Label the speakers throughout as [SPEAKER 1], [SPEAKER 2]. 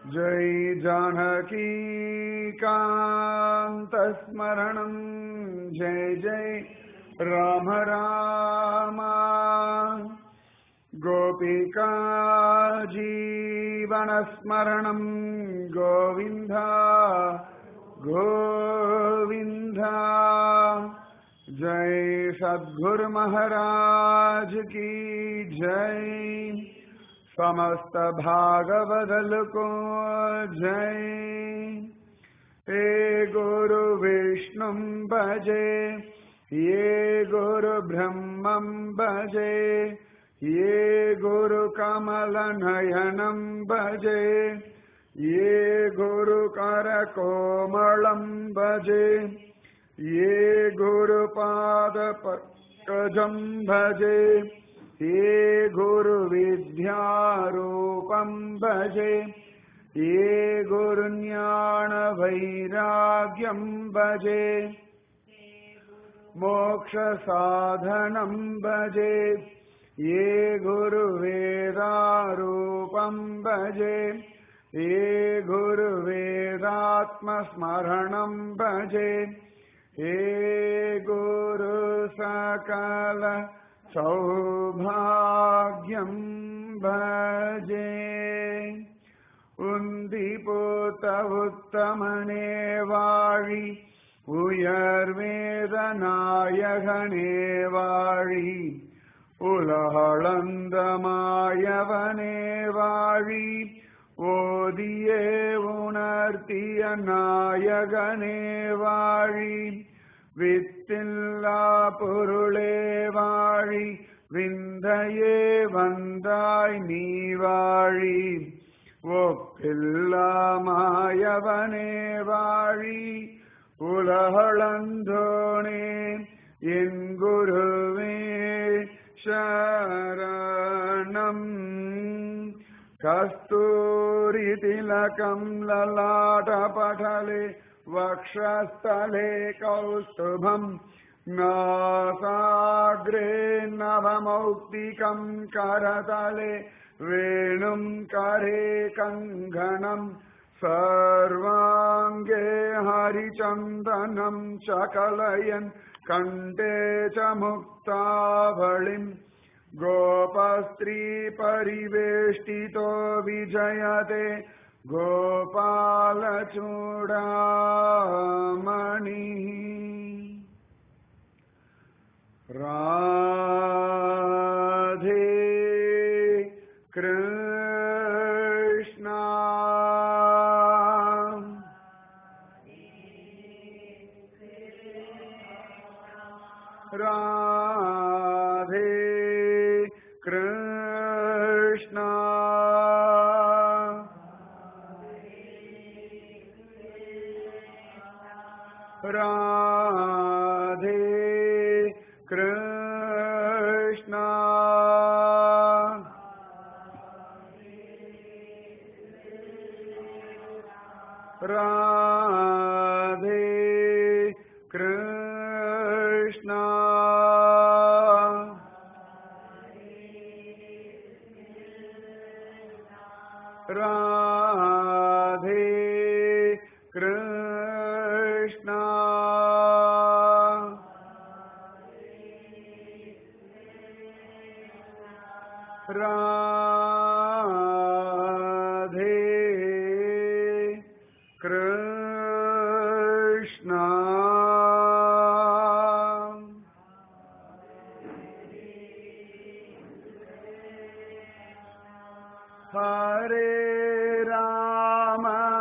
[SPEAKER 1] जय जानकी कान्तस्मरणं जय जय राम राम गोपिका जीवनस्मरणं गोविन्द गोविन्द जय सद्गुरु महाराज की जय समस्त भागवदल को जय हे गुरु विष्णु भजे ये गुरु ब्रह्मं भजे ये गुरु कमल नयनं भजे ये गुरु कर कोमलं भजे ये गुरु पाद पंकजं भजे ये गुरु विद्यारूपं भजे ये गुरु ज्ञान वैराग्यं भजे मोक्ष साधनं भजे ये गुरु वेदारूपं भजे ये गुरु वेदात्म स्मरणं भजे ये गुरु सकल सौभाग्यं भजे उन्दिपुत उत्तमने वाळि उयर्वेदनायकने वाळि उलहळन्दमायवने वाळि ओदिये उणर्तिय नायकने वाळि வித்தில்லா பொருளே வாழி விந்தையே வந்தாய் நீ வாழி ஒப்பில்லா மாயவனே வாழி உலகளந்தோனே என் குருவே சரணம் கஸ்தூரி திலகம் லலாடபடலே वक्षस्थले कौस्तुभं नासाग्रे नवमौक्तिकं करतले वेणुं करे कङ्गणं सर्वाङ्गे हरिचन्दनं चकलयन् कण्ठे च मुक्तावलिं गोपस्त्री परिवेष्टितो विजयते गोपालचूडामणि राधे कृष्णा राधे कृष्णा राधे कृष्णा राधे कृष्णा राधे कृष्णा राधे कृष्णा हरे Ram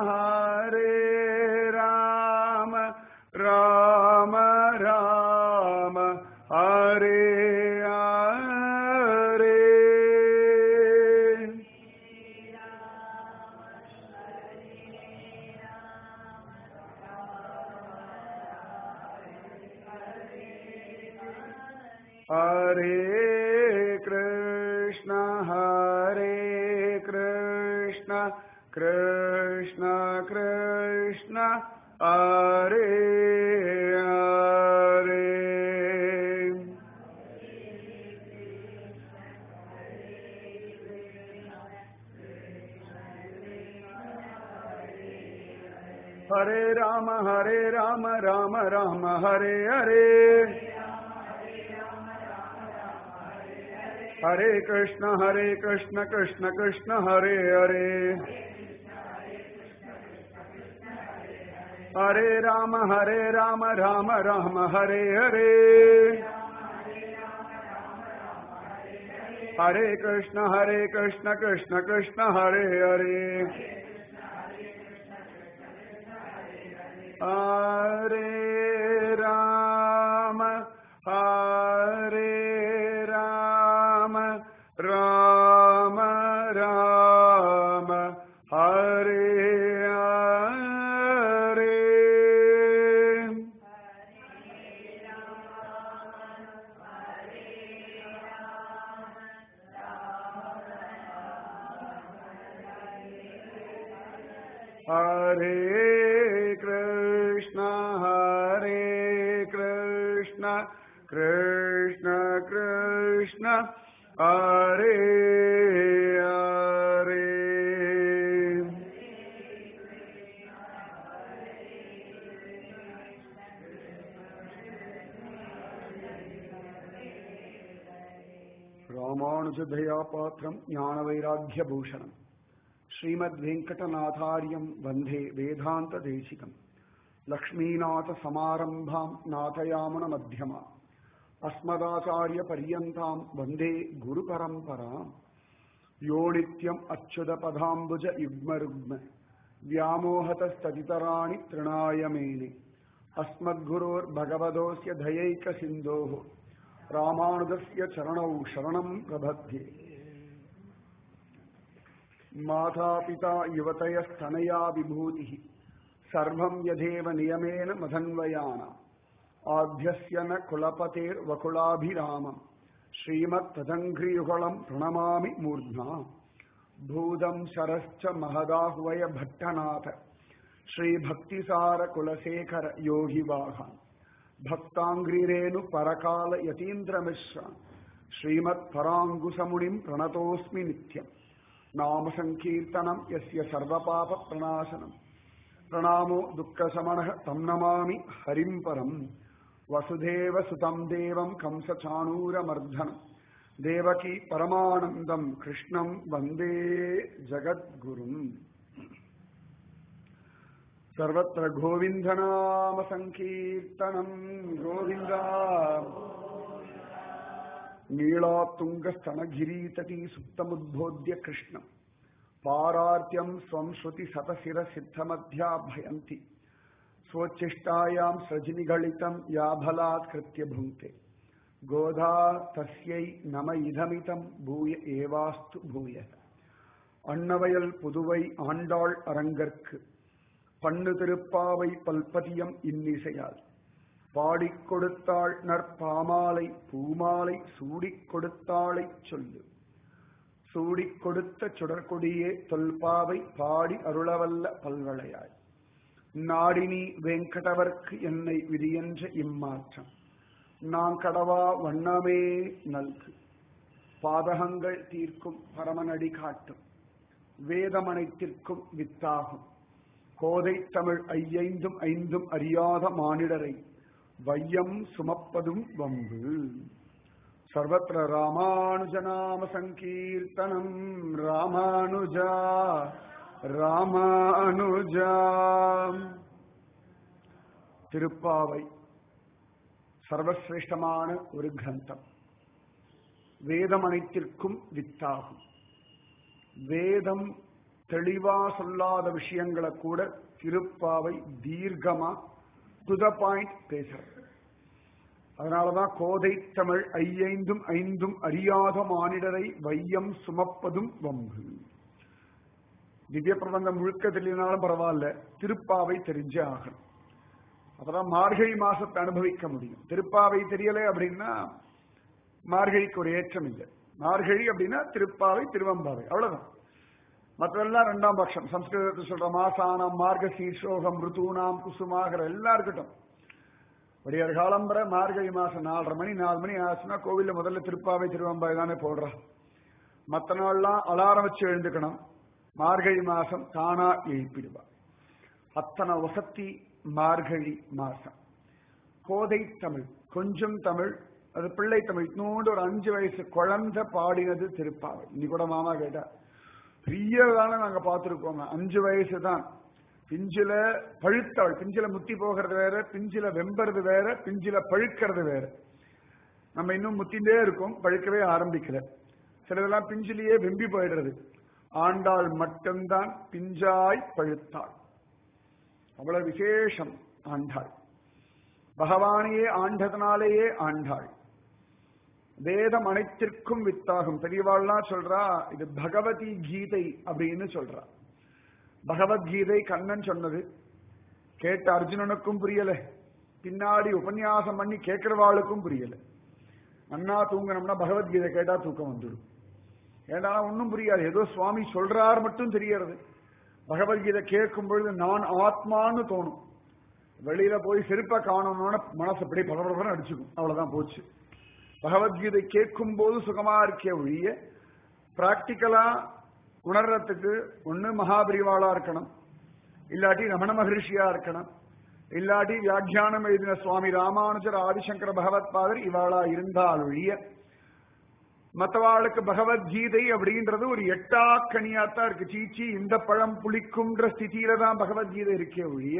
[SPEAKER 1] Ram Ram Hare Hare Hare Krishna Krishna Krishna Hare Hare Hare Rama, Rama Rama, Hare Hare. Hare Krishna, Krishna Krishna, Hare Hare. Hare Rama, Rama Rama, Hare Hare. Hare Krishna, Krishna Krishna, Hare Hare. Hare Rama, Rama Rama, Hare Hare. Hare Krishna, Krishna Krishna, Hare Hare. ராமானுஜதயா பாத்திரம் ஞான வைராக்கிய பூஷணம் ஸ்ரீமத் வெங்கடநாதாரியம் வந்தே வேதாந்த தேசிகம் லக்ஷ்மீநாத சமாரம்பாம் நாதயாமுன மத்தியமா அஸ்மதாச்சாரிய பர்யந்தாம் வந்தே குரு பரம்பராம் யோ நித்யம் அச்சுத பதாம்புஜ யுக்மருக்ம வியாமோஹதஸ்ததிதராணி த்ரிணாய மேனே அஸ்மத்குரோர் பகவதோஸ்ய தயைக சிந்தோஹ ராமானுஜஸ்ய சரணௌ சரணம் பிரபத்யே. மாதா பிதா யுவதயஸ்தனயா விபூதிः சர்வம் யதேவ நியமேன மதன்வயானாம் ஆத்யஸ்ய ந குலபதேர்வகுலாபிராமம் ஸ்ரீமத் ததங்கிரியுகலம் பிரணமாமி மூர்த்னா. பூதம் சரஸ்ச மகதாஹ்வய பட்டநாத ஸ்ரீ பக்திசார குலசேகர யோகிவாகான் பக்தாங்கிரேணு பரகால யதீந்திரமிஸ்ரான் ஸ்ரீமத் பராங்குசமுனிம் பிரணதோஸ்மி நித்யம். நாம சங்கீர்த்தனம் யஸ்ய சர்வபாப பிரணாசனம் பிரணாமோ துக்கசமனः தம் நமாமி ஹரிம் பரம். வசுதேவ சுதம் தேவம் கம்சசாணூரமர்தனம் தேவகி பரமானந்தம் கிருஷ்ணம் வந்தே ஜகத்குரும். சர்வத்ர கோவிந்தநாம சங்கீர்த்தனம் கோவிந்தா. நீளாத்துங்கஸ்தனகிரீதடீ சுப்தமுத்போத்ய கிருஷ்ணம் பாரார்த்தியம் ஸ்வம் ஸ்ருதி சதசிர சித்தமத்யாபயந்தி ஸ்வோச்சிஷ்டாயாம் ஸ்ரஜினிகளிதம் யாபலாத் கிருத்ய புங்கே கோதா தஸ்யை நம இதமிதம் பூய ஏவாஸ்து பூய. அன்னவயல் புதுவை ஆண்டாள் அரங்கற்கு பண்ணு திருப்பாவை பல்பதியம் இன்னிசையால் பாடிக் கொடுத்தாள் நற்பாமாலை பூமாலை சூடிக் கொடுத்தாளை சொல்லு. சூடிக் கொடுத்த சுடற்கொடியே தொல்பாவை பாடி அருளவல்ல பல்வளையாய். நாடினி வெங்கடவர்க்கு என்னை விதியென்ற இம்மாற்றம் நான் கடவா வண்ணமே நல்கு. பாதகங்கள் தீர்க்கும் பரமனடி காட்டும் வேதமனைத்திற்கும் வித்தாகும். கோதை தமிழ் ஐயைந்தும் ஐந்தும் அறியாத மானிடரை வையம் சுமப்பதும் வம்பு. சர்வத்ர ராமானுஜநாம சங்கீர்த்தனம் ராமானுஜா ராமானுஜா. திருப்பாவை சர்வசிரேஷ்டமான ஒரு கிரந்தம். வேதம் அனைத்திற்கும் வித்தாகும். வேதம் தெளிவா சொல்லாத விஷயங்களை கூட திருப்பாவை தீர்க்கமா டு த பாயிண்ட் பேசுறது. அதனாலதான் கோதை தமிழ் ஐயைந்தும் ஐந்தும் அறியாத மானிடரை வையம் சுமப்பதும் வம்பு. திவ்ய பிரபந்தம் முழுக்க தெரியலனாலும் பரவாயில்ல, திருப்பாவை தெரிஞ்சே ஆகணும். அப்பதான் மார்கழி மாசத்தை அனுபவிக்க முடியும். திருப்பாவை தெரியல அப்படின்னா மார்கழிக்கு ஒரு ஏற்றம் இல்லை. மார்கழி அப்படின்னா திருப்பாவை திருவம்பாவை அவ்வளவுதான். மற்றெல்லாம் ரெண்டாம் பட்சம். சம்ஸ்கிருதத்தில் சொல்ற மாசானம் மார்கசீர்ஷோகம் ருத்தூனாம் குசுமாகர எல்லாம் இருக்கட்டும். விடியற் காலம்பரை மார்கழி மாசம் 4:30 மணி 4 மணி ஆச்சுன்னா கோவில்ல முதல்ல திருப்பாவை திருவம்பாவை தானே போடுறா. மற்ற நாள்லாம் அலாரம் வச்சு எழுந்துக்கணும். மார்கழி மாசம் தானா எழுப்பிடுவா. அத்தனை வசத்தி மார்கழி மாசம். கோதை தமிழ், கொஞ்சம் தமிழ், அது பிள்ளை தமிழ். இன்னொன்று ஒரு 5 வயசு குழந்தை பாடினது திருப்பாவை. இன்னைக்கு கூட மாமா கேட்டா, பெரியதான நாங்க பார்த்திருக்கோங்க, 5 வயசு தான். பிஞ்சில பழுத்தவள், பிஞ்சில முத்தி போகிறது வேற, பிஞ்சில வெம்பறது வேற, பிஞ்சில பழுக்கிறது வேற. நம்ம இன்னும் முத்திலே இருக்கும், பழுக்கவே ஆரம்பிக்கல. சிலதெல்லாம் பிஞ்சிலேயே வெம்பி போயிடுறது. ஆண்டாள் மட்டும்தான் பிஞ்சாய் பழுத்தாள். அவ்வளவு விசேஷம் ஆண்டாள். பகவானையே ஆண்டதனாலேயே ஆண்டாள். வேதம் அனைத்திற்கும் வித்தாகும். பெரியவாள்லாம் சொல்றா, இது பகவதி கீதை அப்படின்னு சொல்றா. பகவத்கீதை கண்ணன் சொன்னது கேட்ட அர்ஜுனனுக்கும் புரியல, பின்னாடி உபன்யாசம் பண்ணி கேட்கிறவாளுக்கும் புரியல. நன்னா தூங்கணும்னா பகவத்கீதை கேட்டா தூக்கம் வந்துடும். ஏன்னா ஒன்னும் புரியாது, ஏதோ சுவாமி சொல்றார் மட்டும் தெரியறது. பகவத்கீதை கேட்கும் பொழுது நான் ஆத்மான்னு தோணும். வெளியில போய் செருப்ப காணணும்னு மனசு அப்படி பரபரன்னு அடிச்சுக்கும், அவ்வளவுதான் போச்சு. பகவத்கீதை கேட்கும் போது சுகமா இருக்கே ஒழிய பிராக்டிக்கலா உணர்றதுக்கு ஒண்ணு மகாபரிவாளா இருக்கணும், இல்லாட்டி ரமண மகரிஷியா இருக்கணும், இல்லாட்டி வியாக்கியானம் எழுதின சுவாமி ராமானுஜர், ஆதிசங்கர பகவத்பாதர் இவாளா இருந்தால் ஒழிய மற்றவாளுக்கு பகவத்கீதை அப்படின்றது ஒரு எட்டாக்கணியாத்தான் இருக்கு. சீச்சி இந்த பழம் புளிக்கும்ன்ற ஸ்திதியில தான் பகவத்கீதை இருக்கே ஒழிய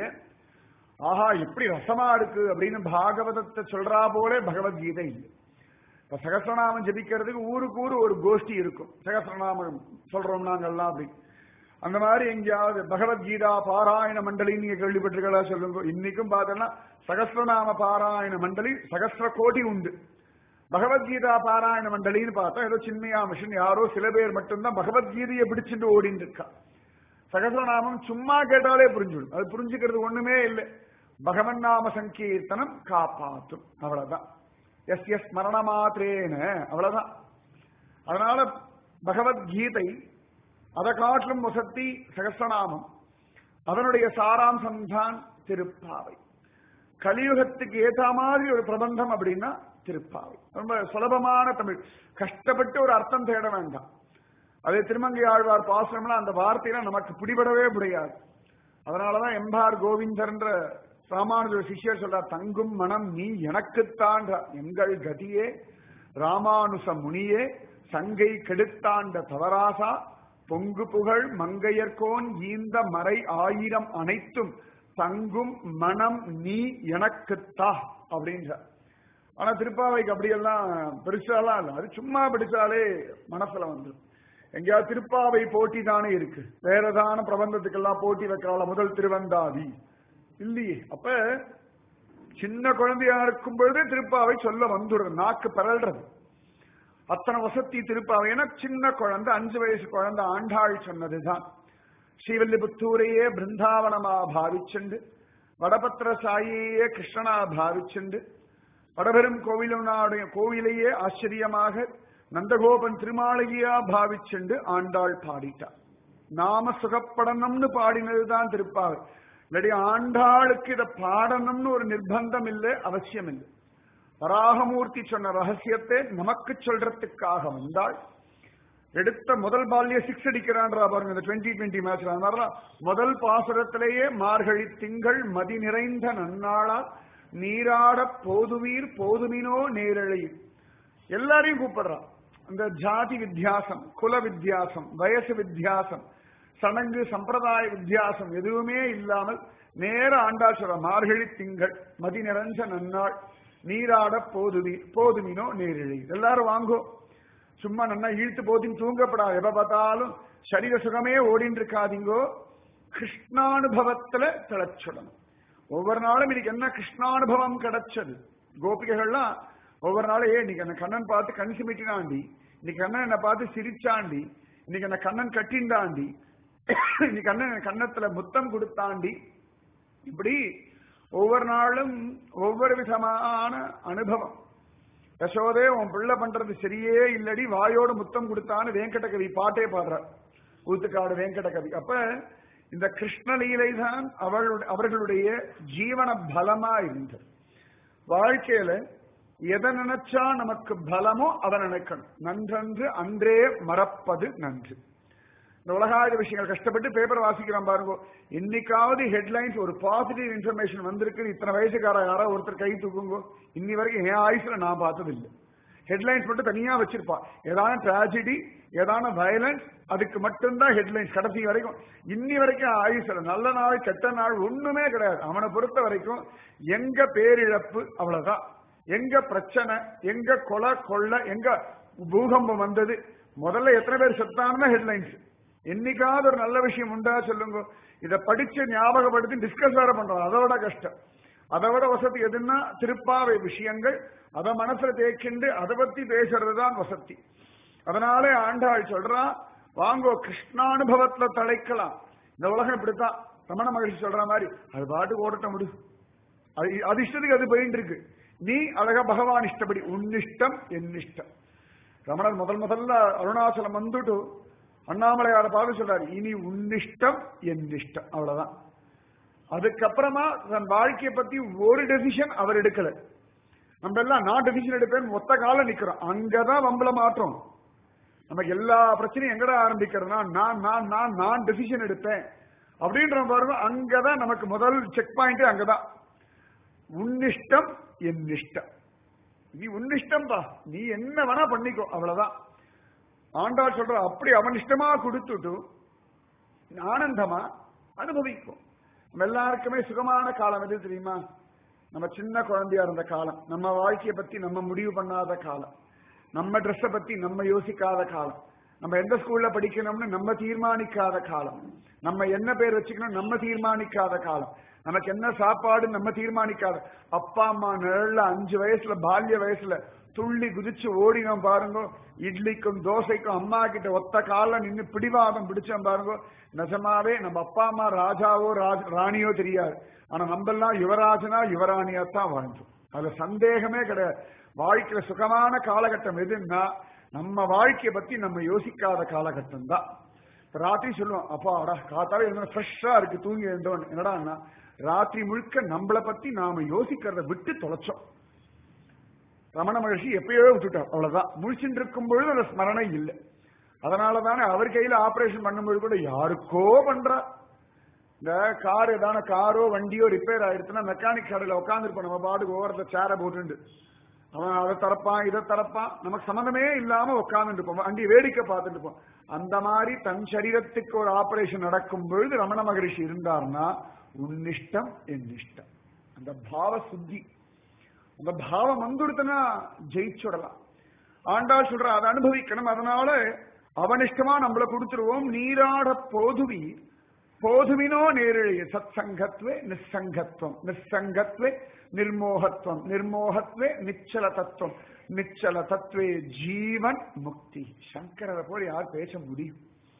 [SPEAKER 1] ஆஹா எப்படி ரசமா இருக்கு அப்படின்னு பாகவதத்தை சொல்றா போல பகவத்கீதை இல்லை. இப்ப சகஸ்ரநாமம் ஜபிக்கிறதுக்கு ஊருக்கு ஊரு ஒரு கோஷ்டி இருக்கும். சகஸ்ரநாமம் சொல்றோம் நாங்கெல்லாம் அப்படி. அந்த மாதிரி எங்கேயாவது பகவத்கீதா பாராயண மண்டலி நீங்க கேள்விப்பட்டிருக்கா சொல்லுங்க. இன்னைக்கும் பார்த்தோம்னா சகஸ்ரநாம பாராயண மண்டலி சகஸ்ர கோடி உண்டு. பகவத்கீதா பாராயண மண்டலின்னு பார்த்தா ஏதோ சின்மயா மிஷன் யாரோ சில பேர் மட்டும்தான் பகவத்கீதையை பிடிச்சிட்டு ஓடிட்டு இருக்கா. சகஸ்ரநாமம் சும்மா கேட்டாலே புரிஞ்சுடும். அது புரிஞ்சுக்கிறது ஒண்ணுமே இல்லை. பகவன் நாம சங்கீர்த்தனம் காப்பாற்றும், அவ்வளவுதான். எஸ் எஸ் மரண மாத்திரேன, அவ்வளவுதான். அதனால பகவத்கீதை அதை காட்டிலும் வசத்தி சகஸ்ரநாமம். அதனுடைய சாராம்சம் தான் திருப்பாவை. கலியுகத்துக்கு ஏற்ற மாதிரி ஒரு பிரபந்தம் அப்படின்னா திருப்பாவை. ரொம்ப சுலபமான தமிழ், கஷ்டப்பட்டு ஒரு அர்த்தம் தேட வேண்டாம். அதே திருமங்கை ஆழ்வார் பாசுரம்னா அந்த வார்த்தையில நமக்கு பிடிபடவே முடியாது. அதனாலதான் எம்பார் கோவிந்தர்ன்ற ராமானுஜர் சிஷ்யர் சொல்றார், தங்கும் மனம் நீ எனக்குத்தான் எங்கள் கதியே ராமானுச முனியே சங்கை கெடுத்தாண்ட தவராசா பொங்கு புகழ் மங்கையர்கோன் ஈந்த மறை 1000 அனைத்தும் தங்கும் மனம் நீ எனக்குத்தா அப்படின்ற. ஆனா திருப்பாவைக்கு அப்படியெல்லாம் பெருசாலாம் இல்ல, அது சும்மா படிச்சாலே மனசுல வந்து. எங்கேயாவது திருப்பாவை போட்டி தானே இருக்கு, வேற ஏதான பிரபந்தத்துக்கெல்லாம் போட்டி வைக்கிறாள். முதல் திருவந்தாதி இல்லையே. அப்ப சின்ன குழந்தையா இருக்கும் பொழுதே திருப்பாவை சொல்ல வந்துடுறது, நாக்கு பரல்றது. அத்தனை வசதி திருப்பாவை. ஏன்னா சின்ன குழந்தை, 5 வயசு குழந்தை ஆண்டாள் சொன்னதுதான். ஸ்ரீவல்லிபுத்தூரையே பிருந்தாவனமா பாவிச்சுண்டு, வடபத்திர சாயியே கிருஷ்ணனா பாவிச்சுண்டு, வடபெரும் கோவிலையே ஆச்சரியமாக நந்தகோபன் திருமாளிகையா பாவிச்சுண்டு ஆண்டாள் பாடிட்டார். நாம சுகப்படணும்னு பாடினதுதான் திருப்பாவை. இல்லாட்டி ஆண்டாளுக்கு இதை பாடணும்னு ஒரு நிர்பந்தம் இல்லை, அவசியம் இல்லை. வராகமூர்த்தி சொன்ன ரகசியத்தை நமக்கு சொல்றதுக்காக வந்தாள். எடுத்த முதல் பால்ய 6 அடிக்கிறான்றா பாருங்க இந்த 2020 மேட்ச்ல. அதனால முதல் பாசுரத்திலேயே மார்கழி திங்கள் மதி நிறைந்த நன்னாளால் நீராட போதுவீர் போதுமினோ நேரழையில் எல்லாரையும் கூப்பிடுறான். அந்த ஜாதி வித்தியாசம், குல வித்தியாசம், வயசு வித்தியாசம், சடங்கு சம்பிரதாய வித்தியாசம் எதுவுமே இல்லாமல் நேர ஆண்டாள் சொல்ற மார்கழி திங்கள் மதி நிறைஞ்ச நன்னாள் நீராட போதுமினோ நேரிழை. எல்லாரும் வாங்கோ, சும்மா நன்னா இழுத்து போதின்னு தூங்கப்படாது. எப்ப பார்த்தாலும் சரீர சுகமே ஓடின்னு இருக்காதீங்கோ, கிருஷ்ணானுபவத்துல திளைச்சுடணும். ஒவ்வொரு நாளும் இன்னைக்கு என்ன கிருஷ்ணானுபவம் கிடைச்சது. கோபிகைகள்லாம் ஒவ்வொரு நாளும் இன்னைக்கு என்ன கண்ணன் பார்த்து கண் சிமிட்டினாண்டி, இன்னைக்கு கண்ணன் என்ன பார்த்து சிரிச்சாண்டி, இன்னைக்கு என்ன கண்ணன் கட்டிண்டாண்டி, இன்னைக்கு கண்ணன் கண்ணத்துல முத்தம் கொடுத்தாண்டி, இப்படி ஒவ்வொரு நாளும் ஒவ்வொரு விதமான அனுபவம். யசோதே உன் பிள்ளை பண்றது சரியே இல்லடி வாயோடு முத்தம் கொடுத்தான்னு வெங்கடகவி பாட்டே பாடுற, ஊத்துக்காடு வெங்கடகவி. அப்ப இந்த கிருஷ்ணலீலை தான் அவர்களுடைய ஜீவன பலமா இருந்தது. வாழ்க்கையில எதை நினைச்சா நமக்கு பலமோ அதை நினைக்கணும். நன்றன்று அன்றே மறப்பது நன்று. இந்த உலகாத விஷயங்கள் கஷ்டப்பட்டு பேப்பர் வாசிக்கிறோம் பாருங்க. என்னைக்காவது ஹெட்லைன்ஸ் ஒரு பாசிட்டிவ் இன்ஃபர்மேஷன் வந்திருக்கு இத்தனை வயசுக்கார யாரோ ஒருத்தர் கை தூக்குங்க. இன்னி வரைக்கும் என் ஆயுசுல நான் பார்த்தது இல்லை. ஹெட்லைன்ஸ் மட்டும் தனியா வச்சிருப்பா. ஏதான டிராஜடி, ஏதான வயலன்ஸ், அதுக்கு மட்டும்தான் ஹெட்லைன்ஸ் கடைசி வரைக்கும். இன்னி வரைக்கும் ஆயுசுல நல்ல நாள் கெட்ட நாள் ஒண்ணுமே கிடையாது. அவனை பொறுத்த வரைக்கும் எங்க பேரிழப்பு அவ்வளவுதான், எங்க பிரச்சனை, எங்க கொலை கொள்ளை, எங்க பூகம்பம் வந்தது, முதல்ல எத்தனை பேர் செத்தான்னு ஹெட்லைன்ஸ். என்னைக்காவது ஒரு நல்ல விஷயம் உண்டா சொல்லுங்க. இதை படிச்சு ஞாபகப்படுத்தி டிஸ்கஸ் வேற பண்றோம், அதோட கஷ்டம். அதை விட வசதி எதுன்னா திருப்பாவை விஷயங்கள், அதை மனசுல தேய்க்கிண்டு அதை பத்தி பேசுறதுதான் வசதி. அதனாலே ஆண்டாள் சொல்றா, வாங்கோ கிருஷ்ணானுபவத்துல தழைக்கலாம். இந்த உலகம் இப்படித்தான். ரமண மகிழ்ச்சி சொல்ற மாதிரி அது பாட்டு ஓடட்ட முடியும், அது இஷ்டத்துக்கு அது போயிட்டு இருக்கு. நீ அழகா பகவான் இஷ்டப்படி, உன்னிஷ்டம் என்னிஷ்டம். ரமணர் முதல்ல அருணாச்சலம் வந்துட்டு அண்ணாமலையார பார்த்து சொல்றாரு, இனி உன்னிஷ்டம் என்னிஷ்டம், அவ்வளவுதான். அதுக்கப்புறமா தன் வாழ்க்கையை பத்தி ஒரு டெசிஷன் அவர் எடுக்கல. நம்ம எல்லாம் நான் டெசிஷன் எடுப்பேன் ஒத்த கால நிக்கிறோம். அங்கதான் வம்பல மாற்றம். நமக்கு எல்லா பிரச்சனையும் எங்கடா ஆரம்பிக்கிறதுனா நான் நான் நான் நான் டெசிஷன் எடுப்பேன் அப்படின்ற பாருங்க. அங்கதான் நமக்கு முதல் செக் பாயிண்ட். அங்கதான் உன்னிஷ்டம் என்னிஷ்டம். நீ உன்னிஷ்டம் தான், நீ என்ன வேணா பண்ணிக்கோ, அவ்வளவுதான். ஆண்டாள் சொல்ற அப்படி அவன் இஷ்டமா கொடுத்துட்டு ஆனந்தமா அனுபவிக்கும். நம்ம எல்லாருக்குமே சுகமான காலம் எது தெரியுமா? நம்ம சின்ன குழந்தையா இருந்த காலம், நம்ம வாழ்க்கையை பத்தி நம்ம முடிவு பண்ணாத காலம், நம்ம ட்ரெஸ்ஸை பத்தி நம்ம யோசிக்காத காலம், நம்ம எந்த ஸ்கூல்ல படிக்கணும்னு நம்ம தீர்மானிக்காத காலம், நம்ம என்ன பேர் வச்சுக்கணும் நம்ம தீர்மானிக்காத காலம், நமக்கு என்ன சாப்பாடு நம்ம தீர்மானிக்காத. அப்பா அம்மா நிழல்ல 5 வயசுல பால்ய வயசுல துள்ளி குதிச்சு ஓடினோம் பாருங்க. இட்லிக்கும் தோசைக்கும் அம்மா கிட்ட ஒத்த கால நின்று பிடிவாதம் பிடிச்சோம் பாருங்க. நிஜமாவே நம்ம அப்பா அம்மா ராஜாவோ ராணியோ தெரியாது. ஆனா நம்ம எல்லாம் யுவராஜனா யுவராணியா தான் வாழ்ந்தோம், அதுல சந்தேகமே கிடையாது. வாழ்க்கையில சுகமான காலகட்டம் எதுன்னா நம்ம வாழ்க்கையை பத்தி நம்ம யோசிக்காத காலகட்டம் தான். ராத்திரி சொல்லுவோம், அப்பாடா காத்தாவே என்ன ஃப்ரெஷ்ஷா இருக்கு தூங்கி எழுந்தோன்னு. என்னடா ராத்திரி முழுக்க நம்மளை பத்தி நாம யோசிக்கிறத விட்டு தொலைச்சோம். ரமண மகர்ஷி எப்பயோ விட்டுட்டார், அவ்வளவுதான். முழிச்சுட்டு இருக்கும் பொழுது அந்த ஸ்மரணை இல்லை. அதனாலதானே அவர் கையில ஆபரேஷன் பண்ணும்போது கூட யாருக்கோ பண்றா. இந்த கார் ஏதான காரோ வண்டியோ ரிப்பேர் ஆயிடுச்சுன்னா மெக்கானிக் கடையில உட்காந்துருப்போம் நம்ம பாட்டுக்கு ஓரத்தை சேரை போட்டு. அவன் அதை தரப்பான் இதை தரப்பான், நமக்கு சம்மந்தமே இல்லாம உட்கார்ந்துட்டு இருப்போம், வண்டி வேடிக்கை பார்த்துட்டு இருப்போம். அந்த மாதிரி தன் சரீரத்துக்கு ஒரு ஆபரேஷன் நடக்கும் பொழுது ரமண மகரிஷி இருந்தார்னா உன்னிஷ்டம் என்னிஷ்டம். அந்த பாவ சுத்தி, அந்த பாவம் வந்துடுத்துனா ஜெயிச்சுடலாம். ஆண்டாள் சொல்ற அதை அனுபவிக்கணும். அதனால அவனிஷ்டமா நம்மளை கொடுத்துருவோம். நீராட போதுவி போதுவினோ நேரிழைய சத் சங்கத்வே நிசங்கத்வம், நிசங்கத்வே நிர்மோகத்வம், நிர்மோகத்வே நிச்சல தத்துவம், நிச்சல தத்துவே ஜீவன் முக்தி. சங்கரரை போல யார் பேச முடியும்?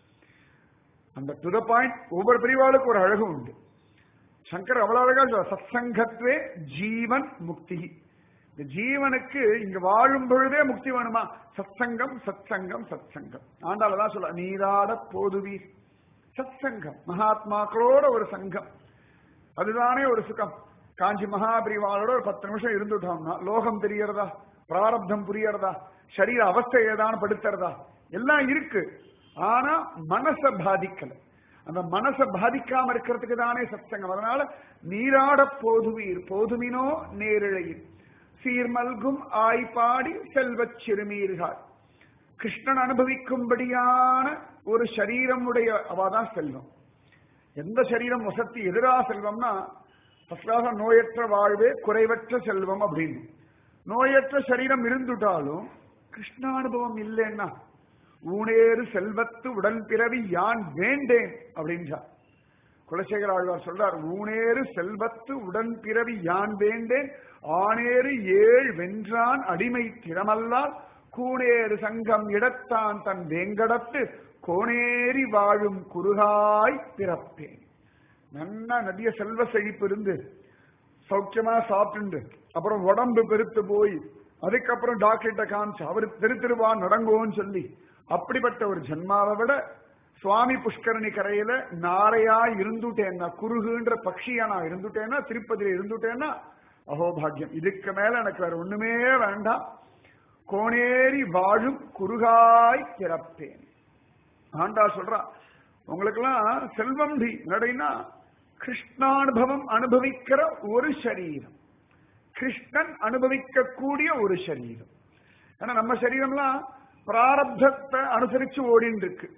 [SPEAKER 1] அந்த டு த பாயிண்ட். ஒவ்வொரு பிரிவாளுக்கு ஒரு அழகு உண்டு. சங்கர் அவ்வளவு அழகா சொல்ற, சத் சங்கத்வே ஜீவன் முக்தி. இந்த ஜீவனுக்கு இங்க வாழும் பொழுதே முக்தி வேணுமா? சத்சங்கம் சத்சங்கம் சத்சங்கம். ஆண்டாளதான் சொல்ல, நீராட போதுவீர். சத்சங்கம், மகாத்மாக்களோட ஒரு சங்கம், அதுதானே ஒரு சுகம். காஞ்சி மகாபிரிவாளோட ஒரு 10 நிமிஷம் இருந்துட்டோம்னா லோகம் தெரியறதா, பிராரப்தம் புரியறதா, சரீர அவஸ்தை ஏதான படுத்துறதா, எல்லாம் இருக்கு. ஆனா மனச பாதிக்கல. அந்த மனசை பாதிக்காம இருக்கிறதுக்கு தானே சத்சங்கம். அதனால நீராட போதுவீர் போதுமினோ நேரிழையில் சீர்மல்கும் ஆய்பாடி செல்வச் சிறுமீர்கள். கிருஷ்ணன் அனுபவிக்கும்படியான ஒரு சரீரம் உடைய அவாதான் செல்வம். எந்த சரீரம் வசதி எதிரா செல்வம்னா நோயற்ற வாழ்வே குறைவற்ற செல்வம் அப்படின்னு. நோயற்ற சரீரம் இருந்துட்டாலும் கிருஷ்ணானுபவம் இல்லைன்னா ஊனேறு செல்வத்து உடன் பிறவி யான் வேண்டேன் அப்படின்றார் குலசேகர ஆழ்வார். சொல்றார், ஊனேறு செல்வத்து உடன் பிறவி யான் வேண்டேன், ஆனேறு ஏழ் வென்றான் அடிமை திறமல்லால் கூனேறு சங்கம் இடத்தான் தன் வேங்கடத்து கோனேறி வாழும் குறுகாய் பிறப்பேன். நல்ல நதிய செல்வ செழிப்பு இருந்து சௌக்கியமா சாப்பிட்டு அப்புறம் உடம்பு பெருத்து போய் அதுக்கப்புறம் டாக்டர்கிட்ட காமிச்சு அவரு திருவா நடங்கோன்னு சொல்லி அப்படிப்பட்ட ஒரு ஜென்மாவை விட சுவாமி புஷ்கரணி கரையில நாரையா இருந்துட்டேன்னா, குருகுன்ற பட்சியா நான் இருந்துட்டேன்னா, திருப்பதியில இருந்துட்டேன்னா அகோபாகியம். இதுக்கு மேல எனக்கு வேற ஒண்ணுமே வேண்டாம். கோனேரி வாழும் குறுகாய் பிறப்பேன். ஆண்டா சொல்றா, உங்களுக்கெல்லாம் செல்வம் நடைனா கிருஷ்ணானுபவம் அனுபவிக்கிற ஒரு சரீரம், கிருஷ்ணன் அனுபவிக்கக்கூடிய ஒரு சரீரம். ஏன்னா நம்ம சரீரம்லாம் பிராரப்தத்தை அனுசரிச்சு ஓடின்னு இருக்கு.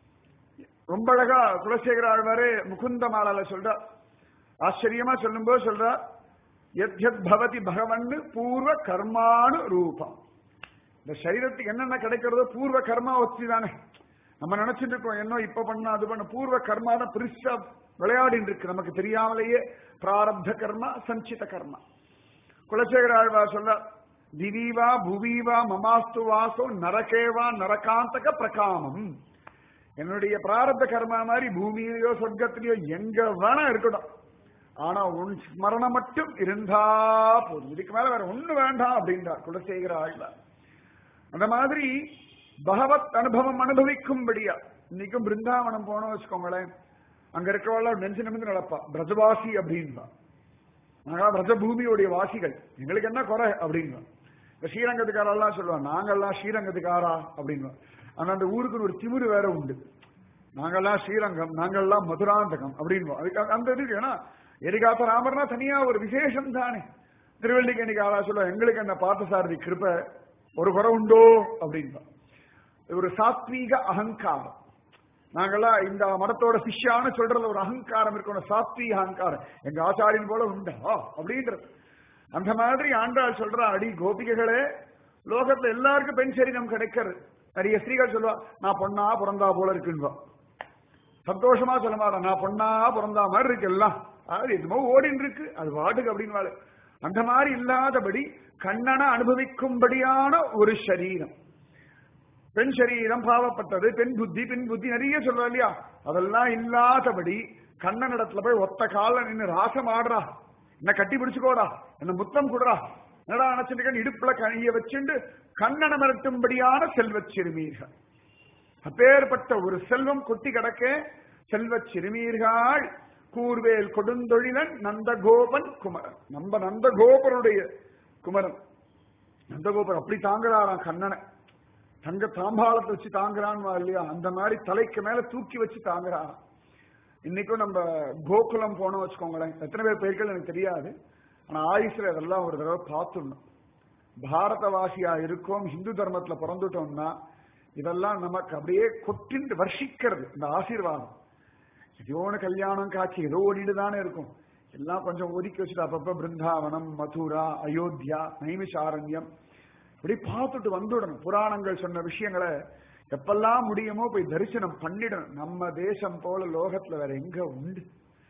[SPEAKER 1] ரொம்ப அழகா குலசேகர ஆழ்வாரே முகுந்த மாலால சொல்ற, ஆச்சரியமா சொல்லும்போது சொல்ற, யத் யத் பவதி பகவன் பூர்வ கர்மானு ரூபம். இந்த சரீரத்துக்கு என்னென்ன கிடைக்கிறதோ பூர்வ கர்மா வச்சு தானே நம்ம நினைச்சிட்டு இருக்கோம். என்ன இப்ப பண்ணா அது பண்ண, பூர்வ கர்மா தான் பெருசா விளையாடின்னு இருக்கு. நமக்கு தெரியாமலேயே பிராரப்த கர்மா, சஞ்சித கர்மா. குலசேகர ஆழ்வார் சொல்ல, திவீவா புவீவா மமாஸ்து வாசோ நரகேவா நரகாந்தக பிரகாமம். என்னுடைய பிராரப்த கர்மா மாதிரி பூமியிலேயோ சொர்க்கத்திலேயோ எங்க வேணா இருக்கட்டும், ஆனா உன் ஸ்மரணம் மட்டும் இருந்தா போதும், இதுக்கு மேல வேற ஒண்ணு வேண்டாம் அப்படின்றார் குலசேகர ஆழ்வார். அந்த மாதிரி பகவத் அனுபவம் அனுபவிக்கும்படியா இன்னைக்கும் பிருந்தாவனம் போனோம் வச்சுக்கோங்களேன், அங்க இருக்கவள நெஞ்சு நிமிந்து நடப்பா, பிரஜவாசி அப்படின்பா. நாங்களா பிரஜபூமியோடைய வாசிகள், எங்களுக்கு என்ன குறை அப்படின்பா. இந்த ஸ்ரீரங்கத்துக்காரெல்லாம் சொல்லுவாங்க, நாங்கெல்லாம் ஸ்ரீரங்கத்துக்காரா அப்படின்பா. ஆனா அந்த ஊருக்கு ஒரு திமிரு வேற உண்டு, நாங்கெல்லாம் ஸ்ரீரங்கம், நாங்கெல்லாம் மதுராந்தகம் அப்படின்போம். அதுக்கு அந்த இதுக்கு ஏன்னா எரிகாத்த ராமர்னா தனியா ஒரு விசேஷம் தானே. திருவள்ளிக்கணிக்கு ஆளா சொல்லுவா, எங்களுக்கு என்ன பார்த்தசாரதி கிருப ஒரு குறை உண்டோ அப்படின்பா. ஒரு சாத்வீக அகங்காரம். நாங்கெல்லாம் இந்த மடத்தோட சிஷ்யான்னு சொல்றதுல ஒரு அகங்காரம் இருக்கணும், சாத்வீக அகங்காரம். எங்க ஆச்சாரியின் போல உண்டா அப்படின்றது. அந்த மாதிரி ஆண்டாள் சொல்ற, அடி கோபிகைகளே, லோகத்துல எல்லாருக்கும் பெண் சரீரம் கிடைக்கிறது. நிறைய ஸ்திரீகள் சொல்லுவா, நான் பொண்ணா பிறந்தா போல இருக்குன்னுவா. சந்தோஷமா சொல்ல மாட்டா, நான் பொண்ணா பிறந்தா மாதிரி இருக்கு எல்லாம், அது எதுமோ ஓடின்னு இருக்கு அது வாட்டுக்கு அப்படின்னு. அந்த மாதிரி இல்லாதபடி கண்ணனை அனுபவிக்கும்படியான ஒரு சரீரம். பெண் சரீரம் பாவப்பட்டது, பெண் புத்தி நிறைய சொல்றா இல்லையா, அதெல்லாம் இல்லாதபடி கண்ணன் இடத்துல போய் ஒத்த கால நின்று ராசம் ஆடுறா, என்ன கட்டி பிடிச்சுக்கோடா, என்ன முத்தம் கொடுறா, என்னடா நினைச்சிருக்க, இடுப்புல கனிய வச்சுண்டு கண்ணனை மிரட்டும்படியான செல்வச் சிறுமீர்கள். அப்பேற்பட்ட ஒரு செல்வம் கொட்டி கிடக்க செல்வச் சிறுமீர்கள். கூர்வேல் கொடுந்தொழிலன் நந்தகோபன் குமரன். நம்ம நந்தகோபருடைய குமரன். நந்தகோபர் அப்படி தாங்குறாராம் கண்ணனை, தங்க தாம்பாளத்தை வச்சு தாங்குறான்னு இல்லையா, அந்த மாதிரி தலைக்கு மேல தூக்கி வச்சு தாங்குறாராம். இன்னைக்கும் நம்ம கோகுலம் போனோம் வச்சுக்கோங்களேன், எத்தனை பேர் பெயர்கள் எனக்கு தெரியாது, ஆனா ஆயுசுல அதெல்லாம் ஒரு தடவை பார்த்துடணும். பாரதவாசியா இருக்கோம், ஹிந்து தர்மத்துல பிறந்துட்டோம்னா இதெல்லாம் நமக்கு அப்படியே கொட்டிண்டு வர்ஷிக்கிறது இந்த ஆசீர்வாதம். எதோன்னு கல்யாணம் காட்சி ஏதோ ஓடிட்டு தானே இருக்கும், எல்லாம் கொஞ்சம் ஒதுக்கி வச்சுட்டு அப்பப்ப பிருந்தாவனம், மதுரா, அயோத்தியா, நைமிஷாரண்யம் இப்படி பார்த்துட்டு வந்துடணும். புராணங்கள் சொன்ன விஷயங்களை எப்பெல்லாம் முடியுமோ போய் தரிசனம் பண்ணிடணும். நம்ம தேசம் போல லோகத்துல வேற எங்க உண்டு?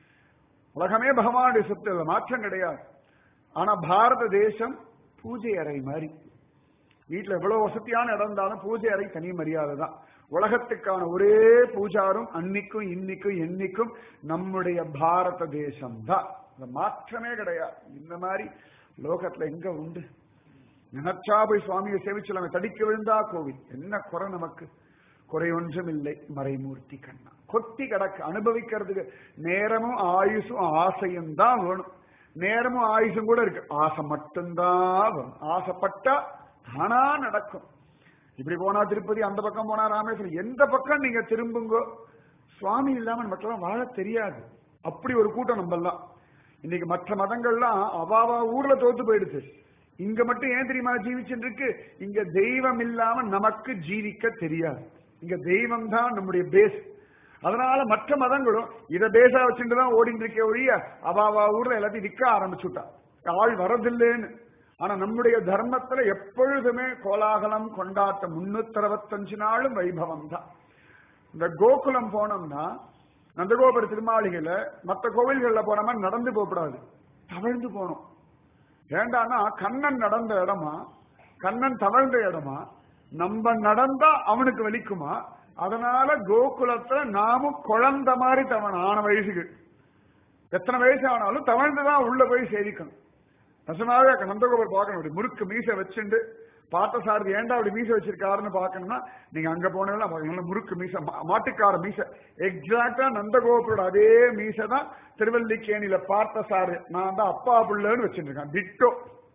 [SPEAKER 1] உலகமே பகவானுடைய சொத்து, மாற்றம் கிடையாது. ஆனா பாரத தேசம் பூஜை அறை மாதிரி. வீட்டுல எவ்வளவு வசதியான இடம் இருந்தாலும் பூஜை அறை தனி மரியாதை தான். உலகத்துக்கான ஒரே பூஜாரும் அன்னைக்கும் இன்னைக்கும் என்னைக்கும் நம்முடைய பாரத தேசம் தான், மாற்றமே கிடையாது. இந்த மாதிரி லோகத்துல எங்க உண்டு? நினைச்சா போய் சுவாமியை சேவிச்சலாமே, தடிக்க விழுந்தா கோவில். என்ன குறை நமக்கு? குறை ஒன்றும் இல்லை மறைமூர்த்தி கண்ணா. கொட்டி கிடக்கு அனுபவிக்கிறதுக்கு நேரமும் ஆயுசும் ஆசையும் தான் வேணும். நேரமும் ஆயுசும் கூட இருக்கு, ஆசை மட்டும்தான் வேணும். ஆசைப்பட்டா தானா நடக்கும். இப்படி போனா திருப்பதி, அந்த பக்கம் போனா ராமேஸ்வரம், எந்த பக்கம் நீங்க திரும்புங்கோ சுவாமி இல்லாம நமக்கெல்லாம் வாழ தெரியாது. அப்படி ஒரு கூட்டம் நம்மெல்லாம். இன்னைக்கு மற்ற மதங்கள்லாம் அவாவா ஊர்ல தோத்து போயிடுச்சு. இங்க மட்டும் ஏன் தெரியுமா ஜீவிச்சுட்டு இருக்கு? இங்க தெய்வம் இல்லாம நமக்கு ஜீவிக்க தெரியாது. இங்க தெய்வம் தான் நம்முடைய பேஸ். அதனால மற்ற மதங்களும் இதை பேசா வச்சுட்டு தான் ஓடிட்டு இருக்க ஒழிய அவாவா ஊர்ல எல்லாத்தையும் விற்க ஆரம்பிச்சுட்டா, ஆள் வரதில்லைன்னு. ஆனா நம்முடைய தர்மத்துல எப்பொழுதுமே கோலாகலம், கொண்டாட்டம், 365 நாளும் வைபவம் தான். இந்த கோகுலம் போனோம்னா நந்தகோபுர திருமாளிகையில மற்ற கோவில்கள்ல போனோம்னா நடந்து போகக்கூடாது, தவழ்ந்து போனோம். ஏண்டான்னா கண்ணன் நடந்த இடமா, கண்ணன் தவழ்ந்த இடமா, நம்ம நடந்தா அவனுக்கு வலிக்குமா? அதனால கோகுலத்துல நாமும் குழந்தை மாதிரி தவண ஆன வயசுக்கு, எத்தனை வயசு ஆனாலும் தவழ்ந்துதான் உள்ள போய் சேவிக்கணும். நசமாவே நந்தகோபுரம் பார்க்கணும். அப்படி முறுக்கு மீசை வச்சுண்டு பார்த்தசாரதி ஏண்டா அப்படி மீசை வச்சிருக்காருன்னு பார்க்கணும்னா நீங்க அங்க போனீங்கன்னா பார்க்கணும். முறுக்கு மீசை, மாட்டுக்கார மீசை, எக்ஸாக்டா நந்தகோபுரோட அதே மீசை தான் திருவல்லிக்கேணியில பார்த்தசாரதி. நான் தான் அப்பா பிள்ளைன்னு வச்சுட்டு இருக்கேன், டிட்டோ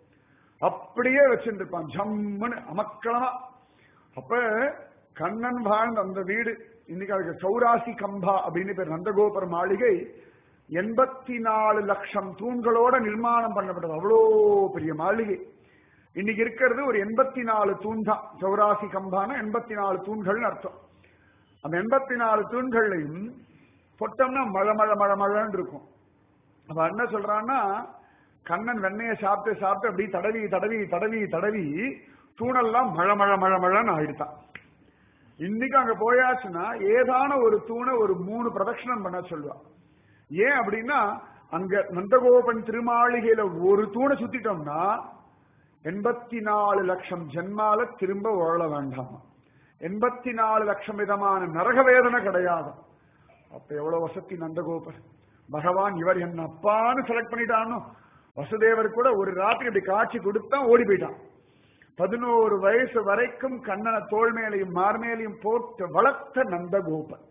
[SPEAKER 1] அப்படியே வச்சுட்டு இருப்பான், ஜம்முன்னு அமக்களமா. அப்ப கண்ணன் வாழ்ந்த அந்த வீடு இன்னைக்கு அதுக்கு சௌராசி கம்பா அப்படின்னு பேர். நந்தகோபுர மாளிகை 84 லட்சம் தூண்களோட நிர்மாணம் பண்ணப்பட்டது. அவ்வளோ பெரிய மாளிகை. இன்னைக்கு இருக்கிறது ஒரு 84 தூண் தான். சௌராசி கம்பான 84 தூண்கள்னு அர்த்தம். அந்த 84 தூண்கள்லையும் பொட்டம்னா மழை மழை மழை மழைன்னு இருக்கும். அப்ப என்ன சொல்றான்னா, கண்ணன் வெண்ணையை சாப்பிட்டு சாப்பிட்டு அப்படி தடவி தடவி தடவி தடவி தூணெல்லாம் மழை மழை மழை மழைன்னு ஆயிடுதான். இன்னைக்கு அங்க போயாச்சுன்னா ஏதான ஒரு தூணை ஒரு 3 பிரதட்சணம் பண்ண சொல்லுவா. ஏன் அப்படின்னா, அங்க நந்தகோபன் திருமாளிகையில ஒரு தூணை சுத்திட்டோம்னா 84 லட்சம் ஜென்மால திரும்ப உழ வேண்டாமா. 84 லட்சம் விதமான நரக வேதனை கிடையாது. அப்ப எவ்வளவு வசதி நந்தகோபர். பகவான் இவர் என்ன அப்பான்னு செலக்ட் பண்ணிட்டானோ. வசுதேவர் கூட ஒரு ராத்திரி இப்படி காட்சி கொடுத்தா ஓடி போயிட்டான். 11 வயசு வரைக்கும் கண்ணனை தோள் மேலையும் மார்மேலையும் போட்டு வளர்த்த நந்தகோபன்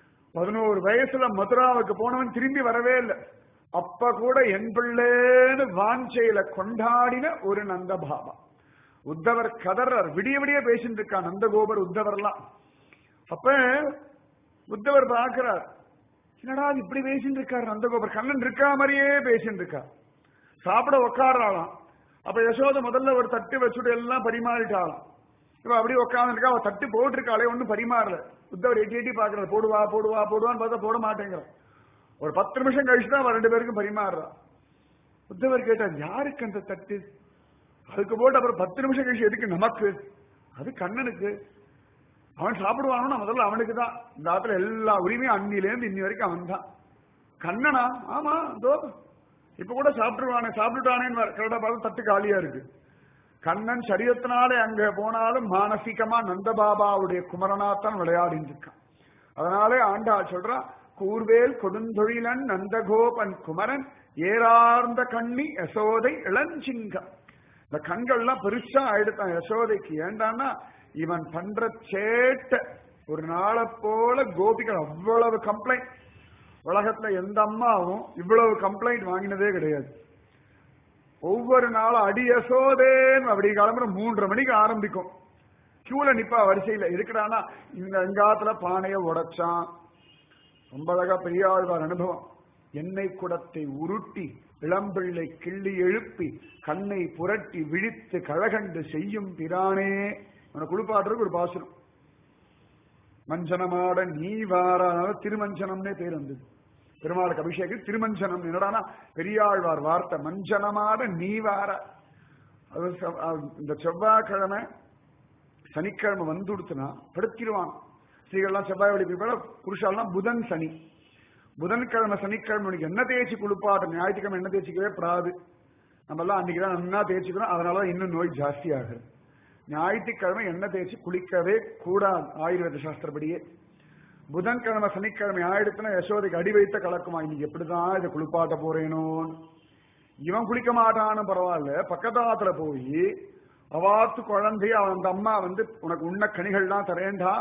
[SPEAKER 1] 11 வயசுல மதுராவுக்கு போனவன் திரும்பி வரவே இல்லை. அப்ப கூட என் பிள்ளைன்னு வாஞ்சையில கொண்டாடின ஒரு நந்த பாபா. உத்தவர் கதர்றார், விடிய விடிய பேசிட்டு இருக்கா நந்தகோபர் உத்தவர்லாம். அப்ப உத்தவர் பார்க்கிறார், என்னடா இப்படி பேசிட்டு இருக்காரு நந்தகோபர், கண்ணன் இருக்கா மாதிரியே பேசிட்டு இருக்கா. சாப்பிட உக்காராளாம். அப்ப யசோத முதல்ல ஒரு தட்டு வச்சுட்டு எல்லாம் பரிமாறிட்டாளாம். இப்ப அப்படி உட்கார்ந்து இருக்கா. அவ தட்டு போட்டிருக்காளே ஒன்னும் பரிமாறல. உத்தவர் எட்டி எட்டி பாக்குறாரு, போடுவா போடுவா போடுவான்னு பார்த்தா போட மாட்டேங்கிற. ஒரு 10 நிமிஷம் கழிச்சுதான் அவ 2 பேருக்கும் பரிமாறுறா. உத்தவர் கேட்டார், யாருக்கு அந்த தட்டு? அதுக்கு போட்டு அப்புறம் 10 நிமிஷம் கழிச்சு எதுக்கு நமக்கு? அது கண்ணனுக்கு. அவன் சாப்பிடுவானோ முதல்ல அவனுக்கு தான். இந்த ஆத்துல எல்லா உரிமையும் அன்னிலேருந்து இன்னி வரைக்கும் அவன் தான். கண்ணனா? ஆமா, இதோ இப்ப கூட சாப்பிட்டுட்டானேன்னு கரெக்டா பார்த்து தட்டு காலியா இருக்கு. கண்ணன் சரீரத்தினாலே அங்க போனாலும் மானசீகமா நந்தபாபாவுடைய குமரனாத்தான் விளையாடிட்டு இருக்கான். அதனாலே ஆண்டாள் சொல்றா, கூர்வேல் கொடுந்தொழிலன் நந்தகோபன் குமரன் ஏறார்ந்த கண்ணி யசோதை இளஞ்சிங்கம். இந்த கண்கள்லாம் பெருசா ஆயிடுத்தான் யசோதைக்கு. ஏண்டான்னா இவன் பண்ற சேட்ட ஒரு நாளை போல கோபிகள் அவ்வளவு கம்ப்ளைண்ட். உலகத்துல எந்த அம்மாவும் இவ்வளவு கம்ப்ளைண்ட் வாங்கினதே கிடையாது. ஒவ்வொரு நாளும் அடி யசோதேன்னு அப்படி கிளம்புற 3:30 மணிக்கு ஆரம்பிக்கும். கியூல நிப்பா வரிசையில. இருக்கிறானா இந்த எங்காத்துல பானைய உடைச்சான். ரொம்ப அழகா பெரியாழ்வார் அனுபவம். எண்ணெய் குடத்தை உருட்டி இளம்பிள்ளை கிள்ளி எழுப்பி கண்ணை புரட்டி விழித்து கழகண்டு செய்யும் பிரானே. அவனை குளிப்பாட்டுறதுக்கு ஒரு பாசுரம். மஞ்சனமாட நீ வாரான திருமஞ்சனம்னே பேர் வந்தது. பெருமாளுக்கு அபிஷேகம் திருமஞ்சனம். என்னடானா பெரியாழ்வார் வார்த்தை. மஞ்சனமாட நீ வார. அது இந்த செவ்வாய்க்கிழமை சனிக்கிழமை வந்துடுத்துனா படுத்திடுவான். ஸ்திரீகள்லாம் செவ்வாய் வழி போய் புருஷாலாம் புதன் சனி. புதன்கிழமை சனிக்கிழமை உனக்கு என்ன தேய்ச்சி குளிப்பாட்ட. ஞாயிற்றுக்கிழமை என்ன தேய்ச்சிக்கவே படாது. நம்ம எல்லாம் அன்னைக்குதான் நல்லா தேய்ச்சிக்கிறோம். அதனாலதான் இன்னும் நோய் ஜாஸ்தி ஆகுது. ஞாயிற்றுக்கிழமை என்ன தேய்ச்சி குளிக்கவே கூடாது ஆயுர்வேத சாஸ்திரப்படியே. புதன்கிழமை சனிக்கிழமை ஆயிடுத்துனா யசோதைக்கு அடி வைத்த கலக்குமா. இன்னைக்கு எப்படிதான் இதை குளிப்பாட்ட போறேனோன்னு. இவன் குளிக்க மாட்டான்னு பரவாயில்ல, பக்கத்தாத்துல போய் அவாத்து குழந்தைய அந்த அம்மா உனக்கு உண்ண கனிகள்லாம் தரேண்டா,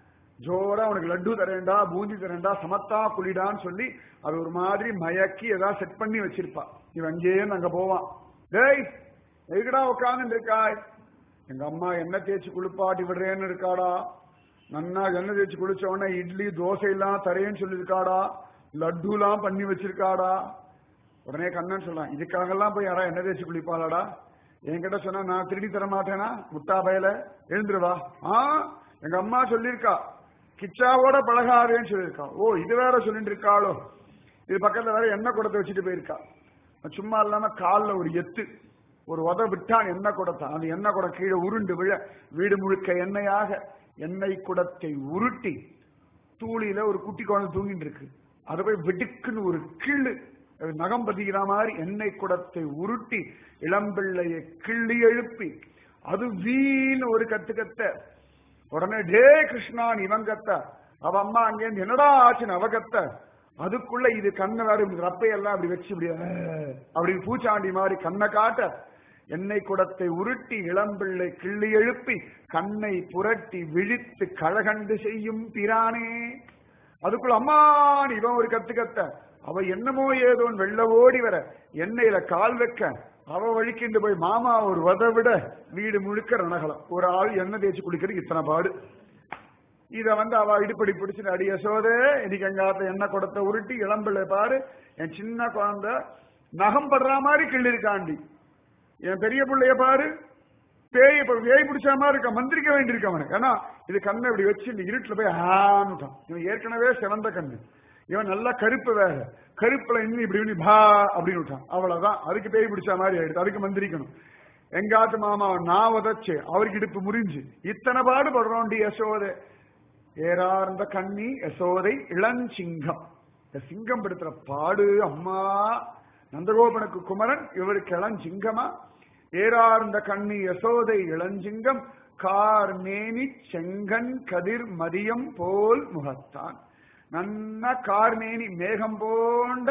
[SPEAKER 1] ஜோரா உனக்கு லட்டு தரேண்டா, பூந்தி தரேண்டா, சமத்தா குளிடான்னு சொல்லி அது ஒரு மாதிரி மயக்கி ஏதாவது செட் பண்ணி வச்சிருப்பா. இவன் அங்கேயே அங்க போவான். டேய் எதுக்கடா உட்காந்து இருக்காய்? எங்க அம்மா என்ன தேய்ச்சி குளிப்பாட்டி விடுறேன்னு இருக்காடா. நன்னா எண்ணெய் தேய்ச்சி குளிச்ச உடனே இட்லி தோசை எல்லாம் தரேன்னு சொல்லியிருக்காடா, லட்டு எல்லாம் பண்ணி வச்சிருக்காடா. உடனே கண்ணன் சொல்லலாம், இதுக்காகலாம் போய் யாரா எண்ணெய் தேய்ச்சி குளிப்பாளாடா? என்கிட்ட சொன்னா நான் திருடி தர மாட்டேனா? முட்டா பயல எழுந்துருவா. எங்க அம்மா சொல்லியிருக்கா கிச்சாவோட பழகாதேன்னு சொல்லியிருக்கா. ஓ இது வேற சொல்லிட்டு இருக்காளோ. இது பக்கத்துல வேற எண்ணெய் குடத்தை வச்சுட்டு போயிருக்கா. சும்மா இல்லாம காலில் ஒரு எத்து ஒரு உத விட்டான் எண்ணெய் குடத்தான். அந்த எண்ணெய் குடம் கீழே உருண்டு விழ வீடு முழுக்க எண்ணெயாக எண்ணெய் குடத்தை உருட்டி தூளியில ஒரு குட்டி குழந்தை தூங்கிட்டு இருக்கு. அதை போய் வெடுக்குன்னு ஒரு கிள்ளு நகம் பதிக்கிற மாதிரி எண்ணெய் குடத்தை உருட்டி இளம்பிள்ளையை கிள்ளி எழுப்பி அது வீண் ஒரு கத்த. உடனே டே கிருஷ்ணான் இவன் கத்த. அவ அம்மா அங்கேருந்து என்னடா ஆச்சுன்னு அவ கத்த. அதுக்குள்ள இது கண்ணை வேற ரப்பையெல்லாம் அப்படி வச்சு அப்படி பூச்சாண்டி மாதிரி கண்ணை காட்ட எண்ணெய் குடத்தை உருட்டி இளம்பிள்ளை கிள்ளி எழுப்பி கண்ணை புரட்டி விழித்து கழகண்டு செய்யும் பிரானே. அதுக்குள்ள அம்மான் இவன் ஒரு கத்த. அவ என்னமோ ஏதோன்னு வெள்ள ஓடி வர எண்ணெயில கால் வைக்க அவ வழிக்கிண்டு போய் மாமா ஒரு வத விட வீடு முழுக்க ரணகலம். ஒரு ஆள் எண்ணெய் தேய்ச்சி குளிக்கிறது இத்தனை பாடு. இத அவ இடுப்படி பிடிச்சிட்டு அடி யசோதே, இன்னைக்கு எங்காத்த எண்ணெய் குடத்தை உருட்டி இளம்பிள்ளை பாரு, என் சின்ன குழந்தை நகம் படுற மாதிரி கிள்ளிருக்காண்டி, என் பெரிய பிள்ளைய பாரு பேய் பிடிச்ச மாதிரி இருக்க, மந்திரிக்க வேண்டியிருக்க அவனுக்கு. ஏன்னா இது கண்ணை இப்படி வச்சு இந்த இருட்டுல போய் ஆனுட்டான். இவன் ஏற்கனவே சிவந்த கண்ணு, இவன் நல்லா கருப்பு வேற, கருப்புல இன்னும் இப்படி பா அப்படின்னு விட்டான். அவ்வளவுதான், அதுக்கு பேய் பிடிச்ச மாதிரி ஆயிடுது. அதுக்கு மந்திரிக்கணும். எங்காத்து மாமா நான் உதச்சு அவருக்கு இடுப்பு முறிஞ்சு இத்தனை பாடுபடுறோண்டி யசோதை. ஏறார்ந்த கண்ணி யசோதை இளஞ்சிங்கம். இந்த சிங்கம் படுத்துற பாடு அம்மா. நந்தகோபனுக்கு குமரன், இவருக்கு இளஞ்சிங்கமா. ஏறார்ந்த கண்ணி யசோதை இளஞ்சிங்கம், கார் மேனி செங்கன் கதிர் மதியம் போல் முகத்தான். நன்ன கார்மேனி மேகம் போன்ற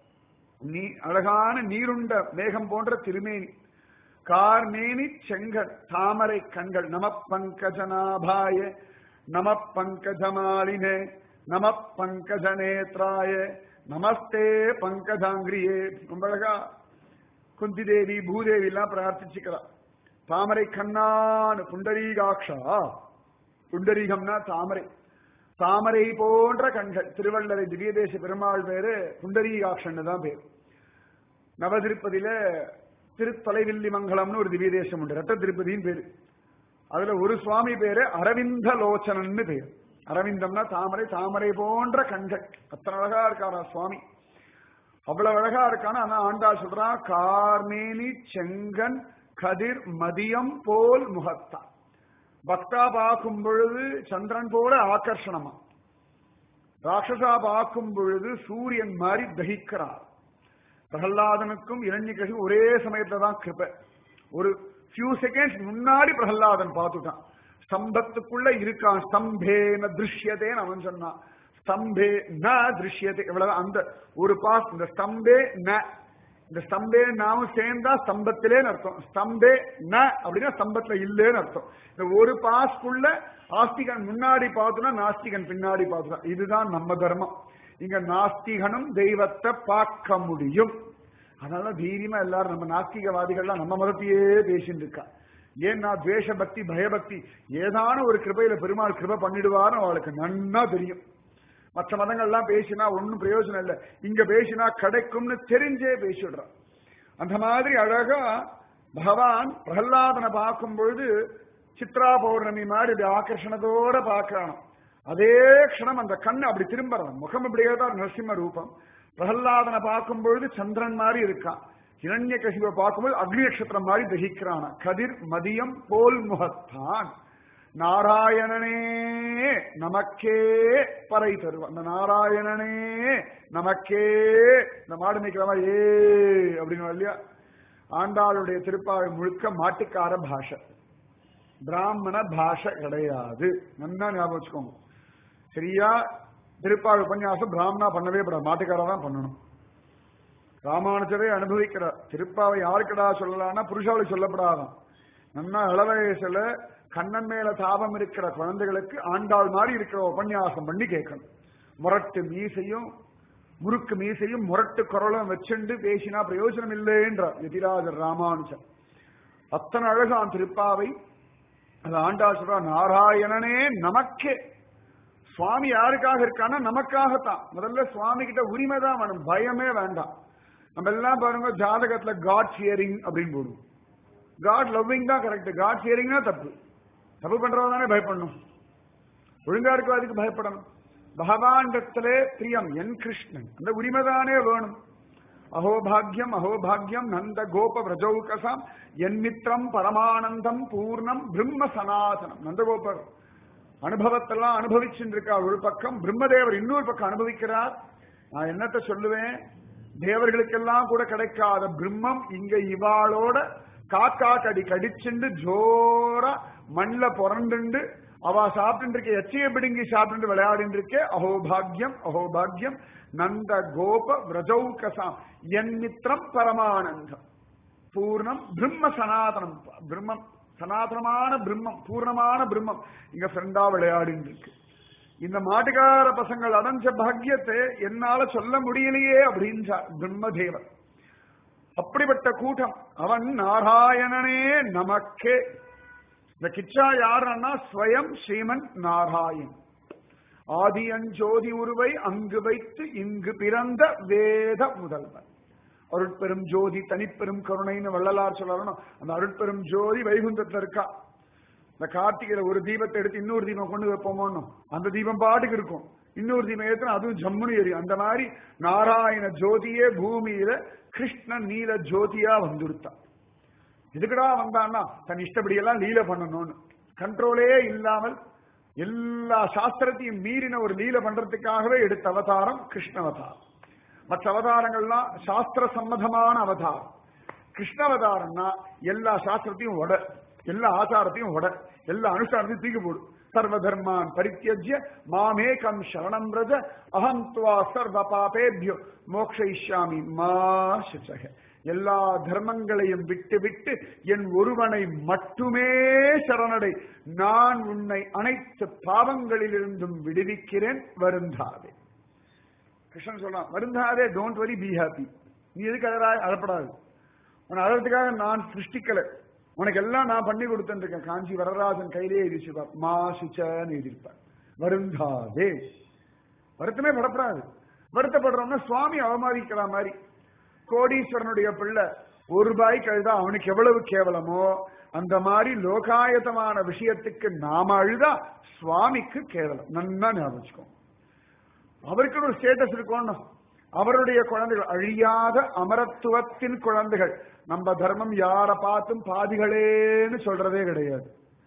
[SPEAKER 1] அழகான நீருண்ட மேகம் போன்ற திருமேனி, கார்மேனி செங்கன் தாமரை கண்கள். நம பங்கஜநாபாய நம பங்கஜமாலினே நம பங்கஜநேத்ராய நமஸ்தே பங்கஜாங்கிரியே. ரொம்ப அழகா குந்தி தேவி பூதேவி எல்லாம் பிரார்த்திச்சுக்கலாம். தாமரை கண்ணான்னு புண்டரீகாட்சா. புண்டரீகம்னா தாமரை, தாமரை போன்ற கண்கள். திருவள்ளரை திவ்யதேச பெருமாள் பேரு புண்டரீகாட்சன்னு தான் பேர். நவதிருப்பதியில திருத்தலைவில்லி மங்கலம்னு ஒரு திவ்யதேசம் உண்டு, ரத்த திருப்பதின்னு பேரு. அதுல ஒரு சுவாமி பேரு அரவிந்த லோச்சனன்னு பேரு. அரவிந்தம்னா தாமரை, தாமரை போன்ற கண்கள். அத்தனை அழகா இருக்காரா சுவாமி, அவ்வளவு அழகா இருக்கான. ஆனா ஆண்டாள் சொல்றான், கார்மேனி செங்கன் கதிர் மதியம் போல் முகத்தான். பக்தா பார்க்கும் பொழுது சந்திரன் போல ஆகர்ஷணமா, ராட்சசா பார்க்கும் பொழுது சூரியன் மாதிரி தகிக்கிறார். பிரகல்லாதனுக்கும் இரண்யகசிபு ஒரே சமயத்துல தான் கிருபை. ஒரு ஃபியூ செகண்ட்ஸ் முன்னாடி பிரகல்லாதன் பார்த்துட்டான். ஸ்தம்பத்துக்குள்ள இருக்கான். ஸ்தம்பே ந திருஷ்யதேன்னு அவன் சொன்னான். ஸ்தம்பே ந திருஷ்யதே, இவ்வளவு அந்த ஒரு பாஸ். இந்த ஸ்தம்பே ந, இந்த ஸ்தம்பே நாமும் சேர்ந்தா ஸ்தம்பத்திலே அர்த்தம். ஸ்தம்பே ந அப்படின்னா ஸ்தம்பத்துல இல்லேன்னு அர்த்தம். இந்த ஒரு பாஸ்க்குள்ள ஆஸ்திகன் முன்னாடி பார்த்தோம்னா நாஸ்திகன் பின்னாடி பார்த்துதான். இதுதான் நம்ம தர்மம். இங்க நாஸ்திகனும் தெய்வத்தை பார்க்க முடியும். அதனால தைரியமா எல்லாரும் நம்ம நாஸ்திகவாதிகள்லாம் நம்ம மதத்தையே பேசிட்டு இருக்கா. ஏன்னா துவேஷ பக்தி பயபக்தி ஏதான ஒரு கிருபையில பெருமாள் கிருபை பண்ணிடுவான்னு அவளுக்கு நன்னா தெரியும். மற்ற மதங்கள்லாம் பேசினா ஒன்னும் பிரயோஜனம் இல்லை, இங்க பேசினா கிடைக்கும்னு தெரிஞ்சே பேசிடுறான். அந்த மாதிரி அழகா பகவான் பிரகல்லாதனை பார்க்கும் பொழுது சித்ரா பௌர்ணமி மாதிரி ஆகர்ஷணத்தோட பார்க்கறான். அதே க்ஷணம் அந்த கண்ணு அப்படி திரும்பறான். முகம் இப்படியேதான் நரசிம்ம ரூபம். பிரகல்லாதனை பார்க்கும் பொழுது சந்திரன் மாதிரி இருக்கான். இரண்யகசிபை பார்க்கும்போது அக்னி நட்சத்திரம் மாதிரி தகிக்கிறான். கதிர் மதியம் போல் முகத்தான். நாராயணனே நமக்கே பறை தருவான். அந்த நாராயணனே நமக்கே, இந்த மாடு நிக்கிற மாதிரி ஏ அப்படின்னு இல்லையா. ஆண்டாளுடைய திருப்பாவை முழுக்க மாட்டுக்கார பாஷை, பிராமண பாஷை கிடையாது. நல்லா ஞாபகம் வச்சுக்கோங்க. சரியா திருப்பாவை உபன்யாசம் பிராமணா பண்ணவே கூடாது, மாட்டுக்காரா தான் பண்ணணும். ராமானுஜரை அனுபவிக்கிறார். திருப்பாவை யாருக்கடா சொல்லலாம்னா புருஷாவுக்கு சொல்லப்படாதான். நல்லா இளவயசுல கண்ணன் மேல தாபம் இருக்கிற குழந்தைகளுக்கு ஆண்டாள் மாதிரி இருக்கிற உபன்யாசம் பண்ணி கேட்கணும். முரட்டு மீசையும் முறுக்கு மீசையும் முரட்டு குரலும் வச்சுண்டு பேசினா பிரயோஜனம் இல்லைன்றார் எதிராஜர் ராமானுஜர். அத்தனை அழகான் திருப்பாவை. அது ஆண்டாள் சொல்றா, நாராயணனே நமக்கே. சுவாமி யாருக்காக இருக்கான்னா நமக்காகத்தான். முதல்ல சுவாமி கிட்ட உரிமை தான் வேணும், பயமே வேண்டாம். நம்ம எல்லாம் பாருங்க ஜாதகத்துல காட் ஃபியரிங் அப்படின்னு போடுவோம். காட் லவ்விங் தான் கரெக்ட், காட் ஃபியரிங்னா தப்பு. தப்பு பண்றதானே பயப்படணும், ஒழுங்கா இருக்கோ அதுக்கு பயப்படணும். பகவானிடத்திலே பிரியம் என் கிருஷ்ணன், அந்த உரிமைதானே வேணும். அஹோபாகியம் அஹோபாகியம் நந்த கோப விரஜௌகசாம் என் மித்திரம் பரமானந்தம் பூர்ணம் பிரம்ம சனாதனம். நந்தகோபர் அனுபவத்தெல்லாம் அனுபவிச்சுட்டு இருக்கா ஒரு பக்கம், பிரம்மதேவர் இன்னொரு பக்கம் அனுபவிக்கிறார். நான் என்னத்த சொல்லுவேன், தேவர்களுக்கெல்லாம் கூட கிடைக்காத பிரம்மம் இங்க இவாளோட காக்கா கடி கடிச்சுண்டு ஜோரா மண்ல புரண்டு அவ சாப்பிட்டு இருக்க எச்சைய பிடுங்கி சாப்பிட்டு விளையாடிட்டு இருக்கே. அஹோபாகியம் அஹோபாகியம் நந்த கோப விரஜௌகசாம் என் மித்திரம் பரமானந்தம் பூர்ணம் பிரம்ம சனாதனம். பிரம்மம் சனாதனமான பிரம்மம், பூர்ணமான பிரம்மம் இங்க ஃப்ரெண்டா விளையாடிட்டு இருக்கு. இந்த மாட்டுக்கார பசங்கள் அடைஞ்ச பாக்கியத்தை என்னால சொல்ல முடியலையே அப்படின்றார் பிரம்மதேவர். அப்படிப்பட்ட கூட்டம் அவன் நாராயணனே நமக்கே. இந்த கிச்சா யாருன்னா ஸ்வயம் ஸ்ரீமன் நாராயண். ஆதியஞ்சோதி உருவை அங்கு வைத்து இங்கு பிறந்த வேத முதல்வன். அருட்பெரும் ஜோதி தனிப்பெரும் கருணைன்னு வள்ளலார் சொல்லணும். அந்த அருட்பெரும் ஜோதி வைகுந்தத்துல இருக்கா. இந்த கார்த்திகையில ஒரு தீபத்தை எடுத்து இன்னொரு தீபம் கொண்டு வைப்போமோன்னு அந்த தீபம் பாட்டுக்கு இருக்கும். இன்னொரு தீபம் ஏற்றினா அதுவும் ஜம்முனு எரியும். அந்த மாதிரி நாராயண ஜோதியே பூமியில கிருஷ்ண நீல ஜோதியா வந்துடுத்தான். எதுக்குடா வந்தான்னா தன் இஷ்டப்படியெல்லாம் லீல பண்ணணும்னு, கண்ட்ரோலே இல்லாமல் எல்லா சாஸ்திரத்தையும் மீறின ஒரு லீல பண்றதுக்காகவே எடுத்த அவதாரம் கிருஷ்ண அவதாரம். மற்ற அவதாரங்கள்லாம் சாஸ்திர சம்மதமான அவதாரம். கிருஷ்ண அவதாரம்னா எல்லா சாஸ்திரத்தையும் உட, எல்லா ஆச்சாரத்தையும் உட, எல்லா அனுஷ்டானத்தையும் தூக்கி போடு. சர்வ தர்மான் பரித்யஜ்ய மாமேகம் சரணம் ரஜ அஹம் த்வா சர்வ பாபேப்யோ மோக்ஷயிஷ்யாமி மா சுச்சக. எல்லா தர்மங்களையும் விட்டு விட்டு என் ஒருவனை மட்டுமே சரணடை, நான் உன்னை அனைத்து பாவங்களிலிருந்தும் விடுவிக்கிறேன், வருந்தாதே. கிருஷ்ணன் சொல்றான், வருந்தாதே, டோன்ட் வரி, பி ஹாப்பி. நீ எதுக்கு அழப்படாது, உன்னை அழறதுக்காக நான் சிருஷ்டிக்கல, உனக்கு எல்லாம் நான் பண்ணி கொடுத்துட்டு இருக்கேன். காஞ்சி வரராஜன் கையிலேயே எழுதிச்சுப்பார், மா சுச்சன்னு எழுதியிருப்பார். வருந்தாதே, வருத்தமே படப்படாது. வருத்தப்படுறோம்னா சுவாமி அவமதிக்கிற மாதிரி. கோடீஸ்வரனுடைய பிள்ளை ஒரு ரூபாய்க்கு அழுதா அவனுக்கு எவ்வளவு கேவலமோ அந்த மாதிரி லோகாயதமான விஷயத்துக்கு நாம அழுதா சுவாமிக்கு கேவலம். நன்னா ஞாபகம். அவருக்கு ஒரு ஸ்டேட்டஸ் இருக்கணும். அவருடைய குழந்தைகள் அழியாத அமரத்துவத்தின் குழந்தைகள். நம்ம தர்மம் யார பார்த்தும் பாதிகளேன்னு சொல்றதே கிடையாது.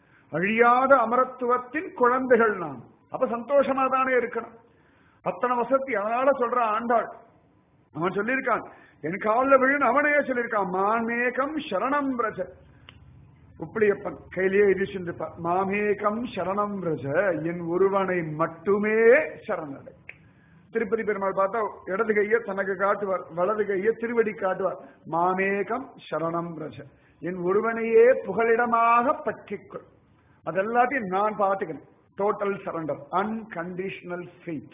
[SPEAKER 1] அழியாத அமரத்துவத்தின் குழந்தைகள் நாம். அப்ப சந்தோஷமா தானே இருக்கணும். அத்தனை வசதி. அதனால சொல்ற ஆண்டாள், அவன் சொல்லியிருக்கான், என் காலில் விழுன்னு அவனையே சொல்லியிருக்கான், மாமேகம் சரணம் ரஜ. உப்பிலியப்பன் கையிலேயே எதிர்ச்சிருப்பார், மாமேகம் சரணம் ரஜ, என் ஒருவனை மட்டுமே சரணடை. திருப்பதி பெருமாள் பார்த்தா இடது கையை தனக்கு காட்டுவார், வலது கையை திருவடி காட்டுவார். மாமேகம் சரணம் ரஜ, என் ஒருவனையே புகலிடமாக பற்றிக்கொள், அதெல்லாத்தையும் நான் பார்த்துக்கிறேன். Total surrender, unconditional faith.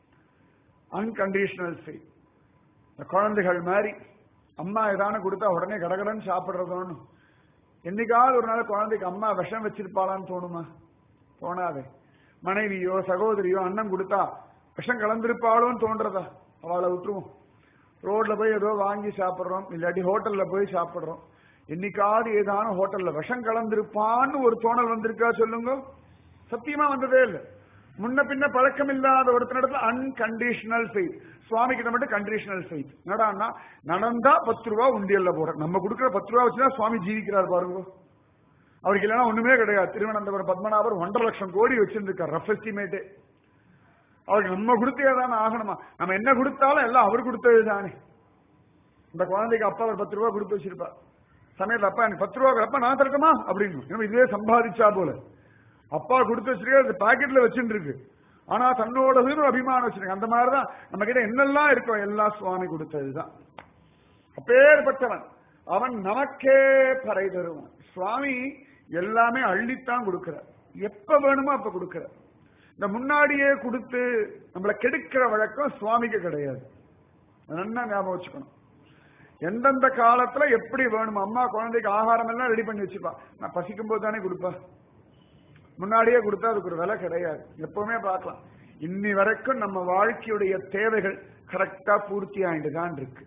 [SPEAKER 1] Unconditional faith. குழந்தைகள் மாதிரி அம்மா ஏதான கொடுத்தா உடனே கடகடன்னு சாப்பிடுறதோன்னு. என்னைக்காவது ஒரு நாள் குழந்தைக்கு அம்மா விஷம் வச்சிருப்பாளான்னு தோணுமா? தோணாதே. மனைவியோ சகோதரியோ அண்ணன் கொடுத்தா விஷம் கலந்திருப்பாளோன்னு தோன்றதா? அவளை விட்டுருவோம். ரோட்ல போய் ஏதோ வாங்கி சாப்பிட்றோம், இல்லாட்டி ஹோட்டல்ல போய் சாப்பிட்றோம். என்னைக்காவது ஏதான ஹோட்டல்ல விஷம் கலந்திருப்பான்னு ஒரு தோணல் வந்திருக்கா சொல்லுங்க? சத்தியமா வந்ததே இல்லை. முன்ன பின்ன பழக்கம் இல்லாத ஒருத்தனிடத்துல அன்கண்டிஷனல் ஃபெய்த். சுவாமி கிட்ட மட்டும் கண்டிஷனல் ஃபெய்த். என்னடான்னா, நடந்தா 10 ரூபா உண்டியல்ல போற, நம்ம கொடுக்குற 10 ரூபா வச்சுதான் சுவாமி ஜீவிக்கிறார் பாருங்க. அவருக்கு இல்லைன்னா ஒண்ணுமே கிடையாது. திருவனந்தபுரம் பத்மநாபர் 1.5 லட்சம் கோடி வச்சிருந்திருக்கார், ரஃப் எஸ்டிமேட்டு. அவருக்கு நம்ம கொடுத்தே தானே ஆகணுமா? நம்ம என்ன கொடுத்தாலும் எல்லாம் அவர் கொடுத்தது தானே. இந்த குழந்தைக்கு அப்பா அவர் 10 ரூபா கொடுத்து வச்சிருப்பார். சமயத்தில் அப்பா எனக்கு 10 ரூபா அப்பா நான் தரட்டுமா அப்படின்னு, இதுவே சம்பாதிச்சா போல. அப்பா கொடுத்து வச்சிருக்க பாக்கெட்ல வச்சுட்டு இருக்கு, ஆனா தன்னோட அபிமானம் வச்சிருக்க. அந்த மாதிரிதான் நம்ம கிட்ட என்னெல்லாம் இருக்கோ எல்லாம் சுவாமி கொடுத்ததுதான். அப்பேற்பட்டவன் அவன் நமக்கே பறை தருவான். சுவாமி எல்லாமே அள்ளித்தான் கொடுக்கிறார், எப்ப வேணுமோ அப்ப கொடுக்கிறார். இந்த முன்னாடியே கொடுத்து நம்மளை கெடுக்கிற வழக்கம் சுவாமிக்கு கிடையாது. நல்லா ஞாபகம் வச்சுக்கணும். எந்தெந்த காலத்துல எப்படி வேணுமோ. அம்மா குழந்தைக்கு ஆகாரம் எல்லாம் ரெடி பண்ணி வச்சுப்பா, நான் பசிக்கும் போது தானே கொடுப்பா. முன்னாடியே கொடுத்தா அதுக்கு ஒரு விலை கிடையாது. எப்பவுமே பார்க்கலாம், இன்னி வரைக்கும் நம்ம வாழ்க்கையுடைய தேவைகள் கரெக்டா பூர்த்தி ஆயிட்டு தான் இருக்கு.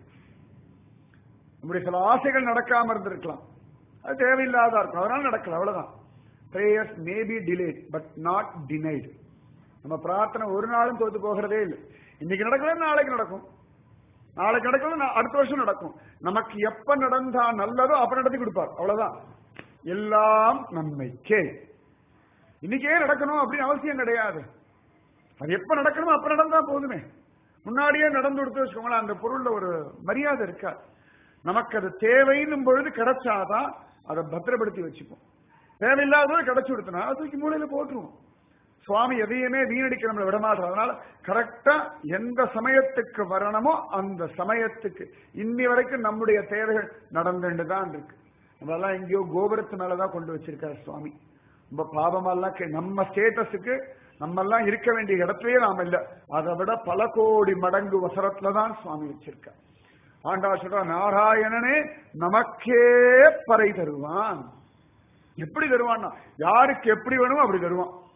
[SPEAKER 1] நம்முடைய சில ஆசைகள் நடக்காம இருந்திருக்கலாம், அது தேவையில்லாத இருக்கும், அதனால நடக்கல, அவ்வளவுதான். prayers may be delayed but not denied. நம்ம பிரார்த்தனை ஒரு நாளும் தோத்து போகிறதே இல்லை. இன்னைக்கு நடக்கல நாளைக்கு நடக்கும், நாளைக்கு நடக்கல அடுத்த வருஷம் நடக்கும். நமக்கு எப்ப நடந்தா நல்லதோ அப்ப நடத்தி கொடுப்பார், அவ்வளவுதான். எல்லாம் நன்மைக்கே. இன்னைக்கே நடக்கணும் அப்படின்னு அவசியம் கிடையாது. அது எப்ப நடக்கணுமோ அப்ப நடந்தா போதுமே. முன்னாடியே நடந்து கொடுத்து வச்சுக்கோங்களேன், அந்த பொருள்ல ஒரு மரியாதை இருக்கா. நமக்கு அது தேவைன்னும் பொழுது கிடைச்சாதான் அதை பத்திரப்படுத்தி வச்சுப்போம். தேவையில்லாத கிடைச்சு கொடுத்தனா தூக்கி மூலையில போட்டுருவோம். சுவாமி எதையுமே வீணடிக்க நம்மளை விடமாட்டார். அதனால கரெக்டா எந்த சமயத்துக்கு வரணுமோ அந்த சமயத்துக்கு இன்னி வரைக்கும் நம்முடைய தேவைகள் நடந்துதான் இருக்கு. நம்மளெல்லாம் எங்கேயோ கோபுரத்து மேலதான் கொண்டு வச்சிருக்காரு சுவாமி. ரொம்ப பாவமெல்லாம் நம்ம ஸ்டேட்டஸுக்கு நம்ம எல்லாம் இருக்க வேண்டிய இடத்துலயே நாம இல்ல, அதை விட பல கோடி மடங்கு வசரத்துலதான் சுவாமி வச்சிருக்கார். ஆண்டாள் சொல்ற, நாராயணனே நமக்கே பறை தருவான். எப்படி தருவான்னா, யாருக்கு எப்படி வேணுமோ அப்படி தருவான்.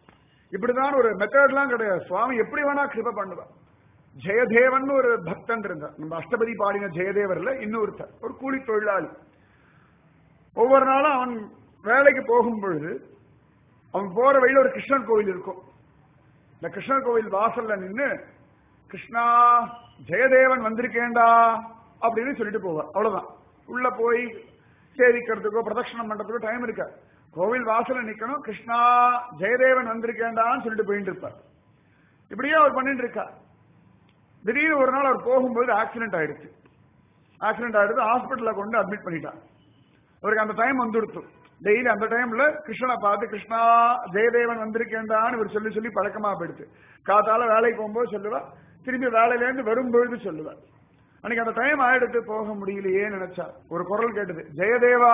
[SPEAKER 1] இப்படிதான் ஒரு மெத்தட்லாம் கிடையாது. சுவாமி எப்படி வேணா கிருபை பண்ணுவார். ஜெயதேவன் ஒரு பக்தன் இருந்தார். நம்ம அஷ்டபதி பாடின ஜெயதேவர்ல இன்னொருத்தர் ஒரு கூலி தொழிலாளி. ஒவ்வொரு நாளும் அவன் வேலைக்கு போகும் பொழுது அவன் போற வழியில ஒரு கிருஷ்ணன் கோவில் இருக்கும். இந்த கிருஷ்ணர் கோவில் வாசல்ல நின்று கிருஷ்ணா ஜெயதேவன் வந்திருக்கேண்டா அப்படின்னு சொல்லிட்டு போவார். அவ்வளவுதான். உள்ள போய் சேவிக்கிறதுக்கோ பிரதட்சணம் பண்றதுக்கோ டைம் இருக்க. கோவில் வாசல்ல நிக்கணும், கிருஷ்ணா ஜெயதேவன் வந்திருக்கேண்டான்னு சொல்லிட்டு போயிட்டு இருப்பார். இப்படியே அவர் பண்ணிட்டு இருக்கார். திடீர்னு ஒரு நாள் அவர் போகும்போது ஆக்சிடென்ட் ஆயிடுச்சு. ஹாஸ்பிட்டல்ல கொண்டு அட்மிட் பண்ணிட்டார். அவருக்கு அந்த டைம் வந்துடுத்து. டெய்லி அந்த டைம்ல கிருஷ்ணனை பார்த்து கிருஷ்ணா ஜெயதேவன் வந்திருக்கேண்டான்னு இவர் சொல்லி சொல்லி பழக்கமா போயிடுச்சு. காத்தால வேலைக்கு போகும்போது சொல்லுவா, திரும்பி வேலையில இருந்து வரும்பொழுது சொல்லுவா. அன்னைக்கு அந்த டைம் ஆயிடுத்து, போக முடியலையே நினைச்சா. ஒரு குரல் கேட்டது, ஜெயதேவா.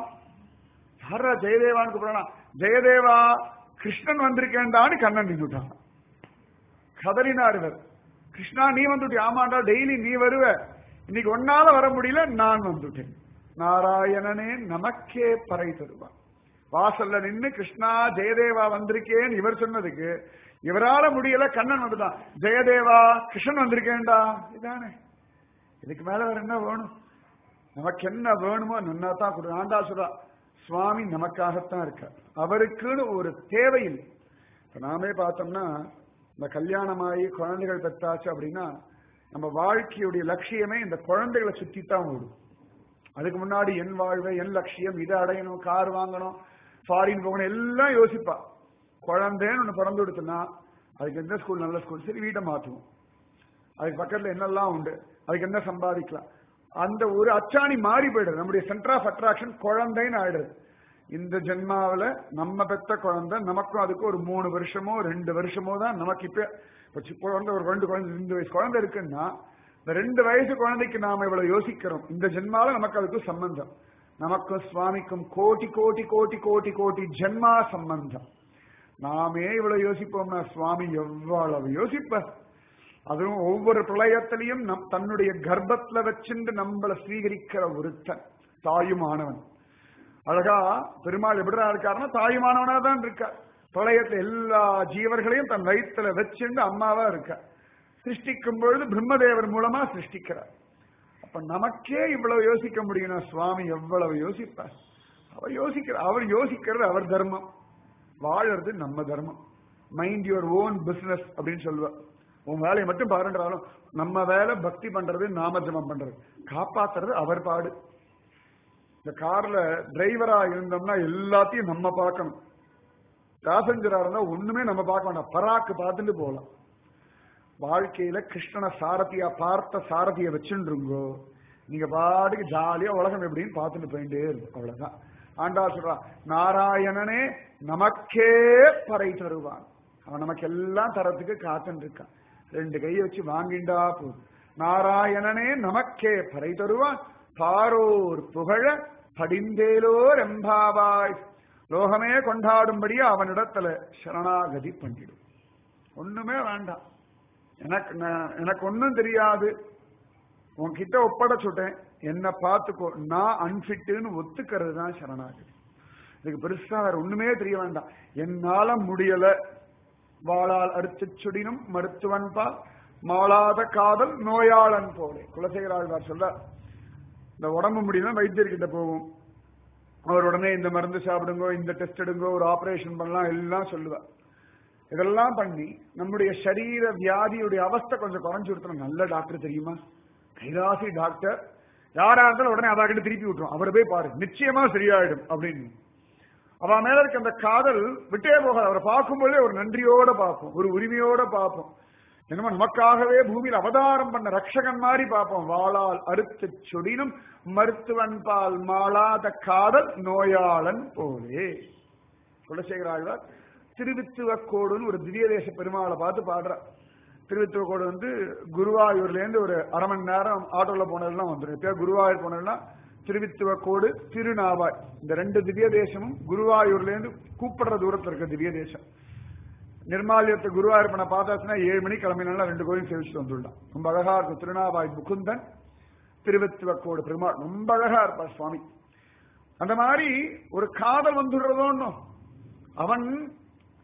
[SPEAKER 1] யாரா ஜெயதேவான்னு கூப்பிடலாம். ஜெயதேவா கிருஷ்ணன் வந்திருக்கேண்டான்னு கண்ணன் நின்றுட்டான். கதறினார் இவர். கிருஷ்ணா நீ வந்துட்டு, ஆமாண்டா டெய்லி நீ வருவ, இன்னைக்கு ஒன்னால வர முடியல, நான் வந்துட்டேன். நாராயணனே நமக்கே பறை தருவான். வாசல்ல நின்று கிருஷ்ணா ஜெயதேவா வந்திருக்கேன் இவர் சொன்னதுக்கு இவரால முடியல, கண்ணன் வந்துட்டான். ஜெயதேவா கிருஷ்ணன் வந்திருக்கேன்டா. இதானே, இதுக்கு மேல வேற என்ன வேணும்? நமக்கு என்ன வேணுமோ நன்னா தான் கொடு. ஆண்டா சொல்றா, சுவாமி நமக்காகத்தான் இருக்க, அவருக்குன்னு ஒரு தேவையில்லை. இப்ப நாமே பார்த்தோம்னா இந்த கல்யாணமாயி குழந்தைகள் பெற்றாச்சு அப்படின்னா நம்ம வாழ்க்கையுடைய லட்சியமே இந்த குழந்தைகளை சுத்தித்தான் ஓடும். அதுக்கு முன்னாடி என் வாழ்வை, என் லட்சியம், இதை அடையணும், கார் வாங்கணும், ஃபாரின் போகணும், எல்லாம் யோசிப்பா. குழந்தைன்னு ஒண்ணு பிறந்து கொடுத்துன்னா அதுக்கு எந்த ஸ்கூல் நல்ல ஸ்கூல், சரி வீட்டை மாற்றுவோம், அதுக்கு பக்கத்துல என்னெல்லாம் உண்டு, அதுக்கு என்ன சம்பாதிக்கலாம், அந்த ஒரு அச்சாணி மாறி போயிடுது. நம்முடைய சென்டர் ஆஃப் அட்ராக்ஷன் குழந்தைன்னு ஆயிடுது. இந்த ஜென்மாவில நம்ம பெத்த குழந்தை நமக்கும் அதுக்கு ஒரு 3 வருஷமோ 2 வருஷமோ தான் நமக்கு. இப்ப குழந்தை ஒரு 2 குழந்தை 2 வயசு குழந்தை இருக்குன்னா இந்த 2 வயசு குழந்தைக்கு நாம இவ்வளவு யோசிக்கிறோம். இந்த ஜென்மால நமக்கு அதுக்கு சம்பந்தம். நமக்கும் சுவாமிக்கும் கோடி கோடி கோடி கோடி கோடி ஜென்மா சம்பந்தம். நாமே இவ்வளவு யோசிப்போம்னா சுவாமி எவ்வளவு யோசிப்பார். அதுவும் ஒவ்வொரு பிரளயத்திலையும் தன்னுடைய கர்ப்பத்துல வச்சுட்டு நம்மளை ஸ்வீகரிக்கிற ஒருத்தன் தாயுமானவன். அழகா பெருமாள் எப்படிதான் இருக்காருன்னா தாயுமானவனா தான் இருக்கார். பிரளயத்துல எல்லா ஜீவர்களையும் தன் வயிற்றுல வச்சுட்டு அம்மாவா இருக்கார். சிருஷ்டிக்கும் பொழுது பிரம்மதேவர் மூலமா சிருஷ்டிக்கிறார். அப்ப நமக்கே இவ்வளவு யோசிக்க முடியும்னா சுவாமி எவ்வளவு யோசிப்பார். அவர் யோசிக்கிறது அவர் தர்மம், வாழறது நம்ம தர்மம். மைண்ட் யுவர் ஓன் பிசினஸ் அப்படின்னு சொல்லுவார். உன் வேலையை மட்டும் பாருன்றாலும் நம்ம வேலை பக்தி பண்றது, நாம ஜபம் பண்றது, காப்பாத்துறது அவர் பாடு. இந்த கார்ல டிரைவரா இருந்தோம்னா எல்லாத்தையும் நம்ம பார்க்கணும். பேசஞ்சரா இருந்தா ஒண்ணுமே நம்ம பார்க்க வேண்டாம், பராக்கு பார்த்துட்டு போகலாம். வாழ்க்கையில கிருஷ்ணனை சாரதியா பார்த்த சாரதியை வச்சுருங்கோ, நீங்க பாட்டுக்கு ஜாலியா உலகம் எப்படின்னு பார்த்துட்டு போயிட்டே இருக்கும். அவ்வளவுதான். ஆண்டா சொல்றா, நாராயணனே நமக்கே பறை தருவான். அவன் நமக்கு எல்லாம் தரத்துக்கு காத்துட்டு இருக்கான். 2 கையை வச்சு வாங்கிண்டா போதும். நாராயணனே நமக்கே பறை தருவான், பாரோர் புகழ படிந்தேலோர் எம்பாவாய். லோகமே கொண்டாடும்படியா அவனிடத்துல சரணாகதி பண்ணிடும். ஒண்ணுமே வேண்டாம், எனக்கு ஒன்னும் தெரியாது, உன்கிட்ட ஒப்படைச்சுட்டேன், என்ன பார்த்துக்கோ, நான் அன்பிட்டுன்னு ஒத்துக்கிறது தான் சரணாகதி. இதுக்கு பெருசா வேற ஒண்ணுமே தெரிய வேண்டாம். என்னால முடியல, வாளால் அறுத்து சுடினும் மருத்துவன் பால் மாளாத காதல் நோயாளன் போலே. குலசேகராழ்வார் சொல்ல, இந்த உடம்பு முடியல வைத்தியர்கிட்ட போவோம், அவர் உடனே இந்த மருந்து சாப்பிடுங்கோ, இந்த டெஸ்ட் எடுங்கோ, ஒரு ஆபரேஷன் பண்ணலாம் எல்லாம் சொல்லுவார். இதெல்லாம் பண்ணி நம்முடைய சரீர வியாதியுடைய அவஸ்தை கொஞ்சம் குறைஞ்சு கொடுத்தோம். நல்ல டாக்டர் தெரியுமா, கைலாசி டாக்டர், யாரா இருந்தாலும் உடனே அதாக்கிட்ட திருப்பி விட்டுரும், அவரை போய் பாரு நிச்சயமா சரியாயிடும் அப்படின்னு. அவ மேல இருக்க அந்த காதல் விட்டே போகாது. அவரை பார்க்கும்போதே ஒரு நன்றியோட பார்ப்போம், ஒரு உரிமையோட பார்ப்போம். என்னமோ நமக்காகவே பூமியில் அவதாரம் பண்ண ரட்சகன் மாதிரி பார்ப்போம். வாளால் அறுத்து சொடினும் மருத்துவன் பால் மாளாத காதல் நோயாளன் போலே. குலசேகராழ்வார் திருவித்துவக்கோடுன்னு ஒரு திவ்ய தேச பெருமாளை பார்த்து பாடுற. திருவித்துவக்கோடு குருவாயூர்ல இருந்து ஒரு 1/2 மணி நேரம் ஆட்டோல போனதுலாம் வந்துடும். இப்ப குருவாயூர் போனதுன்னா திருவித்துவக்கோடு, திருநாவாய், இந்த 2 திவ்ய தேசமும் குருவாயூர்ல இருந்து கூப்பிடுற தூரத்துல இருக்க திவ்ய தேசம். நிர்மாலயத்தை குருவாயூர் பண்ண பார்த்தாச்சுன்னா 7 மணிக்கு கிளம்பினால 2 கோயில் சேவிச்சுட்டு வந்துடலாம். ரொம்ப அழகா இருக்கும். திருநாவாய் முகுந்தன், திருவித்துவக்கோடு பெருமாள், ரொம்ப அழகா இருப்பார் சுவாமி. அந்த மாதிரி ஒரு காதல் வந்துடுறதோன்னு அவன்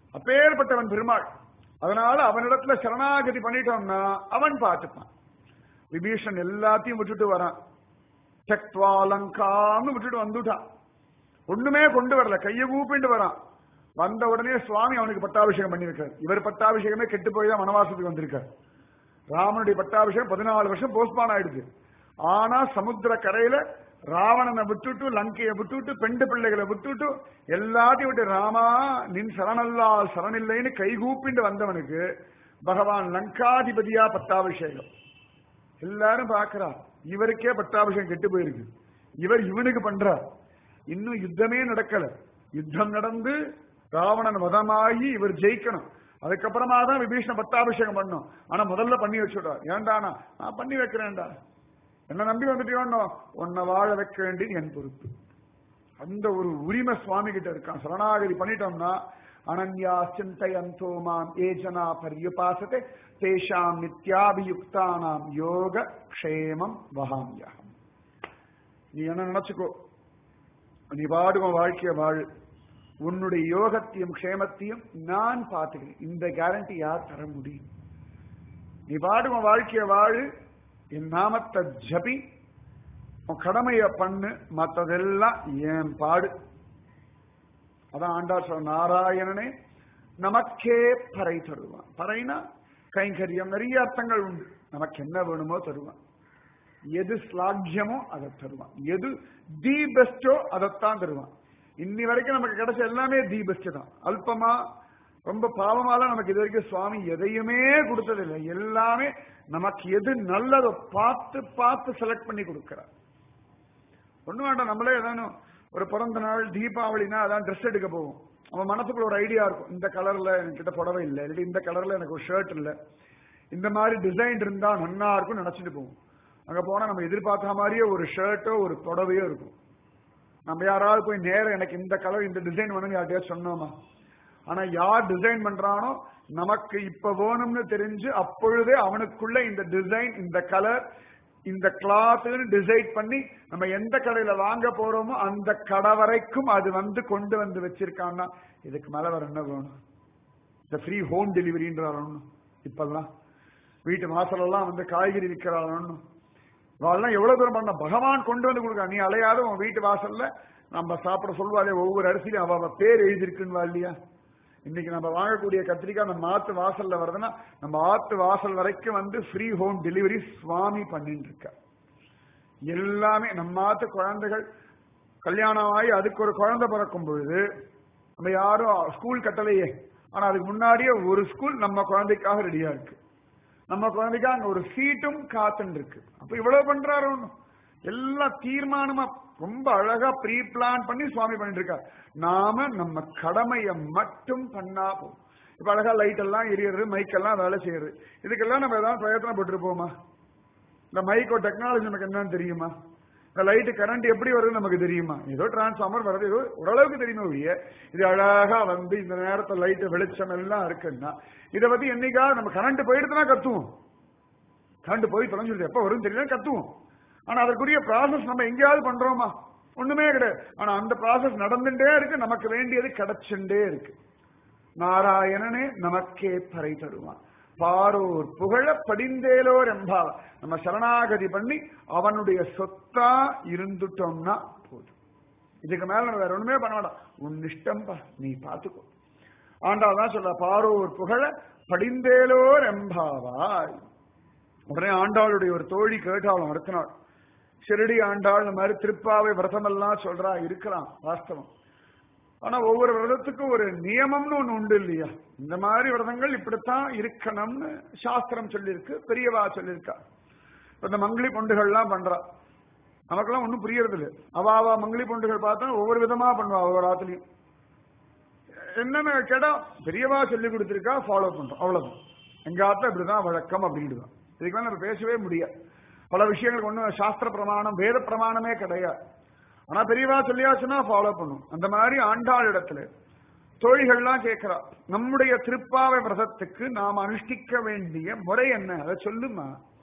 [SPEAKER 1] அப்பேற்பட்டவன் பெருமாள். அதனால அவனிடத்துல சரணாகதி பண்ணிட்டோம்னா அவன் பார்த்துப்பான். விபீஷன் எல்லாத்தையும் விட்டுட்டு வரான். தக்த்வா லங்கான்னு விட்டுட்டு வந்துட்டான். ஒண்ணுமே கொண்டு வரல, கையை கூப்பிட்டு வரான். வந்த உடனே சுவாமி அவனுக்கு பட்டாபிஷேகம் பண்ணிருக்காரு. இவர் பட்டாபிஷேகமே கெட்டு போய் தான் வனவாசத்துக்கு வந்திருக்காரு. ராமனுடைய பட்டாபிஷேகம் 14 வருஷம் போஸ்ட்பான் ஆயிடுச்சு. ஆனா சமுத்திர கரையில ராவணனை விட்டுட்டு, லங்கையை விட்டுட்டு, பெண்டு பிள்ளைகளை விட்டுட்டு, எல்லாத்தையும் விட்டு ராமா நின் சரணல்லால் சரணில்லைன்னு கைகூப்பிண்டு வந்தவனுக்கு பகவான் லங்காதிபதியா பட்டாபிஷேகம். எல்லாரும் பார்க்கிறார், இவருக்கே பட்டாபிஷேகம் கெட்டு போயிருக்கு, இவர் இவனுக்கு பண்றார். இன்னும் யுத்தமே நடக்கல. யுத்தம் நடந்து ராவணன் வதமாகி இவர் ஜெயிக்கணும். அதுக்கப்புறமா தான் விபீஷண பட்டாபிஷேகம் பண்ணும். ஆனா முதல்ல பண்ணி வச்சுட்டார். ஏண்டானா, நான் பண்ணி வைக்கிறேன்டா, என்ன நம்பி வந்துட்டியோன்னோ, உன்னை வாழ வைக்க வேண்டியது என் பொறுப்பு. அந்த ஒரு உரிமை சுவாமி கிட்ட இருக்கான். சரணாகதி பண்ணிட்டோம்னா அனன்யா சிந்தையந்தோ மாம் ஏஜனா பர்யுபாசதே தேஷாம் நித்யாபியுக்தானாம் யோக க்ஷேமம் வஹாம்யஹம். நீ என்ன நினைச்சுக்கோ, நீ பாடுவோம் வாழ்க்கைய வாழு, உன்னுடைய யோகத்தையும் க்ஷேமத்தையும் நான் பார்த்துக்கிறேன். இந்த கேரண்டி யார் தர முடியும்? நீ பாடுவோம் வாழ்க்கைய வாழு, என் நாமத்தை ஜபி, உன் கடமைய பண்ணு, மற்றதெல்லாம் என் பாடு. அதான் ஆண்டாள் சொல்ற, நாராயணனே நமக்கே பறை தருவான். பறைனா கைங்கரியம், நிறைய அர்த்தங்கள் உண்டு. நமக்கு என்ன வேணுமோ தருவான். எது ஸ்லாக்கியமோ அதை தருவான். எது தி பெஸ்டோ அதைத்தான் தருவான். இன்னி வரைக்கும் நமக்கு கிடைச்ச எல்லாமே தி பெஸ்ட் தான். அல்பமா ரொம்ப பாவமாலாம் நமக்கு இது வரைக்கும் சுவாமி எதையுமே கொடுத்ததில்லை. எல்லாமே நமக்கு எது நல்லதோ பார்த்து பார்த்து செலக்ட் பண்ணி கொடுக்கிறார். ஒண்ணு வேண்டாம், நம்மளே ஏதானும் ஒரு பிறந்த நாள் தீபாவளினா அதான் ட்ரெஸ் எடுக்க போவோம். அவன் மனசுக்குள்ள ஒரு ஐடியா இருக்கும், இந்த கலர்ல என்கிட்ட புடவை இல்லை, இல்லை இந்த கலர்ல எனக்கு ஒரு ஷர்ட் இல்லை, இந்த மாதிரி டிசைன் இருந்தா நன்னா இருக்கும் நினைச்சிட்டு போவோம். அங்க போனா நம்ம எதிர்பார்த்த மாதிரியே ஒரு ஷர்ட்டோ ஒரு புடவையோ இருக்கும். நம்ம யாராவது போய் நேரம் எனக்கு இந்த கலர் இந்த டிசைன் வேணும்னு யார்கிட்டயாவது சொன்னோமா? ஆனா யார் டிசைன் பண்றானோ நமக்கு இப்ப வேணும்னு தெரிஞ்சு அப்பொழுதே அவனுக்குள்ள இந்த டிசைன், இந்த கலர், இந்த கிளாத்னு டிசைட் பண்ணி நம்ம எந்த கடையில வாங்க போறோமோ அந்த கடை வரைக்கும் அது வந்து கொண்டு வந்து வச்சிருக்கான்னா இதுக்கு மேல வேற என்ன வேணும்? இந்த ஃப்ரீ ஹோம் டெலிவரின்றாலும் இப்பெல்லாம் வீட்டு வாசல் எல்லாம் வந்து காய்கறி விற்கிறாலும் அதெல்லாம் எவ்வளவு தூரம் பண்ண பகவான் கொண்டு வந்து கொடுக்க. நீ அலையாத உன் வீட்டு வாசல்ல நம்ம சாப்பிட சொல்வாளே, ஒவ்வொரு அரிசியிலும் அவ பேர் எழுதியிருக்குன்னு இல்லையா? இன்னைக்கு நம்ம வாங்கக்கூடிய கத்திரிக்காய் நம்ம ஆத்து வாசல்ல வருதுன்னா நம்ம ஆத்து வாசல் வரைக்கும் வந்து ஃப்ரீ ஹோம் டெலிவரி சுவாமி பண்ணிட்டு இருக்க. எல்லாமே நம்ம ஆத்து குழந்தைகள் கல்யாணம் ஆகி அதுக்கு ஒரு குழந்தை பிறக்கும் பொழுது நம்ம யாரும் ஸ்கூல் கட்டலையே, ஆனா அதுக்கு முன்னாடியே ஒரு ஸ்கூல் நம்ம குழந்தைக்காக ரெடியா இருக்கு. நம்ம குழந்தைக்காக அங்க ஒரு சீட்டும் காத்துன்னு இருக்கு. அப்ப இவ்வளவு பண்றாரு, எல்லாம் தீர்மானமா ரொம்ப அழகா ப்ரீ பிளான் பண்ணி சுவாமி பண்ணிட்டு இருக்காரு. நாம நம்ம கடமையை மட்டும் பண்ணா போதும். இப்ப அழகா லைட் எல்லாம் எரியறது, மைக்கெல்லாம் வேலை செய்யறது, இதுக்கெல்லாம் நம்ம ஏதாவது பிரயத்தனப்பட்டிருப்போமா? இந்த மைக்கோ டெக்னாலஜி நமக்கு என்னன்னு தெரியுமா? இந்த லைட்டு கரண்ட் எப்படி வருதுன்னு நமக்கு தெரியுமா? ஏதோ டிரான்ஸ்பார்மர் வருது, ஏதோ ஓரளவுக்கு தெரியுமா ஒழிய இது அழகா வந்து இந்த நேரத்தில் லைட்டு வெளிச்சம் எல்லாம் இருக்குன்னா இதை பத்தி என்னைக்காவது நம்ம கரண்ட் போயிடுதுன்னா கத்துவோம். கரண்ட் போய் தொலைஞ்சிருது, எப்ப வரும் தெரியல கத்துவோம். ஆனா அதற்குரிய ப்ராசஸ் நம்ம எங்கேயாவது பண்றோமா? ஒண்ணுமே கிடையாது. ஆனா அந்த ப்ராசஸ் நடந்துட்டே இருக்கு, நமக்கு வேண்டியது கிடைச்சுட்டே இருக்கு. நாராயணனே நமக்கே பறை தருவான். பாரோர் புகழ படிந்தேலோர் என்பா. நம்ம சரணாகதி பண்ணி அவனுடைய சொத்தா இருந்துட்டோம்னா போதும். இதுக்கு மேல நம்ம வேற ஒண்ணுமே பண்ண வேண்டாம். உன் இஷ்டம்பா, நீ பாத்துக்கோ. ஆண்டாள் தான் சொல்ற, பாரோர் புகழ படிந்தேலோர் எம்பாவாய். உடனே ஆண்டாளுடைய ஒரு தோழி கேட்டாலும் அடுத்த நாள், ஷிரடி ஆண்டாள் இந்த மாதிரி திருப்பாவை விரதம் எல்லாம் சொல்றா, இருக்கலாம் வாஸ்தவம். ஆனா ஒவ்வொரு விரதத்துக்கும் ஒரு நியமம்னு ஒண்ணு உண்டு இல்லையா? இந்த மாதிரி விரதங்கள் இப்படித்தான் இருக்கணும்னு சாஸ்திரம் சொல்லியிருக்கு, பெரியவா சொல்லியிருக்கா. இப்ப இந்த மங்கிலி பொண்டுகள்லாம் பண்றா, நமக்கெல்லாம் ஒன்னும் புரியறது இல்லை. அவாவா மங்கிலி பொண்டுகள் பார்த்தா ஒவ்வொரு விதமா பண்ணுவா. ஒவ்வொரு ஆத்துலயும் என்னன்னு கேட்டா பெரியவா சொல்லி கொடுத்திருக்கா, ஃபாலோ பண்றோம், அவ்வளவுதான். எங்க ஆத்துல இப்படிதான் வழக்கம் அப்படின்ட்டுதான். இதுக்கு நம்ம பேசவே முடியாது. பல விஷயங்களுக்கு ஒன்றும் சாஸ்திர பிரமாணம் வேத பிரமாணமே கிடையாது. ஆனா பெரியவா சொல்லியாச்சுன்னா ஃபாலோ பண்ணும். அந்த மாதிரி ஆண்டாள் இடத்துல தோழிகள்லாம் கேட்கிறா, நம்முடைய திருப்பாவை விரதத்துக்கு நாம் அனுஷ்டிக்க வேண்டிய முறை என்ன, அதை சொல்லுமா.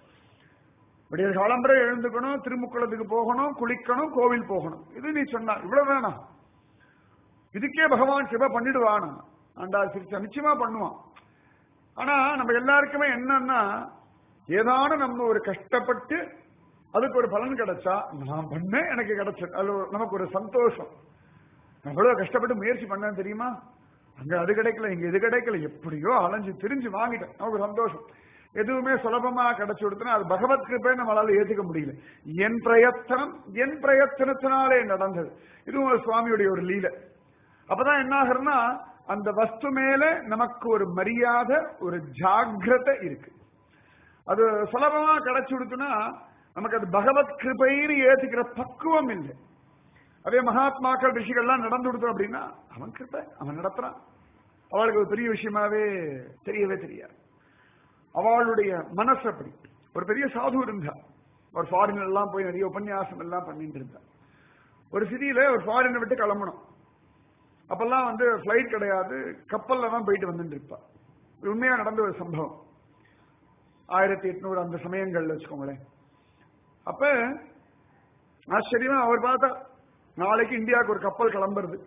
[SPEAKER 1] விடிய காலம்பரை எழுந்துக்கணும், திருமுக்குளத்துக்கு போகணும், குளிக்கணும், கோவில் போகணும், இது நீ சொன்னா இவ்வளவு வேணாம். இதுக்கே பகவான் சிவ பண்ணிடுவானா? ஆண்டாள் சிரிச்சா நிச்சயமா பண்ணுவான். ஆனா நம்ம எல்லாருக்குமே என்னன்னா, ஏதானும் நம்ம ஒரு கஷ்டப்பட்டு அதுக்கு ஒரு பலன் கிடைச்சா, நான் பண்ணேன் எனக்கு கிடைச்சது, அது நமக்கு ஒரு சந்தோஷம். நான் எவ்வளவு கஷ்டப்பட்டு முயற்சி பண்ணேன் தெரியுமா, அங்க அது கிடைக்கல இங்க இது கிடைக்கல, எப்படியோ அலைஞ்சு திரிஞ்சு வாங்கிட்டேன், நமக்கு சந்தோஷம். எதுவுமே சுலபமா கிடைச்சு கொடுத்தனா அது பகவத் கிருபை நம்மளால ஏத்துக்க முடியல. என் பிரயத்தனத்தினாலே நடந்தது. இதுவும் ஒரு சுவாமியுடைய ஒரு லீலை. அப்பதான் என்ன ஆகுறதுன்னா, அந்த வஸ்து மேல நமக்கு ஒரு மரியாதை, ஒரு ஜாக்கிரதை இருக்கு. அது சுலபமா கிடைச்சு கொடுத்தனா நமக்கு அது பகவத் கிருபைன்னு ஏத்துக்கிற பக்குவம் இல்லை. அதே மகாத்மாக்கள் ரிஷிகள்லாம் நடந்து கொடுத்தோம் அப்படின்னா, அவன் கிருபை, அவன் நடத்துறான், அவளுக்கு ஒரு பெரிய விஷயமாவே தெரியவே தெரியாது. அவளுடைய மனசு அப்படி. ஒரு பெரிய சாது இருந்தா, ஒரு ஃபாரின் எல்லாம் போய் நிறைய உபன்யாசம் எல்லாம் பண்ணிட்டு இருந்தா. ஒரு சிட்டியில ஒரு ஃபாரினை விட்டு கிளம்பணும். அப்பெல்லாம் பிளைட் கிடையாது, கப்பல்ல தான் போயிட்டு வந்துட்டு இருப்பா. உண்மையா நடந்த ஒரு சம்பவம். 1800 அந்த சமயங்கள்ல வச்சுக்கோங்களேன். அப்ப ஆச்சரியமா அவர் பார்த்தா, நாளைக்கு இந்தியாவுக்கு ஒரு கப்பல் கிளம்புறது,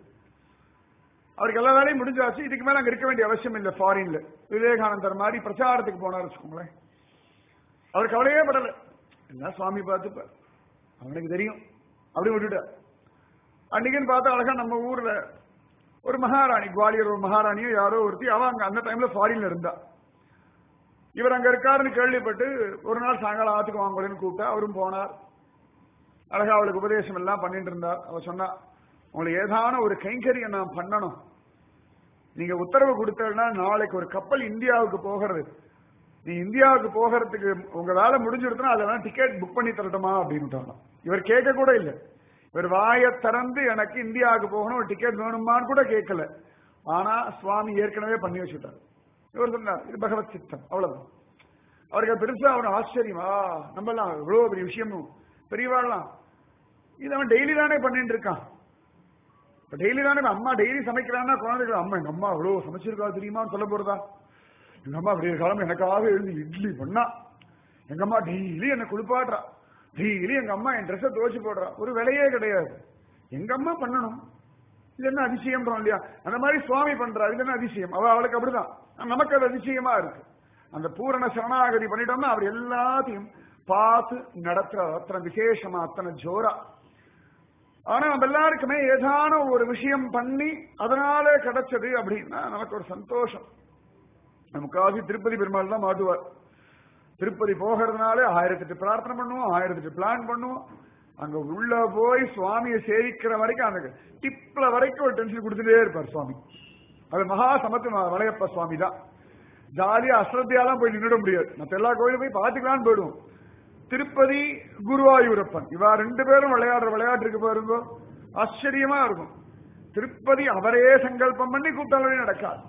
[SPEAKER 1] அவருக்கு எல்லா வேலையும் முடிஞ்சாச்சு, இதுக்கு மேல அங்க இருக்க வேண்டிய அவசியம் இல்லை ஃபாரின்ல. விவேகானந்தர் மாதிரி பிரச்சாரத்துக்கு போனார் வச்சுக்கோங்களேன். அவருக்கு கவலையே படல, என்ன சுவாமி பார்த்துப்பார், அவனுக்கு தெரியும், அப்படி விட்டுட்டார். அன்னைக்குன்னு பார்த்தா அழகா நம்ம ஊர்ல ஒரு மகாராணி, குவாலியர் ஒரு மகாராணியோ யாரோ ஒருத்தி, அவ அங்க அந்த டைம்ல ஃபாரின்ல இருந்தா. இவர் அங்க இருக்காருன்னு கேள்விப்பட்டு ஒரு நாள் சாயங்காலம் ஆத்துக்கு வாங்கலன்னு கூப்பிட்டா, அவரும் போனார். அழகா அவளுக்கு உபதேசம் எல்லாம் பண்ணிட்டு இருந்தார். அவ சொன்னா, உங்களுக்கு ஏதான ஒரு கைங்கரியம் நான் பண்ணணும், நீங்க உத்தரவு கொடுத்தா நாளைக்கு ஒரு கப்பல் இந்தியாவுக்கு போகிறது, நீ இந்தியாவுக்கு போகிறதுக்கு உங்க வேலை முடிஞ்சிருச்சுன்னா அதெல்லாம் டிக்கெட் புக் பண்ணி தரட்டுமா அப்படின்னு. இவர் கேட்க கூட இல்லை. இவர் வாயை திறந்து எனக்கு இந்தியாவுக்கு போகணும், ஒரு டிக்கெட் வேணுமான்னு கூட கேட்கல. ஆனா சுவாமி ஏற்கனவே பண்ணி வச்சுட்டார். இவர் சொன்னார், இது பகவத் சித்தம், அவ்வளவுதான். அவருக்கு பெருசா அவன் ஆச்சரியமா, நம்ம எல்லாம் இவ்வளவு பெரிய விஷயமும் பெரியவாழலாம், இது அவன் டெய்லி தானே பண்ணிட்டு இருக்கான். டெய்லி தானே அம்மா டெய்லி சமைக்கிறான்னா குழந்தைகள், அம்மா எங்க அம்மா அவ்வளவு சமைச்சிருக்கா தெரியுமான்னு சொல்ல போறதா? எங்க அம்மா அப்படியே காலம் எனக்காக எழுந்து இட்லி பண்ணா, எங்க அம்மா டெய்லி என்ன குளிப்பாடுறா, டெய்லி எங்க அம்மா என் ட்ரெஸ்ஸை துவச்சு போடுறா, ஒரு வேலையே கிடையாது, எங்க அம்மா பண்ணணும், இது என்ன அதிசயம்ன்றோம் இல்லையா? அந்த மாதிரி சுவாமி பண்றாரு, இது என்ன அதிசயம்? அவளுக்கு அப்படிதான், நமக்கு அது அதிசயமா இருக்கு. அந்த பூரண சரணாகதி பண்ணிட்டோம்னா அவர் எல்லாத்தையும் பார்த்து நடத்துற அத்தனை விசேஷமா, அத்தனை ஜோரா. ஆனா நம்ம எல்லாருக்குமே ஏதான ஒரு விஷயம் பண்ணி அதனால கிடைச்சது அப்படின்னா நமக்கு ஒரு சந்தோஷம். நமக்காக திருப்பதி பெருமாள் தான் மாட்டுவார். திருப்பதி போகிறதுனால 1008 பிரார்த்தனை பண்ணுவோம், 1008 பிளான் பண்ணுவோம். அங்க உள்ள போய் சுவாமியை சேவிக்கிற வரைக்கும் அந்த டிப்ல வரைக்கும் ஒரு டென்ஷன் கொடுத்துட்டே இருப்பார் சுவாமி. அது மகா சமத்து வளையப்ப சுவாமி தான். ஜாலியா அஸ்ரத்தியாலாம் போய் நின்றுட முடியாது. மற்ற எல்லா கோயிலும் போய் பார்த்துக்கலான்னு போயிடுவோம். திருப்பதி குருவாயூரப்பன் இவா 2 பேரும் விளையாடுற விளையாட்டுக்கு பாருங்க, ஆச்சரியமா இருக்கும். திருப்பதி அவரே சங்கல்பம் பண்ணி கூப்பிட்டாலே நடக்காது.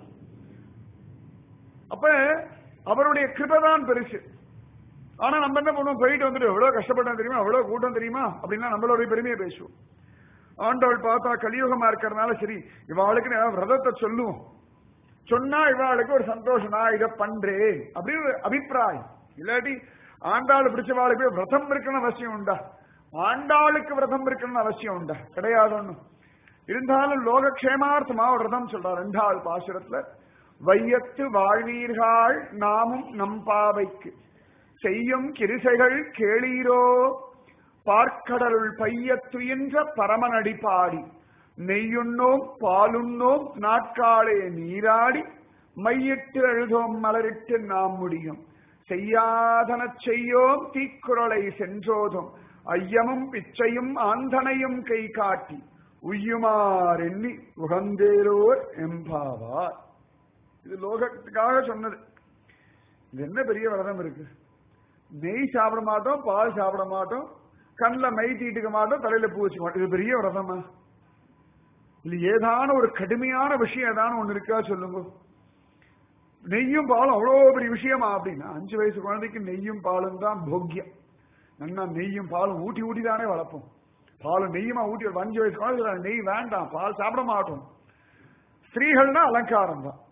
[SPEAKER 1] அப்ப அவருடைய கிருபைதான் பெருசு. ஆனா நம்ம என்ன பண்ணுவோம், போயிட்டு வந்துட்டு எவ்வளவு கஷ்டப்பட்டோம் தெரியுமா, எவ்வளவு கூட்டம் தெரியுமா அப்படின்னா நம்மளோட பெருமையை பேசுவோம். ஆண்டவள் பார்த்தா கலியுகமா இருக்கிறதுனால சரி இவாளுக்கு விரதத்தை சொல்லுவோம், சொன்னா இவாளுக்கு ஒரு சந்தோஷம், நான் இதை பண்றேன் அப்படின்னு ஒரு அபிப்பிராயம். இல்லாட்டி ஆண்டாள் பிடிச்சவாளுக்கு விரதம் இருக்கணும்னு அவசியம் உண்டா? ஆண்டாளுக்கு விரதம் இருக்கணும்னு அவசியம் உண்டா? கிடையாது ஒண்ணும். இருந்தாலும் லோகக்ஷேமார்த்தமா ஒரு விரதம் சொல்றார் 2வது பாசுரத்துல, வையத்து வாழ்வீர்கள் நாமும் நம்பாவைக்கு செய்யும் கிரிசைகள் கேளீரோ, பார்க்கடலுள் பையத்துயின்ற பரமனடி பாடி நெய்யுண்ணோம் பாலுண்ணோம் நாட்காலே நீராடி மையிட்டு எழுதோம் மலரிட்டு நாம் முடியும் செய்யாதன செய்யோம் தீக்குறளை சென்றோதும் ஐயமும் பிச்சையும் ஆந்தனையும் கை காட்டி உய்யுமார் எண்ணி உகந்தேரோர் எம்பாவார். இது லோகத்துக்காக சொன்னது. இது என்ன பெரிய விரதம் இருக்கு? நெய் சாப்பிட மாட்டோம், பால் சாப்பிட மாட்டோம், கண்ணில் மை தீட்டுக்க மாட்டோம், தலையில பூ வச்சுக்க மாட்டோம். இது பெரிய விரதமா? இல்ல ஏதான ஒரு கடுமையான விஷயம் ஏதான ஒண்ணு இருக்கா சொல்லுங்க. நெய்யும் பாலும் அவ்வளவு பெரிய விஷயமா அப்படின்னா 5 வயசு குழந்தைக்கு நெய்யும் பாலும் தான் போக்கியம். நல்லா நெய்யும் பாலும் ஊட்டி ஊட்டி தானே வளர்ப்போம். பாலும் நெய்யுமா ஊட்டி 5 வயசு குழந்தை நெய் வேண்டாம், பால் சாப்பிட மாட்டோம். ஸ்திரீகள்னா அலங்காரம் தான்.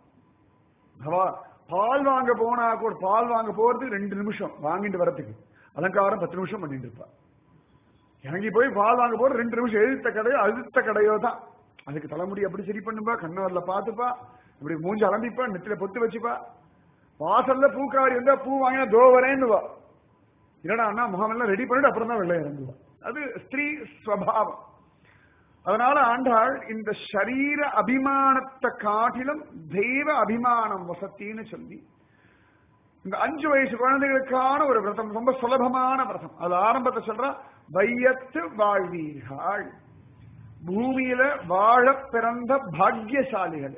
[SPEAKER 1] பால் வாங்க போனா கூட, பால் வாங்க போறதுக்கு 2 நிமிஷம், வாங்கிட்டு வரதுக்கு அலங்காரம் 10 நிமிஷம் பண்ணிட்டு இருப்பா. இறங்கி போய் பால் வாங்க போற 2 நிமிஷம், எழுத்த கடையோ அழுத்த கடையோ தான். அதுக்கு தலைமுடி அப்படி சரி பண்ணுப்பா, கண்ணவரில் பார்த்துப்பா, இப்படி மூஞ்சி அலம்பிப்பா, நெத்தில பொத்து வச்சுப்பா, வாசல்ல பூக்காரி இருந்தா பூ வாங்கினா தோ வரேன்னுவா. இல்லடா அண்ணா முகமெல்லாம் ரெடி பண்ணிட்டு அப்புறம் தான் வெள்ளை இறங்குவா. அது ஸ்திரீ ஸ்வபாவம். அதனால ஆண்டாள் இந்த சரீர அபிமானத்தை காட்டிலும் தெய்வ அபிமானம் வசத்தின்னு சொல்லி இந்த 5 வயசு குழந்தைகளுக்கான ஒரு விரதம், ரொம்ப சுலபமான விரதம். அது ஆரம்பத்தை சொல்றா, வையத்து வாழ்வீர்கள், பூமியில வாழ பிறந்த பாக்கியசாலிகள்.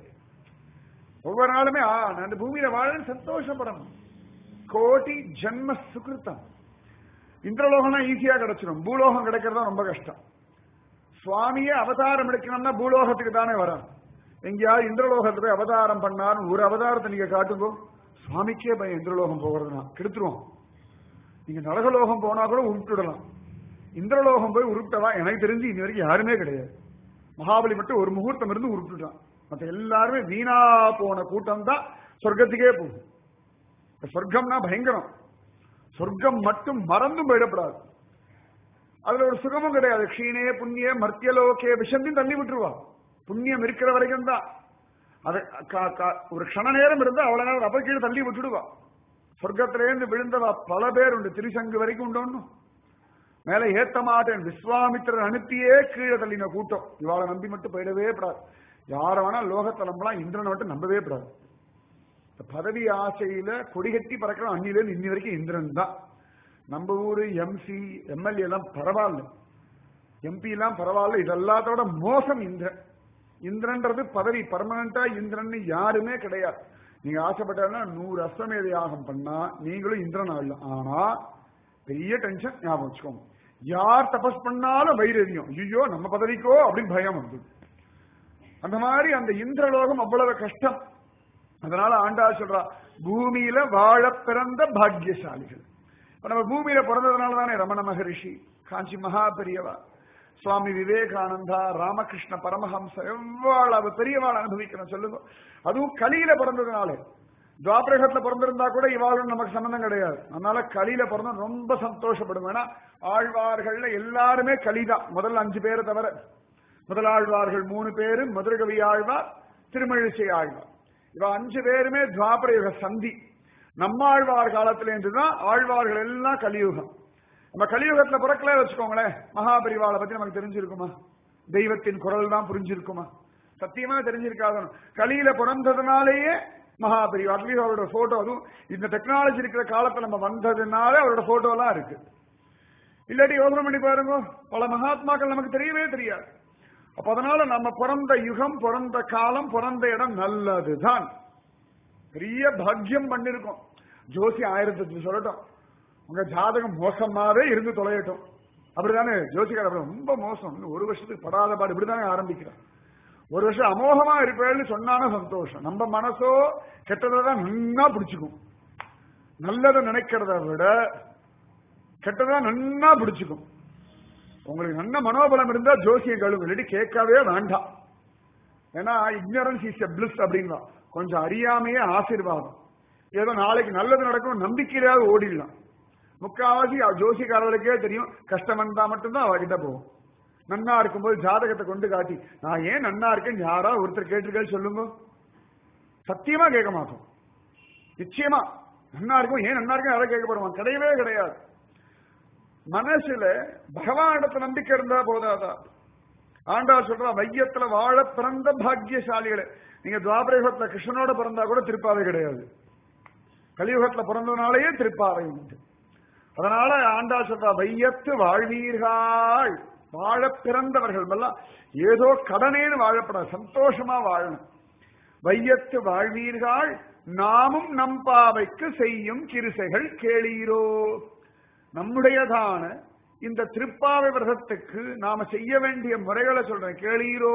[SPEAKER 1] ஒவ்வொரு நாளுமே நான் அந்த பூமியில வாழ சந்தோஷப்படணும். கோடி ஜென்ம சுகிருத்தம். இந்திரலோகம்னா ஈஸியா கிடைச்சிடும், பூலோகம் கிடைக்கிறதா ரொம்ப கஷ்டம். சுவாமியே அவதாரம் எடுக்கணும்னா பூலோகத்துக்கு தானே வரும். எங்கேயாவது இந்திரலோகத்துல போய் அவதாரம் பண்ணாலும் ஒரு அவதாரத்தை நீங்க காட்டுங்கோ, சுவாமிக்கே பயம் இந்திரலோகம் போகிறதுனா கெடுத்துருவோம். நீங்க நரகலோகம் போனா கூட உருட்டுடலாம், இந்திரலோகம் போய் உருட்டவா எனக்கு தெரிஞ்சு இனி வரைக்கும் யாருமே கிடையாது. மகாபலி மட்டும் ஒரு முகூர்த்தம் இருந்து உருட்டுட்டான். மற்ற எல்லாருமே வீணா போன கூட்டம் தான் சொர்க்கத்துக்கே போகும். சொர்க்கம்னா பயங்கரம். சொர்க்கம் மட்டும் மறந்தும் போயிடப்படாது. அதுல ஒரு சுகமும் கிடையாது. க்ஷீணே புண்ணிய மர்த்தியலோகே விஷந்தி தள்ளி விட்டுருவா. புண்ணியம் இருக்கிற வரைக்கும் தான். அது ஒரு க்ஷண நேரம் இருந்தா அவ்வளவு நேரம் அப்ப கீழே தள்ளி விட்டுடுவா. சொர்க்கத்திலேருந்து விழுந்தவா பல பேர் உண்டு, திருசங்கு வரைக்கும் உண்டு. மேல ஏத்த மாட்டேன் விஸ்வாமித்திரர் அனுப்பியே கீழே தள்ளின கூட்டம். இவாளை நம்பி மட்டும் போயிடவே கூடாது. யார வேணா லோகத்தை நம்பலாம், இந்திரனை மட்டும் நம்பவே கூடாது. பதவி ஆசையில கொடிகட்டி பறக்கிற அன்னிலேருந்து இன்னி வரைக்கும் இந்திரன் தான். நம்ம ஊரு எம்சி எம்எல்ஏ எல்லாம் பரவாயில்ல, எம்பி எல்லாம் பரவாயில்ல, இதெல்லாத்தோட மோசம் இந்திரன். இந்திரன்றது பதவி, பர்மனண்டா இந்திரன் யாருமே கிடையாது. நீங்க ஆசைப்பட்டா 100 அஸ்வமேத யாகம் பண்ணா நீங்களும் இந்திரன் ஆகலாம். ஆனா பெரிய டென்ஷன், ஞாபகம் வச்சுக்கோங்க. யார் தபஸ் பண்ணாலும் வைரவியம், ஐயோ நம்ம பதவிக்கோ அப்படின்னு பயம் வந்து. அந்த மாதிரி அந்த இந்திரலோகம் அவ்வளவு கஷ்டம். அதனால ஆண்டாள் சொல்றா, பூமியில வாழ பிறந்த பாக்கியசாலிகள். இப்ப நம்ம பூமியில பிறந்ததுனால தானே ரமண மகரிஷி, காஞ்சி மகா பெரியவா, சுவாமி விவேகானந்தா, ராமகிருஷ்ண பரமஹம்சர் எவ்வளவு பெரியவாள் அனுபவிக்கணும் சொல்லுங்க. அதுவும் கலியில பிறந்ததுனால. துவாபரகத்துல பிறந்திருந்தா கூட இவாளும் நமக்கு சம்பந்தம் கிடையாது. அதனால கலியில பிறந்த ரொம்ப சந்தோஷப்படும். ஏன்னா ஆழ்வார்கள்ல எல்லாருமே கலிதான், முதல் 5 பேரை தவிர. முதலாழ்வார்கள் 3 பேரு, மதுரகவி ஆழ்வார், திருமழிசை ஆழ்வார். இவ 5 பேருமே துவாபரயுக சந்தி. நம்மாழ்வார் காலத்துல இருந்துதான் ஆழ்வார்கள் எல்லாம் கலியுகம். நம்ம கலியுகத்துல பிறக்கல வச்சுக்கோங்களேன், மகாபரிவாளை பத்தி நமக்கு தெரிஞ்சிருக்குமா? தெய்வத்தின் குரல் தான் புரிஞ்சிருக்குமா? சத்தியமா தெரிஞ்சிருக்காது. கலியில பிறந்ததுனாலேயே மகாபரிவா, அட்லீஸ்ட் அவரோட போட்டோ, அதுவும் இந்த டெக்னாலஜி இருக்கிற காலத்துல நம்ம வந்ததுனால அவரோட போட்டோ எல்லாம் இருக்கு. இல்லாட்டி யோசனை பண்ணி பாருங்க, பல மகாத்மாக்கள் நமக்கு தெரியவே தெரியாது. அப்ப அதனால நம்ம பிறந்த யுகம், பிறந்த காலம், பிறந்த இடம் நல்லதுதான். பெரிய பாக்கியம் பண்ணிருக்கோம். ஜோசி 1008 சொல்லட்டும், உங்க ஜாதகம் மோசமாவே இருந்து தொலையட்டும், அப்படித்தானே ஜோசிக்கார ரொம்ப மோசம், 1 வருஷத்துக்கு படாத பாடு, இப்படித்தானே ஆரம்பிக்கிறோம். 1 வருஷம் அமோகமா இருப்பேன்னு சொன்னான சந்தோஷம். நம்ம மனசோ கெட்டதான் நன்னா பிடிச்சுக்கும். நல்லதை நினைக்கிறத விட கெட்டதான் நன்னா பிடிச்சுக்கும். உங்களுக்கு நல்ல மனோபலம் இருந்தா ஜோசியம் கழுவு, இல்லாட்டி கேட்கவே வேண்டாம். ஏன்னா இக்னரன்ஸ் இஸ் எ பிளிஸ் அப்படின்னா, கொஞ்சம் அறியாமையே ஆசீர்வாதம். ஏதோ நாளைக்கு நல்லது நடக்கும் நம்பிக்கையாவது ஓடிடலாம். முக்காவாசி ஜோசிக்காரர்களுக்கே தெரியும், கஷ்டம் வந்தா மட்டும்தான் அவகிட்ட போகும். நன்னா இருக்கும்போது ஜாதகத்தை கொண்டு காட்டி நான் ஏன் நன்னா இருக்கேன் யாரா ஒருத்தர் கேட்டிருக்கேன்னு சொல்லுங்க, சத்தியமா கேட்க மாட்டோம். நிச்சயமா நன்னா இருக்கும், ஏன் நன்னா இருக்கும் யாரும் கேட்கப்படுவான்? கிடையவே கிடையாது. மனசுல பகவானிடத்தை நம்பிக்கை இருந்தா போதாதா? ஆண்டாள் சொல்றா, வையத்துல வாழ பிறந்த பாக்கியசாலிகளே. நீங்க துவாபரயுகத்துல கிருஷ்ணனோட பிறந்தா கூட திருப்பாவை கிடையாது, கலியுகத்துல பிறந்ததுனாலேயே திருப்பாவை உண்டு. அதனால ஆண்டாள் சொல்றா, வையத்து வாழ்வீர்கள், வாழ பிறந்தவர்கள் எல்லாம் ஏதோ கடனேன்னு வாழப்படாது, சந்தோஷமா வாழணும். வையத்து வாழ்வீர்கள், நாமும் நம் பாவைக்கு செய்யும் கிருசைகள் கேளீரோ. நம்முடையதான இந்த திருப்பாவை விரதத்துக்கு நாம செய்ய வேண்டிய முறைகளை சொல்றேன், கேளீரோ.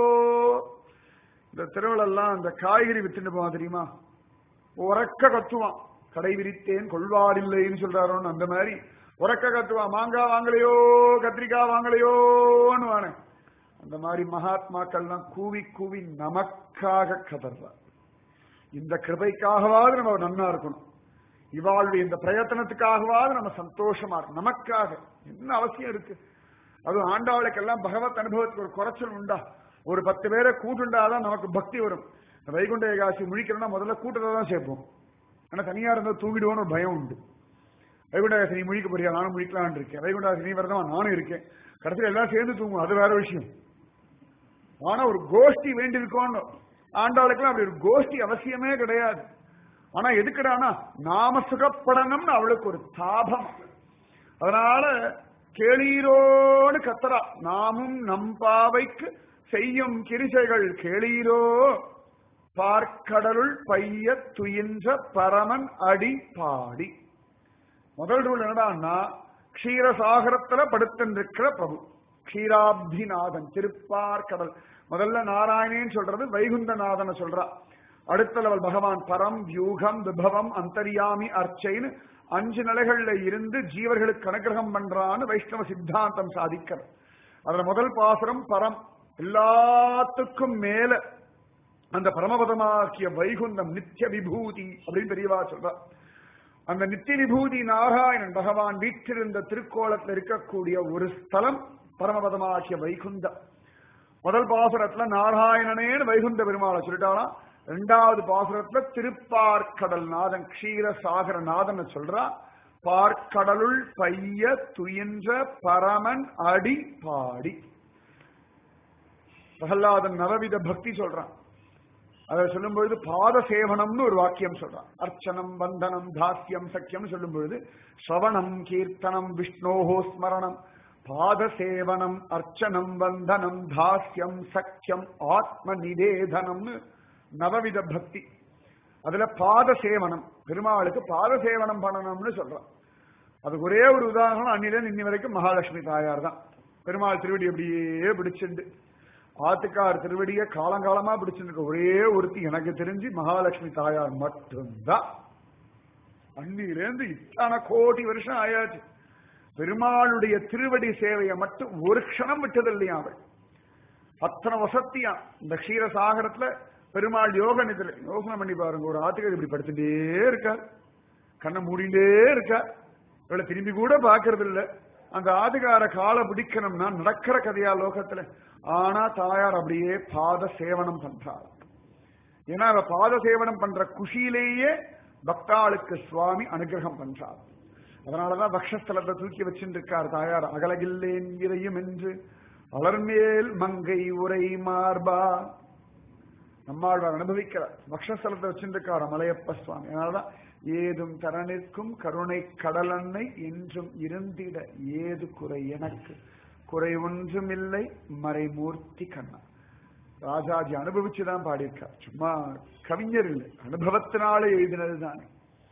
[SPEAKER 1] இந்த திருவிழெல்லாம் இந்த காய்கறி வித்துட்டு போவான் தெரியுமா, உறக்க கத்துவான், கடை விரித்தேன் கொள்வாரில்லைன்னு சொல்றாரோன்னு. அந்த மாதிரி உறக்க கத்துவான், மாங்காய் வாங்கலையோ கத்திரிக்காய் வாங்கலையோன்னு வானே. அந்த மாதிரி மகாத்மாக்கள்லாம் கூவி கூவி நமக்காக கதறார். இந்த கிருபைக்காகவாது நம்ம நன்னா இருக்கணும், இவாளுடைய இந்த பிரயத்தனத்துக்காகவாது நம்ம சந்தோஷமா இருக்கும். நமக்காக என்ன அவசியம் இருக்கு? அதுவும் ஆண்டாளுக்கெல்லாம் பகவத் அனுபவத்துக்கு ஒரு குறைச்சல் உண்டா? ஒரு 10 பேரை கூட்டுண்டாதான் நமக்கு பக்தி வரும். வைகுண்ட ஏகாசி முழிக்கிறோம்னா முதல்ல கூட்டத்தை தான் சேர்ப்போம். ஆனா தனியா இருந்தால் தூங்கிடுவோன்னு ஒரு பயம் உண்டு. வைகுண்ட ஏகாசி நீ முழிக்க போறியா, நானும் முழிக்கலான்னு இருக்கேன். வைகுண்ட ஏகாசி நீ வரதா, நானும் இருக்கேன். கடைசியில் எல்லாம் சேர்ந்து தூங்குவோம், அது வேற விஷயம். ஆனா ஒரு கோஷ்டி வேண்டி இருக்கோன்னு. ஆண்டாளுக்கெல்லாம் அப்படி ஒரு கோஷ்டி அவசியமே கிடையாது. ஆனா எதுக்குடானா நாம சுகப்படணும்னு அவளுக்கு ஒரு தாபம். அதனால கேளீரோன்னு கத்தரா, நாமும் நம் பாவைக்கு செய்யும் கிரிசைகள் கேளீரோ, பார்க்கடலுள் பைய துயின்ற பரமன் அடி பாடி. முதல் ரூல் என்னடான்னா க்ஷீரசாகரத்துல படுத்திருக்கிற பிரபு க்ஷீராப்திநாதன் திருப்பார்கடல். முதல்ல நாராயணேன்னு சொல்றது வைகுண்டநாதனை சொல்றா. அடுத்த லெவல் பகவான் பரம், வியூகம், விபவம், அந்தரியாமி, அர்ச்சைன்னு 5 நிலைகள்ல இருந்து ஜீவர்களுக்கு அனுகிரகம் பண்றான்னு வைஷ்ணவ சித்தாந்தம் சாதிக்கிற. அதுல முதல் பாசுரம் பரம், எல்லாத்துக்கும் மேல அந்த பரமபதமாக்கிய வைகுண்டம் நித்திய விபூதி அப்படின்னு பெரியவா சொல்ற. அந்த நித்திய விபூதி நாராயணன் பகவான் வீற்றிருந்த திருக்கோலத்தில் இருக்கக்கூடிய ஒரு ஸ்தலம் பரமபதமாக்கிய வைகுண்டம். முதல் பாசுரத்துல நாராயணனேன்னு வைகுண்ட பெருமாளை சொல்லிட்டானா. 2வது பாசுரத்துல திருப்பார்க்கடல் நாதன் க்ஷீரசாகர நாதன் சொல்றா. பார்க்கடலுள் பைய துயின்ற பரமன் அடி பாடி. பிரகலாதன் நவவித பக்தி சொல்றான். அதை சொல்லும் பொழுது பாத சேவனம்னு ஒரு வாக்கியம் சொல்றான். அர்ச்சனம், வந்தனம், தாஸ்யம், சக்கியம் சொல்லும் பொழுது ஸ்ரவணம், கீர்த்தனம், விஷ்ணோஹோ ஸ்மரணம், பாத சேவனம், அர்ச்சனம், வந்தனம், தாஸ்யம், சக்கியம், ஆத்ம நிவேதனம்னு நவவித பக்தி. அதுல பாத சேவனம், பெருமாளுக்கு பாத சேவனம் பண்ணணும்னு சொல்றான். அதுக்கு ஒரே ஒரு உதாரணம் அன்னில இன்னி வரைக்கும் மகாலட்சுமி தாயார் தான். பெருமாள் திருவடி அப்படியே பிடிச்சிருந்து ஆத்துக்கார் திருவடிய காலங்காலமா பிடிச்சிருக்க ஒரே ஒருத்தி எனக்கு தெரிஞ்சு மகாலட்சுமி தாயார் மட்டும்தான். அன்னிலேருந்து இத்தனை கோடி வருஷம் ஆயாச்சு. பெருமாளுடைய திருவடி சேவையை மட்டும் ஒரு க்ஷணம் விட்டது இல்லையா அவள். அத்தனை வசத்தியா இந்த க்ஷீரசாகரத்துல பெருமாள் யோக நிதில யோசனை பண்ணி பாருங்க. ஒரு ஆத்துக்கார் இப்படி படுத்துட்டே இருக்கார், கண்ணை மூடிண்டே இருக்கார், இவளை திரும்பி கூட பாக்குறது இல்ல. அந்த ஆத்துக்கார காலை பிடிக்கணும்னா நடக்கிற கதையா லோகத்துல. ஆனா தாயார் அப்படியே பாத சேவனம் பண்றார். ஏன்னா அவ பாத சேவனம் பண்ற குஷியிலேயே பக்தாளுக்கு சுவாமி அனுகிரகம் பண்றார். அதனாலதான் வக்ஷஸ்தலத்தை தூக்கி வச்சுட்டு இருக்கார் தாயார். அகலகில்லேன் இறையும் என்று அலர்மேல் மங்கை உரை மார்பா. நம்மாழ்வார் அனுபவிக்கிறார். வக்ஷஸ்தலத்தை வச்சுருக்கார் மலையப்ப சுவாமி. அதனாலதான் ஏதும் தரனிற்கும் கருணை கடலன்னை என்றும் இருந்திட ஏது குறை எனக்கு குறை ஒன்றும் இல்லை மறைமூர்த்தி கண்ணா. ராஜாஜி அனுபவிச்சுதான் பாடியிருக்கார். சும்மா கவிஞர் இல்லை, அனுபவத்தினாலே எழுதினது தானே.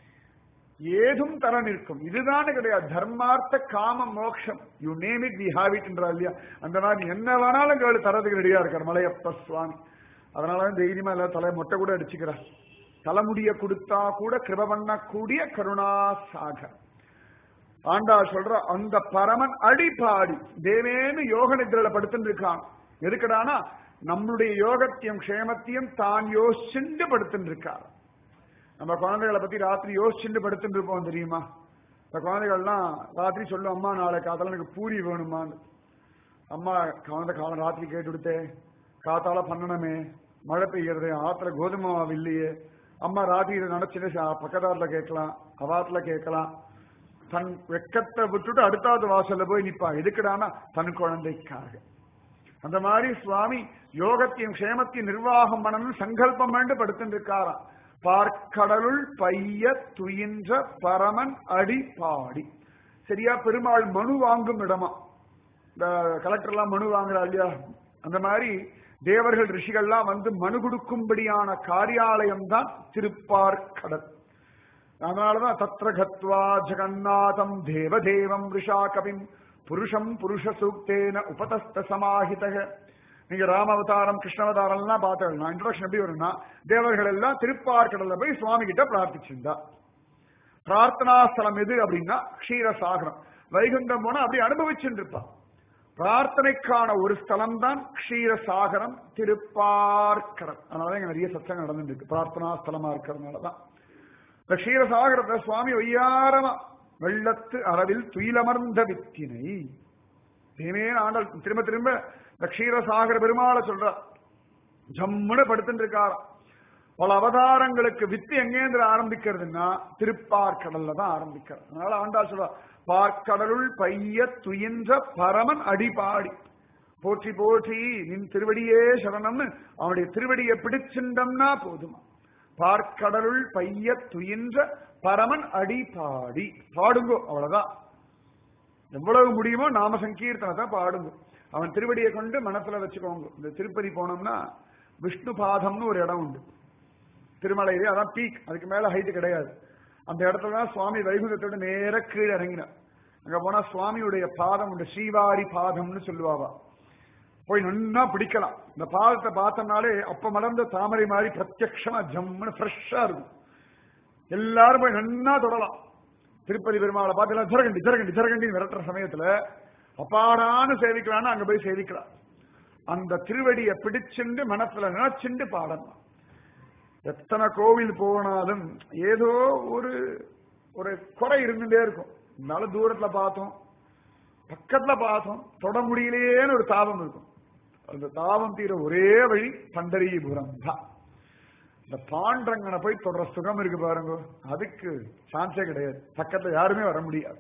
[SPEAKER 1] ஏதும் தர நிற்கும் இதுதானே கிடையாது. தர்மார்த்த காம மோட்சம் you name it we have it என்றா இல்லையா. அந்த மாதிரி என்ன வேணாலும் கேளு தரதுக்கு ரெடியா இருக்கார் மலையப்ப சுவாமி. அதனாலதான் தைரியமா இல்ல தலை மொட்டை கூட அடிச்சுக்கிறார். தலைமுடிய கொடுத்தா கூட கிருப பண்ணக்கூடிய கருணாசாகர். ஆண்டா சொல்ற அந்த பரமன் அடிபாடி தேவேன்னு யோக நிதிரையில படுத்துட்டு இருக்கான். எதுக்கடானா நம்மளுடைய யோகத்தையும் க்ஷேமத்தையும் தான் யோசிச்சுட்டு படுத்துட்டு இருக்கார். நம்ம குழந்தைகளை பத்தி ராத்திரி யோசிச்சுட்டு படுத்துட்டு இருப்போம் தெரியுமா. இந்த குழந்தைகள்லாம் ராத்திரி சொல்லும், அம்மா நாளைக்கு காத்தால எனக்கு பூரி வேணுமான்னு. அம்மா குழந்தை காலம் ராத்திரி கேட்டு கொடுத்தே, காத்தால பண்ணணுமே, மழை பெய்யறது, ஆத்துல கோதுமை மாவு இல்லையே. அம்மா ராத்திரி நினைச்சுட்டு பக்கத்தாத்துல கேட்கலாம், அவாத்துல கேட்கலாம். தன் வெக்கத்தை விட்டுட்டு அடுத்தாவது வாசல்ல போய் நிப்பா. எதுக்குடானா தன் குழந்தைக்காக. அந்த மாதிரி சுவாமி யோகத்தையும் க்ஷேமத்தையும் நிர்வாகம் பண்ணணும்னு சங்கல்பம் பண்ணி படுத்துட்டு இருக்காராம். பார்க்கடலுள் பைய துயின்ற பரமன் அடி பாடி. சரியா பெருமாள் மனு வாங்கும் இடமா. இந்த கலெக்டர் எல்லாம் மனு வாங்குறா இல்லையா, அந்த மாதிரி தேவர்கள் ரிஷிகள்லாம் வந்து மனு கொடுக்கும்படியான காரியாலயம் தான் திருப்பார்கடல். அதனாலதான் தத்ர கத்வா ஜெகநாதம் தேவதேவம் ரிஷா கவிம் புருஷம் புருஷ சூக்தேன உபதஸ்த சமாஹிதக. நீங்க ராமாவதாரம் கிருஷ்ணாவதாரம் எல்லாம் பார்த்தா இன்ட்ரோடக்ஷன் எப்படி வரும்னா தேவர்கள் எல்லாம் திருப்பார்கடல்ல போய் சுவாமி கிட்ட பிரார்த்திச்சிருந்தா. பிரார்த்தனா ஸ்தலம் எது அப்படின்னா க்ஷீரசாகரம். வைகுண்டம் போனா அப்படி அனுபவிச்சுட்டு இருப்பா. பிரார்த்தனைக்கான ஒரு ஸ்தலம் தான் க்ஷீரசாகரம் திருப்பார்கடல். அதனாலதான் இங்க நிறைய சத்தங்கள் நடந்துட்டு இருக்கு, பிரார்த்தனா ஸ்தலமா இருக்கிறதுனாலதான். இந்த க்ஷீரசாகரத்தை சுவாமி ஒய்யாரமா வெள்ளத்து அரவில் துயிலமர்ந்த வித்தினை தேவேன ஆண்டல் திரும்ப திரும்ப இந்த க்ஷீரசாகர பெருமாளை சொல்ற. ஜம்முன்னு படுத்துட்டு இருக்காராம். பல அவதாரங்களுக்கு வித்து எங்கேந்திர ஆரம்பிக்கிறதுன்னா திருப்பார்கடல்ல தான் ஆரம்பிக்கிறது. அதனால ஆண்டாள் சொல்ற, பார்க்கடலுள் பைய துயின்ற பரமன் அடிபாடி போற்றி போற்றி நின் திருவடியே சரணம்னு அவனுடைய திருவடியை பிடிச்சிண்டம்னா போதுமா. பார்க்கடலுள் பைய துயின்ற பரமன் அடிபாடி பாடுங்கோ, அவ்வளவுதான். எவ்வளவு முடியுமோ நாம சங்கீர்த்தனத்தை பாடுங்க. அவன் திருவடியை கொண்டு மனசுல வச்சுக்கோங்க. இந்த திருப்பதி போனோம்னா விஷ்ணு பாதம்னு ஒரு இடம் உண்டு திருமலையிலே, அதான் பீக், அதுக்கு மேல ஹைட் கிடையாது. அந்த இடத்துல தான் சுவாமி வைகுண்டத்தோட நேர கீழே இறங்கினார். அங்க போனா சுவாமியுடைய பாதம் உண்டு, ஸ்ரீவாரி பாதம்னு சொல்லுவாவா. போய் நன்னா பிடிக்கலாம். இந்த பாதத்தை பார்த்தோம்னாலே அப்ப மலர்ந்த தாமரை மாதிரி பிரத்யக்ஷமா ஜம்முன்னு ஃப்ரெஷ்ஷா இருக்கும். எல்லாரும் போய் நன்னா தொடலாம். திருப்பதி பெருமாளை பார்த்து எல்லாம் ஜரகண்டி ஜரகண்டி ஜரகண்டி விரட்டுற சமயத்துல அப்பாடான்னு சேவிக்கலான்னு அங்க போய் சேவிக்கலாம். அந்த திருவடியை பிடிச்சுண்டு மனசுல நினைச்சுண்டு பாடலாம். எத்தனை கோவில் போனாலும் ஏதோ ஒரு ஒரு குறை இருந்துட்டே இருக்கும். இருந்தாலும் தூரத்துல பார்த்தோம், பக்கத்துல பார்த்தோம், தொட முடியலேன்னு ஒரு தாபம் இருக்கும். அந்த தாபம் தீர ஒரே வழி பண்டரிபுரம் தான். இந்த பாண்டரங்கனை போய் தொடர சுகம் இருக்கு பாருங்க, அதுக்கு சான்ஸே கிடையாது. பக்கத்துல யாருமே வர முடியாது.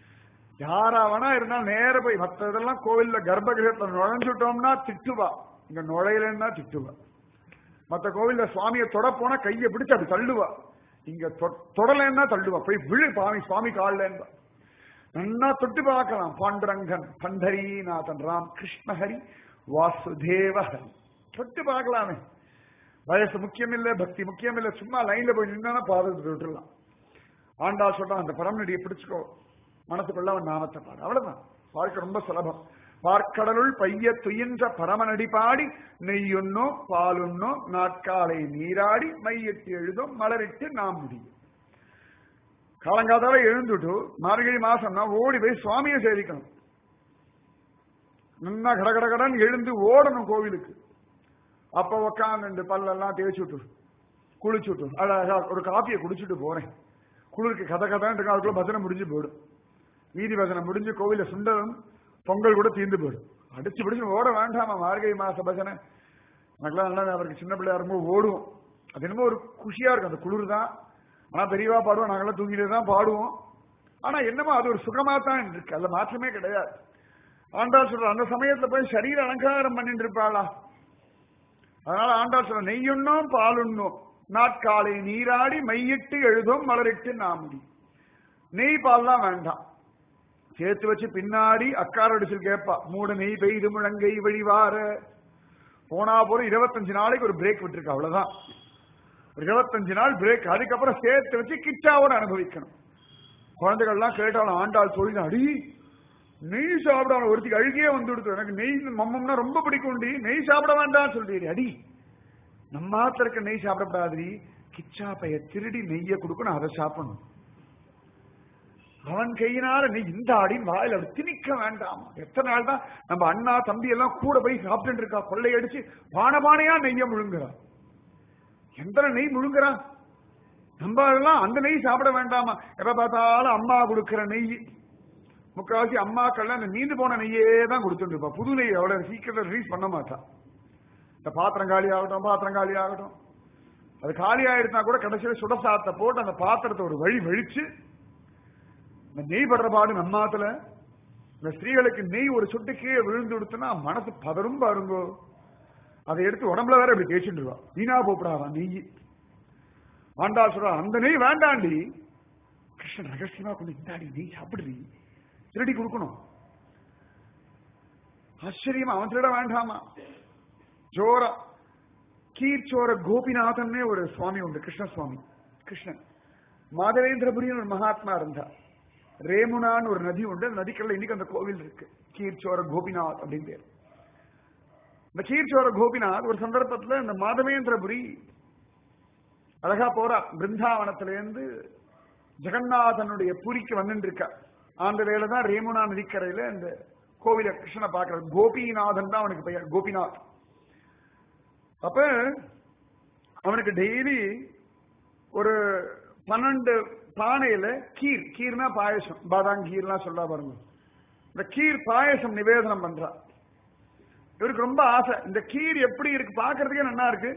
[SPEAKER 1] யாராவனா இருந்தாலும் நேர போய் மற்ற இதெல்லாம் கோவில்ல கர்ப்பகிரகத்துல நுழைஞ்சுட்டோம்னா திட்டுவா, இங்க நுழையலன்னா திட்டுவா. மற்ற கோவில்ல சுவாமியை தொட போனா கையை பிடிச்சு அப்படி தள்ளுவா, இங்க தொடலன்னா தள்ளுவா, போய் விழு சுவாமி காலில் நன்னா தொட்டு பார்க்கலாம். பாண்டரங்கன் பண்டரீநாதன் ராம் கிருஷ்ணஹரி வாசுதேவஹரி தொட்டு பார்க்கலாமே. வயசு முக்கியம் இல்ல, பக்தி முக்கியம் இல்ல, சும்மா லைன்ல போய் நின்னா பாதத்தை விட்டுடலாம். ஆண்டாள் சொல்றான், அந்த பரமநடியை பிடிச்சுக்கோ, மனசுக்குள்ள அவன் நாமத்தை பாடு, அவ்வளவுதான். வாழ்க்கை ரொம்ப சுலபம். பார்க்கடலுள் பைய துயின்ற பரமனடி பாடி நெய்யுண்ணோ பாலுண்ணோ நாட்காலை நீராடி மையிட்டு எழுதும் மலரிட்டு நாம் முடியும். காலங்காத்தால எழுந்துட்டு மார்கழி மாசம்னா ஓடி போய் சுவாமியை சேவிக்கணும். நல்லா கடகடகடன் எழுந்து ஓடணும் கோவிலுக்கு. அப்ப உக்காந்து பல்லெல்லாம் தேய்ச்சி விட்டு குளிச்சு விட்டு அழகா ஒரு காப்பியை குடிச்சுட்டு போறேன். குளிருக்கு கதை கதான்னு அதுக்குள்ள பஜனை முடிஞ்சு போயிடும். வீதி பஜனை முடிஞ்சு கோவில சுண்டலும் பொங்கல் கூட தீர்ந்து போயிடும். அடிச்சு பிடிச்சு ஓட வேண்டாமா மார்கழி மாச பஜனை. எனக்குலாம் நல்லா அவருக்கு சின்ன பிள்ளையா இருக்கும்போது ஓடுவோம். அது என்னமோ ஒரு குஷியா இருக்கும். அந்த குளிர் தான். ஆனா பெரியவா பாடுவோம், நாங்களாம் தூங்கிட்டு தான் பாடுவோம். ஆனா என்னமோ அது ஒரு சுகமா தான் இருக்கு, அதுல மாற்றமே கிடையாது. ஆண்டாள் சொல்ற, அந்த சமயத்துல போய் சரீர அலங்காரம் பண்ணிட்டு இருப்பாளா. அதனால ஆண்டாள் சொல்ற, நெய்யுண்ணோம் பாலுண்ணோம் நாட்காலை நீராடி மையிட்டு எழுதும் மலரிட்டு நாமுடி. நெய் பால் தான் வேண்டாம், சேர்த்து வச்சு பின்னாடி அக்கார அடிச்சு கேட்பா, மூட நெய் பெய்து முழங்கை வழிவார. போனா போற 25 நாளைக்கு ஒரு பிரேக் விட்டுருக்கா, அவ்வளவுதான். 25 நாள் பிரேக். அதுக்கப்புறம் சேர்த்து வச்சு கிச்சாவோட அனுபவிக்கணும். குழந்தைகள்லாம் கேட்டாலும் ஆண்டாள் சொல்லி, அடி நெய் சாப்பிட ஒருத்திக்கு அழுகியே வந்து கொடுத்து, எனக்கு நெய் மம்மம்னா ரொம்ப பிடிக்கும்டி, நெய் சாப்பிட வேண்டாம் சொல்றீ. அடி நம்ம ஆத்துல இருக்க நெய் சாப்பிடப்படாது, கிச்சா பைய திருடி நெய்ய கொடுக்கணும், அதை சாப்பிடணும். அவன் கையினால நெய் இந்த ஆடின்னு வாயில அப்படி திணிக்க வேண்டாம். எத்தனை நாள் தான் நம்ம அண்ணா தம்பி எல்லாம் கூட போய் சாப்பிட்டு இருக்கா, கொள்ளையடிச்சு பானபானையா நெய்ய முழுங்குறா. எந்த நெய் முழுங்குறா? நம்ம எல்லாம் அந்த நெய் சாப்பிட வேண்டாமா? எப்ப பார்த்தாலும் அம்மா கொடுக்கிற நெய், முக்காவாசி அம்மாக்கள்லாம் அந்த நீந்து போன நெய்யே தான் கொடுத்துட்டு இருப்பா. புது நெய் அவ்வளவு சீக்கிரம் ரிலீஸ் பண்ண மாட்டா. இந்த பாத்திரம் காலி ஆகட்டும், அது காலி ஆயிருந்தா கூட கடைசியில சுடசாத்தை போட்டு அந்த பாத்திரத்தை ஒரு வழி வழிச்சு இந்த நெய் படுற பாடு நம்மாத்துல. இந்த ஸ்திரீகளுக்கு நெய் ஒரு சொட்டு கீழே விழுந்து கொடுத்தனா மனசு பதரும் பாருங்கோ. அதை எடுத்து உடம்புல வேற அப்படி தேய்ச்சிட்டுருவா, வீணா போப்படாதா நெய். ஆண்டாள் சொல்றா, அந்த நெய் வேண்டாண்டி, கிருஷ்ணன் ரகசியமா கொண்டு இந்தாடி நெய் சாப்பிடுறீ, திருடி கொடுக்கணும். ஆச்சரியமா, அவன் திருட வேண்டாமா? ஜோரா கீர்ச்சோர கோபிநாதன் ஒரு சுவாமி உண்டு, கிருஷ்ண சுவாமி. கிருஷ்ணன் மாதவேந்திரபுரின்னு ஒரு மகாத்மா இருந்தார். ரேமுனான்னு ஒரு நதி உண்டு, அந்த நதிக்கல்ல இன்னைக்கு அந்த கோவில் இருக்கு, கீர்ச்சோர கோபிநாத் அப்படின்னு பேர். இந்த கீர்ச்சோர கோபிநாத் ஒரு சந்தர்ப்பத்துல இந்த மாதவேந்திரபுரி அழகா போறா. பிருந்தாவனத்திலேருந்து ஜெகநாதனுடைய புரிக்கு வந்துட்டு இருக்க அந்த வேலை தான் ரேமுனா நதிக்கரையில இந்த கோவில கிருஷ்ணனை பார்க்கிறார். கோபிநாதன் தான் அவனுக்கு பெயர், கோபிநாத். அப்ப அவனுக்கு டெய்லி ஒரு 12 பானையில கீர்னா பாயசம், பாதாம் கீர்லாம் சொல்ல பாருங்க, இந்த கீர் பாயசம் நிவேதனம் பண்றா. இவருக்கு ரொம்ப ஆசை, இந்த கீர் எப்படி இருக்கு பாக்குறதுக்கே நல்லா இருக்கு,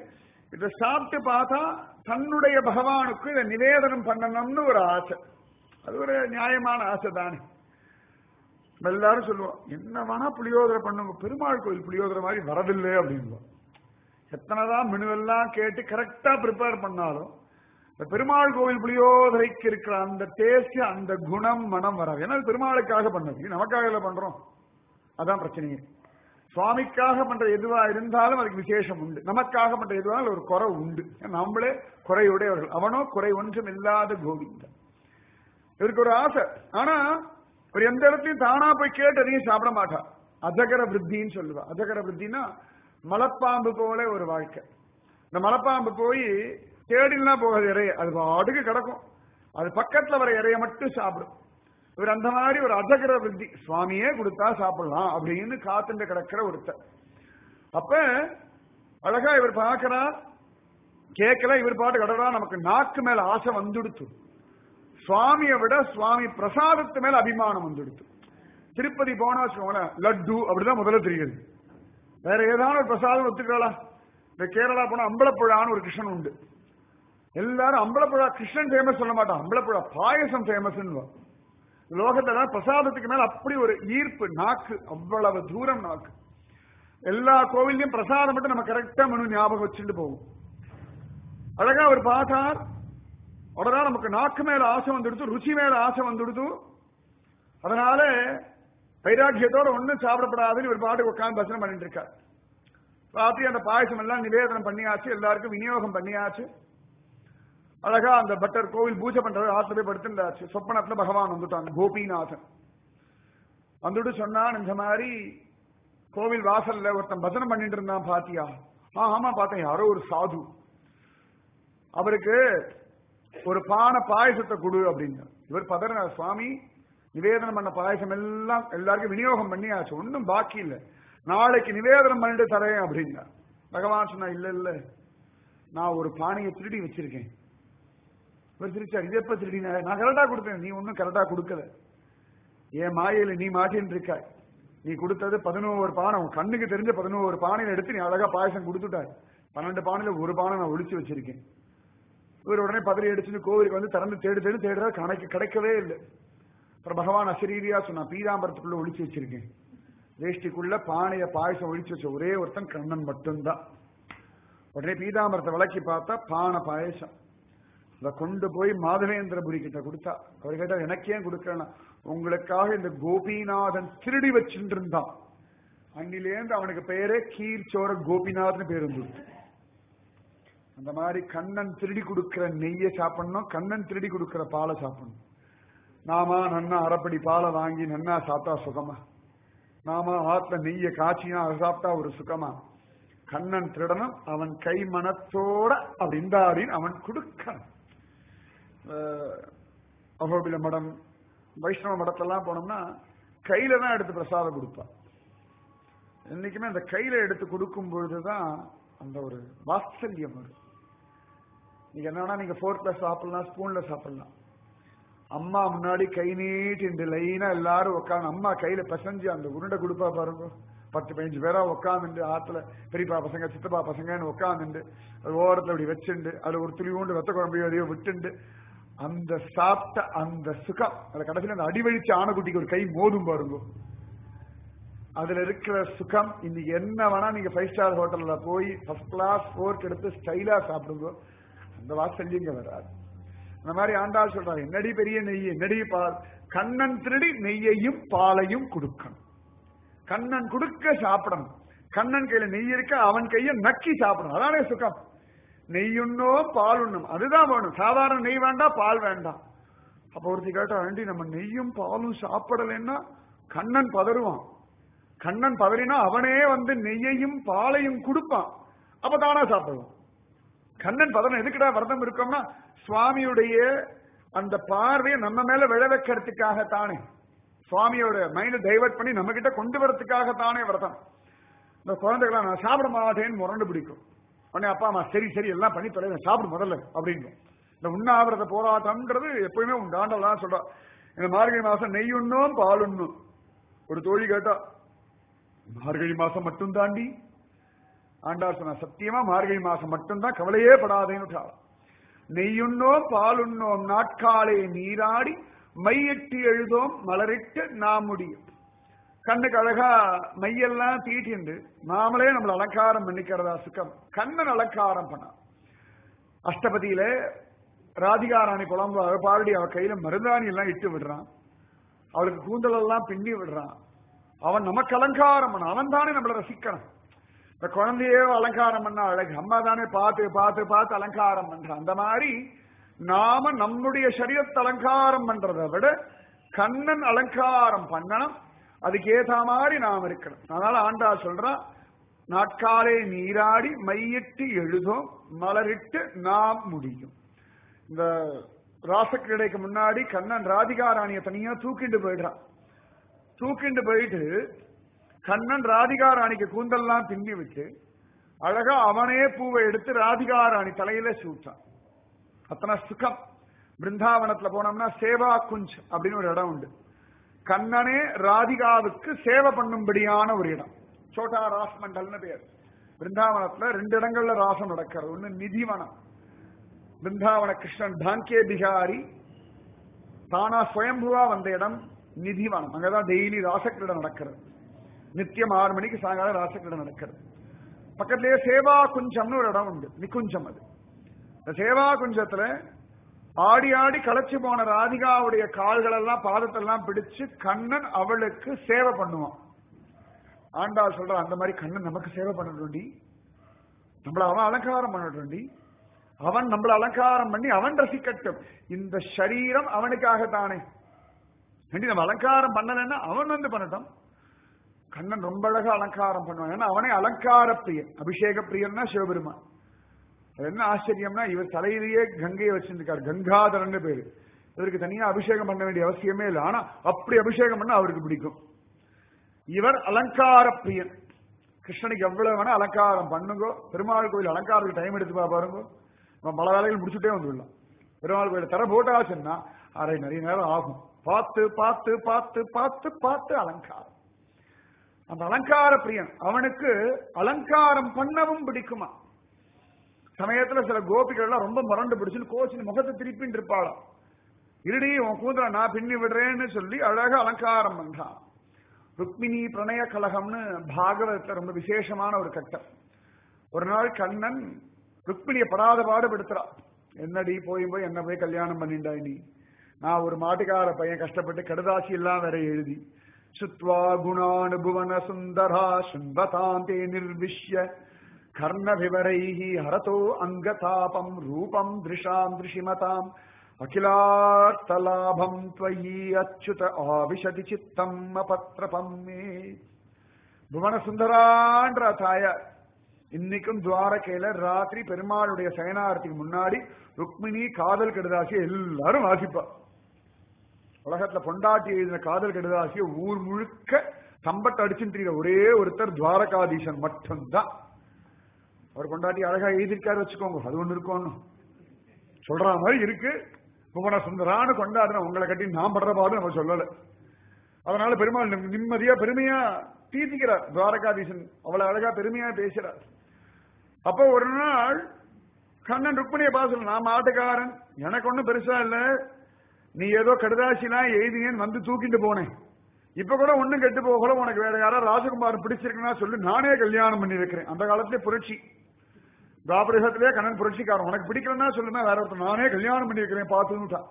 [SPEAKER 1] இதை சாப்பிட்டு பார்த்தா தன்னுடைய பகவானுக்கு இதை நிவேதனம் பண்ணணும்னு ஒரு ஆசை. அது ஒரு நியாயமான ஆசை தானே. எல்லாரும் சொல்லுவோம், என்ன வேணா புளியோதரை பண்ணுங்க, பெருமாள் கோயில் புளியோதரை மாதிரி வரதில்லை அப்படின்வோம். எத்தனைதான் மெனுவெல்லாம் கேட்டு கரெக்டா ப்ரிப்பேர் பண்ணாலும் இந்த பெருமாள் கோவில் புளியோதரைக்கு இருக்கிற அந்த டேஸ்ட், அந்த குணம், மனம் வராது. ஏன்னா பெருமாளுக்காக பண்ணது, நமக்காக எல்லாம் பண்றோம். அதான் பிரச்சனையே. சுவாமிக்காக பண்ற எதுவா இருந்தாலும் அதுக்கு விசேஷம் உண்டு, நமக்காக பண்ற எதுவாலும் ஒரு குறை உண்டு. நம்மளே குறையுடையவர்கள், அவனோ குறை ஒன்றும் இல்லாத கோவிந்தன். இவருக்கு ஒரு ஆசை. ஆனா ஒரு எந்த இடத்தையும் தானா போய் கேட்டு அதையும் சாப்பிட மாட்டா. அஜகர விருத்தின்னு சொல்லுவா. அஜகர விருத்தினா மலைப்பாம்பு போல ஒரு வாழ்க்கை. இந்த மலைப்பாம்பு போய் தேடினா போகாது இறைய, அது பாட்டுக்கு கிடக்கும். அது பக்கத்துல வர இறைய மட்டும் சாப்பிடும். இவர் அந்த மாதிரி ஒரு அஜகர விருத்தி, சுவாமியே கொடுத்தா சாப்பிடலாம் அப்படின்னு காத்துட்டு கிடக்கிற ஒருத்தர். அப்ப அழகா இவர் பார்க்கிறார், கேட்கல. இவர் பாட்டு கடறா, நமக்கு நாக்கு மேல ஆசை வந்துடுத்து. சுவாமியை விட சுவாமி பிரசாதத்து மேல அபிமானம் வந்துடுத்து. திருப்பதி போனா வச்சுக்கோங்களேன், லட்டு அப்படிதான் முதல்ல தெரியுது. வேற ஏதாவது ஒரு பிரசாதம் ஒத்துக்கலாம். இந்த கேரளா போனா அம்பலப்புழான்னு ஒரு கிருஷ்ணன் உண்டு. எல்லாரும் அம்பலப்புழா கிருஷ்ணன் ஃபேமஸ் சொல்ல மாட்டான், அம்பலப்புழா பாயசம் ஃபேமஸ். லோகத்துல பிரசாதத்துக்கு மேல அப்படி ஒரு ஈர்ப்பு, நாக்கு அவ்வளவு தூரம் நாக்கு. எல்லா கோவிலையும் பிரசாதம் மட்டும் நம்ம கரெக்டா மெனு ஞாபகம் வச்சுட்டு போவோம். அழகா அவர் பார்த்தார், உடனே நமக்கு நாக்கு மேல ஆசை வந்துடுத்து, ருச்சி மேல ஆசை வந்துடுத்து. அதனால வைராக்கியத்தோட ஒன்னும் சாப்பிடப்படாதுன்னு இவர் பாட்டுக்கு உட்காந்து பசனை பண்ணிட்டு இருக்கார். ராத்திரி அந்த பாயசம் எல்லாம் நிவேதனம் பண்ணியாச்சு, எல்லாருக்கும் விநியோகம் பண்ணியாச்சு. அழகா அந்த பட்டர் கோவில் பூஜை பண்றது ஆத்துல போய் படுத்துட்டாச்சு. சொப்பனத்துல பகவான் வந்துட்டான், கோபிநாதன் வந்துட்டு சொன்னான், இந்த மாதிரி கோவில் வாசல்ல ஒருத்தன் பஜனை பண்ணிட்டு இருந்தான் பாத்தியா? ஆமா பார்த்தேன், யாரோ ஒரு சாது, அவருக்கு ஒரு பானை பாயசத்தை கொடு அப்படின்னு. இவர் பதறின, சுவாமி நிவேதனம் பண்ண பாயசம் எல்லாம் எல்லாருக்கும் விநியோகம் பண்ணியாச்சு, ஒன்னும் பாக்கி இல்லை, நாளைக்கு நிவேதனம் பண்ணிட்டு தரேன் அப்படின்னா. பகவான் சொன்னா, இல்ல இல்ல, நான் ஒரு பானையை திருடி வச்சிருக்கேன். இவர் திருச்சார், இது எப்ப திருடின? நான் கரெக்டா கொடுத்தேன், நீ ஒன்னும் கரெக்டா கொடுக்கல, என் மாயையில நீ மாட்டின்னு இருக்காய். நீ கொடுத்தது 11 பானை, உன் கண்ணுக்கு தெரிஞ்ச 11 பானையை எடுத்து நீ அழகா பாயசம் கொடுத்துட்டாய். 12 பானையில ஒரு பானை நான் ஒழிச்சு வச்சிருக்கேன். இவர் உடனே பதறி அடிச்சுட்டு கோவிலுக்கு வந்து திறந்து தேடுறா, கிடைக்கவே இல்லை. அப்புறம் பகவான் அசரீரியா சொன்னா, பீதாம்பரத்துக்குள்ள ஒழிச்சு வச்சிருக்கேன். வேஷ்டிக்குள்ள பானைய பாயசம் ஒழிச்சு வச்ச ஒரே ஒருத்தன் கண்ணன் மட்டும்தான். உடனே பீதாம்பரத்தை விளக்கி பார்த்தா பானை பாயசம். அதை கொண்டு போய் மாதவேந்திரபுரி கிட்ட கொடுத்தா. அவர் கேட்டா, எனக்கே கொடுக்கறேன்னா, உங்களுக்காக இந்த கோபிநாதன் திருடி வச்சுட்டு இருந்தான். அன்னிலேருந்து அவனுக்கு பெயரே கீர்ச்சோர கோபிநாத்னு பேர் வந்துருக்கு. அந்த மாதிரி கண்ணன் திருடி கொடுக்கிற நெய்யை சாப்பிடணும், கண்ணன் திருடி கொடுக்கிற பாலை சாப்பிடணும். நாம நன்னா அரைப்படி பாலை வாங்கி நன்னா சாப்பிட்டா சுகமா? நாம ஆத்துல நெய்யை காய்ச்சினா அதை சாப்பிட்டா ஒரு சுகமா? கண்ணன் திருடனும், அவன் கை மனத்தோட அப்படின்னு அவன் கொடுக்கணும். அகோபில மடம், வைஷ்ணவ மடத்தெல்லாம் போனோம்னா கையில தான் எடுத்து பிரசாதம் கொடுப்பான். என்னைக்குமே அந்த கையில எடுத்து கொடுக்கும் பொழுதுதான் அந்த ஒரு வாத்சல்யம் வரும். நீங்க என்னன்னா, நீங்க ஃபோர்க்ல சாப்பிடலாம், ஸ்பூன்ல சாப்பிடலாம். அம்மா முன்னாடி கை நீட்டி லைனா எல்லாரும் உட்காந்து அம்மா கையில பசஞ்சு அந்த உருண்டை கொடுப்பா பாருங்க. 10-15 பேரா உட்காந்துட்டு ஆத்துல பெரியப்பா பசங்க சித்தப்பா பசங்கன்னு உட்காந்துட்டு அது ஓரத்துல அப்படி வச்சுண்டு அது ஒரு துளிவுண்டு வெத்த குழம்பையோ அதையோ விட்டுண்டு அந்த சாப்பிட்ட அந்த சுகம், அந்த கடைசியில் அந்த அடிவழிச்சு ஆணைக்குட்டிக்கு ஒரு கை மோதும் பாருங்க, அதுல இருக்கிற சுகம். இன்னைக்கு என்ன வேணா நீங்க 5 ஸ்டார் ஹோட்டல்ல போய் ஃபர்ஸ்ட் கிளாஸ் ஃபோர்க் எடுத்து ஸ்டைலா சாப்பிடுங்க, அந்த வாசல்யங்க வராது. அந்த மாதிரி ஆண்டாள் சொல்றாரு, என்னடி பெரிய நெய், என்னடி பால். கண்ணன் திருடி நெய்யையும் பாலையும் கொடுக்கணும். கண்ணன் கொடுக்க சாப்பிடணும். கண்ணன் கையில நெய் இருக்க அவன் கையை நக்கி சாப்பிடணும். அதானே சுகம். நெய்யுண்ணோ பால் உண்ணும், அதுதான் வேணும். சாதாரண நெய் வேண்டாம், பால் வேண்டாம். அப்ப ஒருத்தி கேட்டா, ஆண்டி நம்ம நெய்யும் பாலும் சாப்பிடலைன்னா கண்ணன் பதறுவான். கண்ணன் பதறினா அவனே வந்து நெய்யையும் பாலையும் கொடுப்பான், அப்ப தானா சாப்பிடுவான். கண்ணன் பதறம் எதுக்குடா விரதம் இருக்கோம்னா, சுவாமியுடைய அந்த பார்வையை நம்ம மேல விழ வைக்கிறதுக்காகத்தானே, சுவாமியோட மைண்ட டைவர்ட் பண்ணி நம்ம கிட்ட கொண்டு வரதுக்காகத்தானே விரதம். இந்த குழந்தைகளை நான் சாப்பிட மாட்டேன்னு முரண்டு பிடிக்கும். உடனே அப்பா அம்மா சரி சரி எல்லாம் பண்ணி தொலை, சாப்பிடு முதல்ல அப்படின்னு. இந்த உண்ணாவிரத போராட்டம்ன்றது எப்பயுமே உண்டாண்டலாம் சொல்றா. இந்த மார்கழி மாசம் நெய் உண்ணும் பால் உண்ணும். ஒரு தோழி கேட்டா, மார்கழி மாசம் மட்டும் தாண்டி ஆண்டாள் சொன்ன சத்தியமா மார்கழி மாசம் மட்டும்தான் கவலையே படாதேன்னு. நெய்யுண்ணோம் பாலுண்ணோம் நாட்காலே நீராடி மையிட்டு எழுதோம் மலரிட்டு நாம் முடியும். கண்ணுக்கு அழகா மையெல்லாம் தீட்டிண்டு நாமளே நம்மள அலங்காரம் பண்ணிக்கிறதா சுகம். கண்ணன் அலங்காரம் பண்ண அஷ்டபதியில ராதிகாராணி குழம்பு பாடி அவ கையில மருந்தாணி எல்லாம் இட்டு விடுறான். அவளுக்கு கூந்தல் எல்லாம் பின்னி விடுறான். அவன் நமக்கு அலங்காரம் பண்ண. அவன் தானே நம்மள ரசிக்கணும். இந்த குழந்தையே அலங்காரம் பண்ண அழகு. அம்மா தானே பார்த்து பார்த்து பார்த்து அலங்காரம் பண்றான். அந்த மாதிரி நாம நம்முடைய சரீரத்தை அலங்காரம் பண்றதை விட கண்ணன் அலங்காரம் பண்ணணும். அதுக்கு ஏத்த மாதிரி நாம் இருக்கணும். அதனால ஆண்டாள் சொல்றான், நாட்காலே நீராடி மையிட்டு எழுதும் மலரிட்டு நாம் முடியும். இந்த ராசக்கிரடைக்கு முன்னாடி கண்ணன் ராதிகாராணிய தனியா தூக்கிட்டு போயிடுறான். தூக்கிட்டு போயிட்டு கண்ணன் ராதிகாராணிக்கு கூந்தல்லாம் பின்னி விட்டு அழகா அவனே பூவை எடுத்து ராதிகாராணி தலையில சூட்டான். அத்தனை சுகம். பிருந்தாவனத்துல போனோம்னா சேவா குஞ்ச் அப்படின்னு ஒரு இடம் உண்டு. கண்ணனே ராதிகாவுக்கு சேவை பண்ணும்படியான ஒரு இடம். சோட்டா ராஸ் மண்டல்னு பேர். பிருந்தாவனத்துல 2 இடங்கள்ல ராசம் நடக்கிறது. ஒண்ணு நிதிவனம். பிருந்தாவன கிருஷ்ணன் பாங்கே பிகாரி தானா சுயம்புவா வந்த இடம் நிதிவனம். அங்கதான் டெய்லி ராசக்கிரீடை நடக்கிறது. நித்தியம் 6 மணிக்கு சாயங்காலம் ராசக்கிரீடை நடக்கிறது. பக்கத்திலேயே சேவா குஞ்சம்னு ஒரு இடம் உண்டு. நிகுஞ்சம். அது இந்த சேவா குஞ்சத்துல ஆடி ஆடி களைச்சு போன ராதிகாவுடைய கால்கள் எல்லாம் பாதத்தெல்லாம் பிடிச்சு கண்ணன் அவளுக்கு சேவை பண்ணுவான். ஆண்டாள் சொல்ற, அந்த மாதிரி கண்ணன் நமக்கு சேவை பண்ணணும்டி. நம்மள அவன் அலங்காரம் பண்ணணும்டி. அவன் நம்மள அலங்காரம் பண்ணி அவன் ரசிக்கட்டும். இந்த சரீரம் அவனுக்காகத்தானே. நம்ம அலங்காரம் பண்ணலன்னா அவன் வந்து பண்ணட்டும். கண்ணன் ரொம்ப அழகா அலங்காரம் பண்ணுவான். ஏன்னா அவனே அலங்கார பிரியன். அபிஷேக பிரியன்னா சிவபெருமான். என்ன ஆச்சரியம்னா, இவர் தலையிலேயே கங்கையை வச்சிருக்காரு. கங்காதரன் பேரு. இவருக்கு தனியா அபிஷேகம் பண்ண வேண்டிய அவசியமே இல்லை. ஆனா அப்படி அபிஷேகம் பண்ண அவருக்கு பிடிக்கும். இவர் அலங்கார பிரியன். கிருஷ்ணனுக்கு எவ்வளவு வேணா அலங்காரம் பண்ணுங்க. பெருமாள் கோயில் அலங்காரத்துக்கு டைம் எடுத்து பாருங்க. நம்ம பல வேலைகள் முடிச்சுட்டே வந்துடலாம். பெருமாள் கோயில் தர போட்டாச்சுன்னா அரை நிறைய நேரம் ஆகும். பார்த்து பார்த்து பார்த்து பார்த்து பார்த்து அலங்காரம். அந்த அலங்கார பிரியன். அவனுக்கு அலங்காரம் பண்ணவும் பிடிக்குமா. சமயத்துல சில கோபிகள் எல்லாம் ரொம்ப முரண்டு பிடிச்சுன்னு கோச்சின் முகத்தை திருப்பின்னு இருப்பாளாம். இருடி உன் கூந்தல நான் பின்னி விடுறேன்னு சொல்லி அழகா அலங்காரம் பண்றான். ருக்மிணி பிரணய கலகம்னு பாகவதத்துல ரொம்ப விசேஷமான ஒரு கட்டம். ஒரு நாள் கண்ணன் ருக்மிணியை படாத பாடுபடுத்துறான். என்னடி போய் போய் என்ன போய் கல்யாணம் பண்ணிண்டாய் நீ. நான் ஒரு மாட்டுக்கார பையன் கஷ்டப்பட்டு கடுதாசி எல்லாம் வேற எழுதி சுத்வா குணானுபுவன சுந்தரா சுந்ததாந்தே நிர்விஷ்ய கர்ண விவரைஹி ஹரதோ அங்கதாபம் ரூபம் திருஷாம் திருஷிமதாம் அகிலார்த்தலாபம் த்வயி அச்சுத ஆவிஷதி சித்தம் அபத்ரபம் மே. புவன சுந்தரான்ற தாயார் இன்னைக்கும் துவாரகையில ராத்திரி பெருமாளுடைய சயனாரத்துக்கு முன்னாடி ருக்மிணி காதல் கடுதாசியை எல்லாரும் வாசிப்பா. உலகத்துல பொண்டாட்டி எழுதின காதல் கடுதாசியை ஊர் முழுக்க தம்பட்ட அடிச்சுட்டு தெரியுற ஒரே ஒருத்தர் துவாரகாதீசன் மட்டும்தான். அவர் கொண்டாட்டி அழகா எழுதிருக்காரு வச்சுக்கோங்க. அது ஒண்ணு இருக்கும் சொல்ற மாதிரி இருக்கு. புவன சுந்தரான்னு கொண்டாடுற உங்களை கட்டி நான் படுற பாடு நம்ம சொல்லல. அதனால பெருமாள் நிம்மதியா பெருமையா தீர்த்திக்கிறார். துவாரகாதீசன் அவ்வளவு அழகா பெருமையா பேசுறார். அப்போ ஒரு நாள் கண்ணன் ருக்மிணியை பார்த்து, நான் மாட்டுக்காரன், எனக்கு ஒண்ணும் பெருசா இல்ல, நீ ஏதோ கடுதாசிலாம் எழுதினேன்னு வந்து தூக்கிட்டு போனேன். இப்ப கூட ஒண்ணும் கெட்டு போகல. உனக்கு வேற யாராவது ராஜகுமார் பிடிச்சிருக்குன்னா சொல்லி நானே கல்யாணம் பண்ணி வைக்கிறேன். அந்த காலத்திலே புரட்சி. துவாபரகத்திலே கண்ணன் புரட்சிக்காரன். உனக்கு பிடிக்கலன்னா சொல்லுமே, வேற ஒருத்தர் நானே கல்யாணம் பண்ணி வைக்கிறேன் பார்த்துட்டான்.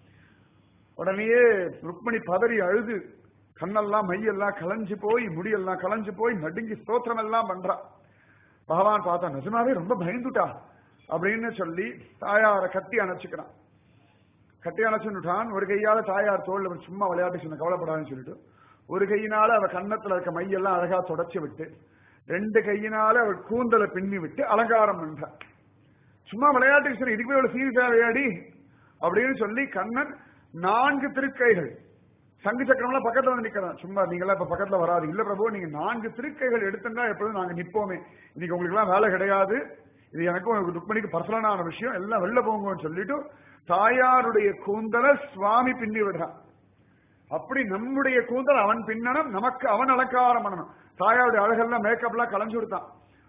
[SPEAKER 1] உடனேயே ருக்மிணி பதறி அழுது கண்ணெல்லாம் மையெல்லாம் களைஞ்சு போய் முடியெல்லாம் களைஞ்சு போய் நடுங்கி ஸ்தோத்திரம் எல்லாம் பண்றா. பகவான் பார்த்தா நிஜமாவே ரொம்ப பயந்துட்டா அப்படின்னு சொல்லி தாயார கட்டி அணைச்சுக்கிறான். கட்டி அணைச்சுட்டான். ஒரு கையால தாயார் தோல்ல சும்மா விளையாட்டு சொன்ன கவலைப்படாதுன்னு சொல்லிட்டு ஒரு கையினால அவ கன்னத்துல இருக்க மையெல்லாம் அழகா தொடச்சு விட்டு 2 கையினால அவள் கூந்தலை பின்னி விட்டு அலங்காரம் பண்றான். சும்மா விளையாட்டுக்கு சரி, இதுக்கு போய் சீரியஸா விளையாடி அப்படின்னு சொல்லி கண்ணன் 4 திருக்கைகள் சங்கு சக்கரம்லாம் பக்கத்துல வந்து நிக்கிறான். சும்மா நீங்களாம் இப்ப பக்கத்துல வராது. இல்ல பிரபு, நீங்க 4 திருக்கைகள் எடுத்துட்டா எப்பொழுதும் நாங்க நிப்போமே. இன்னைக்கு உங்களுக்கு எல்லாம் வேலை கிடையாது. இது எனக்கும் ருக்மிணிக்கு பர்சனலான விஷயம். எல்லாம் வெளில போங்கன்னு சொல்லிட்டு தாயாருடைய கூந்தலை சுவாமி பின்னி விடுறான். அப்படி நம்முடைய கூந்தல் அவன் பின்னணும், நமக்கு அவன் அலங்காரம் பண்ணணும். தாயாருடைய அழகெல்லாம் மேக்கப் எல்லாம் கலைஞ்சு கொடுத்தான்.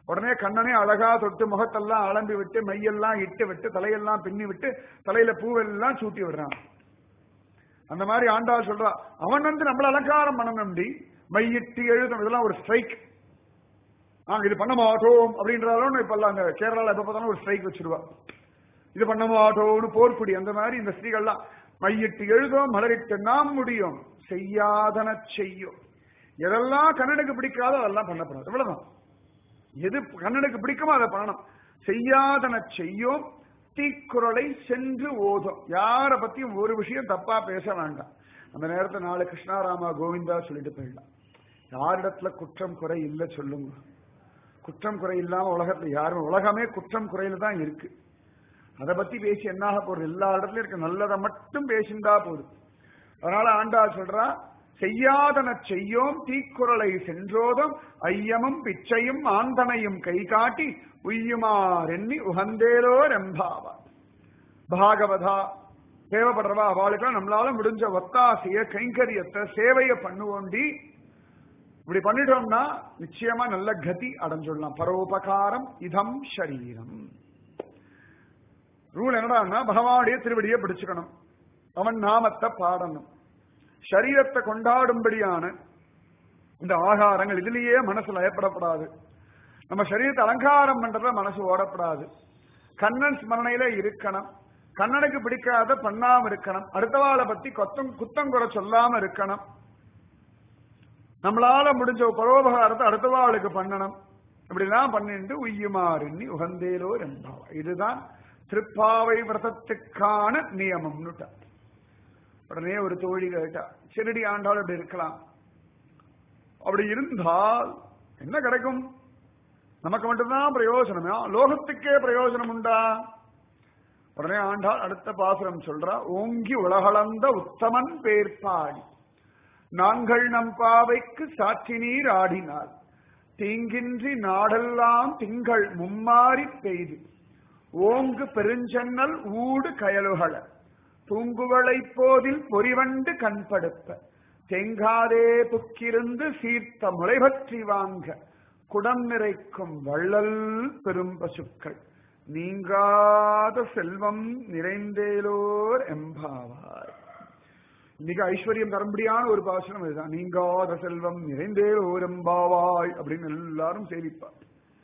[SPEAKER 1] உடனே கண்ணனே அழகா தொட்டு முகத்தெல்லாம் அலம்பி விட்டு மையெல்லாம் இட்டு விட்டு தலையெல்லாம் பின்னி விட்டு தலையில பூவெல்லாம் சூட்டி விடுறான். அந்த மாதிரி ஆண்டாள் சொல்றா, அவன் நம்மள அலங்காரம் பண்ணணும்டி, மையிட்டு எழுதும், இதெல்லாம் ஒரு ஸ்ட்ரைக். நாங்க இது பண்ண மாட்டோம் அப்படின்றாலும் இப்ப எல்லாம் அந்த கேரளால எப்ப பார்த்தாலும் ஒரு ஸ்ட்ரைக் வச்சிருவா. இது பண்ண மாட்டோம்னு போர்க்குடி. அந்த மாதிரி இந்த ஸ்திரீகள்லாம் மையிட்டு எழுதும், மலரிட்டு நாம் முடியும், செய்யாதன செய்யும். எதெல்லாம் கண்ணனுக்கு பிடிக்காதோ அதெல்லாம் பண்ணப்படாது. இவ்வளவுதான். எது கண்ணனுக்கு பிடிக்குமோ அதை பண்ணணும். செய்யாதன செய்யும், தீக்குறளை சென்று ஓதும். யார பத்தியும் ஒரு விஷயம் தப்பா பேச வேண்டாம். அந்த நேரத்தை 4 கிருஷ்ணாராமா கோவிந்தா சொல்லிட்டு போயிடலாம். யாரிடத்துல குற்றம் குறை இல்லை சொல்லுங்க. குற்றம் குறை இல்லாம உலகத்துல யாரும், உலகமே குற்றம் குறையில தான் இருக்கு. அதை பத்தி பேசி என்னாக போறது? எல்லா இடத்துலயும் இருக்க நல்லதை மட்டும் பேசிண்டா போதும். அதனால ஆண்டாள் சொல்றா, செய்யாதன செய்யோம் தீக்குறளை சென்றோதும், ஐயமும் பிச்சையும் ஆந்தனையும் கை காட்டி உய்யுமாறெண்ணி உகந்தேலோ ரெம்பாவா. பாகவதா தேவைப்படுறவா அவளுக்கெல்லாம் நம்மளால முடிஞ்ச ஒத்தாசைய கைங்கரியத்தை சேவைய பண்ணுவோண்டி. இப்படி பண்ணிட்டோம்னா நிச்சயமா நல்ல கதி அடைஞ்சுடலாம். பரோபகாரம் இதம் ஷரீரம். ரூல் என்னடான்னா, பகவானுடைய திருவடியை பிடிச்சுக்கணும், அவன் நாமத்தை பாடணும், சரீரத்தை கொண்டாடும்படியான இந்த ஆகாரங்கள் இதுலயே மனசு லயப்படப்படாது. நம்ம சரீரத்தை அலங்காரம் பண்றத மனசு ஓடப்படாது. கண்ணன் ஸ்மரணையில இருக்கணும். கண்ணனுக்கு பிடிக்காத பண்ணாம இருக்கணும். அடுத்தவாளை பத்தி குத்தங்குறை சொல்லாம இருக்கணும். நம்மளால முடிஞ்ச பரோபகாரத்தை அடுத்தவாளுக்கு பண்ணணும். இப்படிலாம் பண்ணிட்டு உய்யுமாறெண்ணி உகந்தேலோ ரெண்டாவா. இதுதான் திருப்பாவை விரதத்துக்கான நியமம்னுட்டா. உடனே ஒரு தோழி கேட்டா, சிறுடி ஆண்டாள் அப்படி இருக்கலாம், அப்படி இருந்தால் என்ன கிடைக்கும்? நமக்கு மட்டும்தான் பிரயோஜனமா, லோகத்துக்கே பிரயோஜனம் உண்டா? உடனே ஆண்டாள் அடுத்த பாசுரம் சொல்றா, ஓங்கி உலகளந்த உத்தமன் பேர்பாடி நாங்கள் நம் பாவைக்கு சாற்றி நீர் ஆடினார், தீங்கின்றி நாடெல்லாம் திங்கள் மும்மாறி பெய்து, ஓங்கு பெருஞ்சன்னல் ஊடு கயலுகள தூங்குவளை போதில் பொறிவண்டு கண்படுப்ப, தேங்காதே புக்கிருந்து சீர்த்த முளைபற்றி வாங்க குடம் நிறைக்கும் வள்ளல் பெரும் பசுக்கள் நீங்காத செல்வம் நிறைந்தேலோர் எம்பாவார். இன்னைக்கு ஐஸ்வர்யம் தரும்படியான ஒரு பாசனம் இதுதான். நீங்காத செல்வம் நிறைந்தேலோர் எம்பாவாய் அப்படின்னு எல்லாரும் சேவிப்பார்.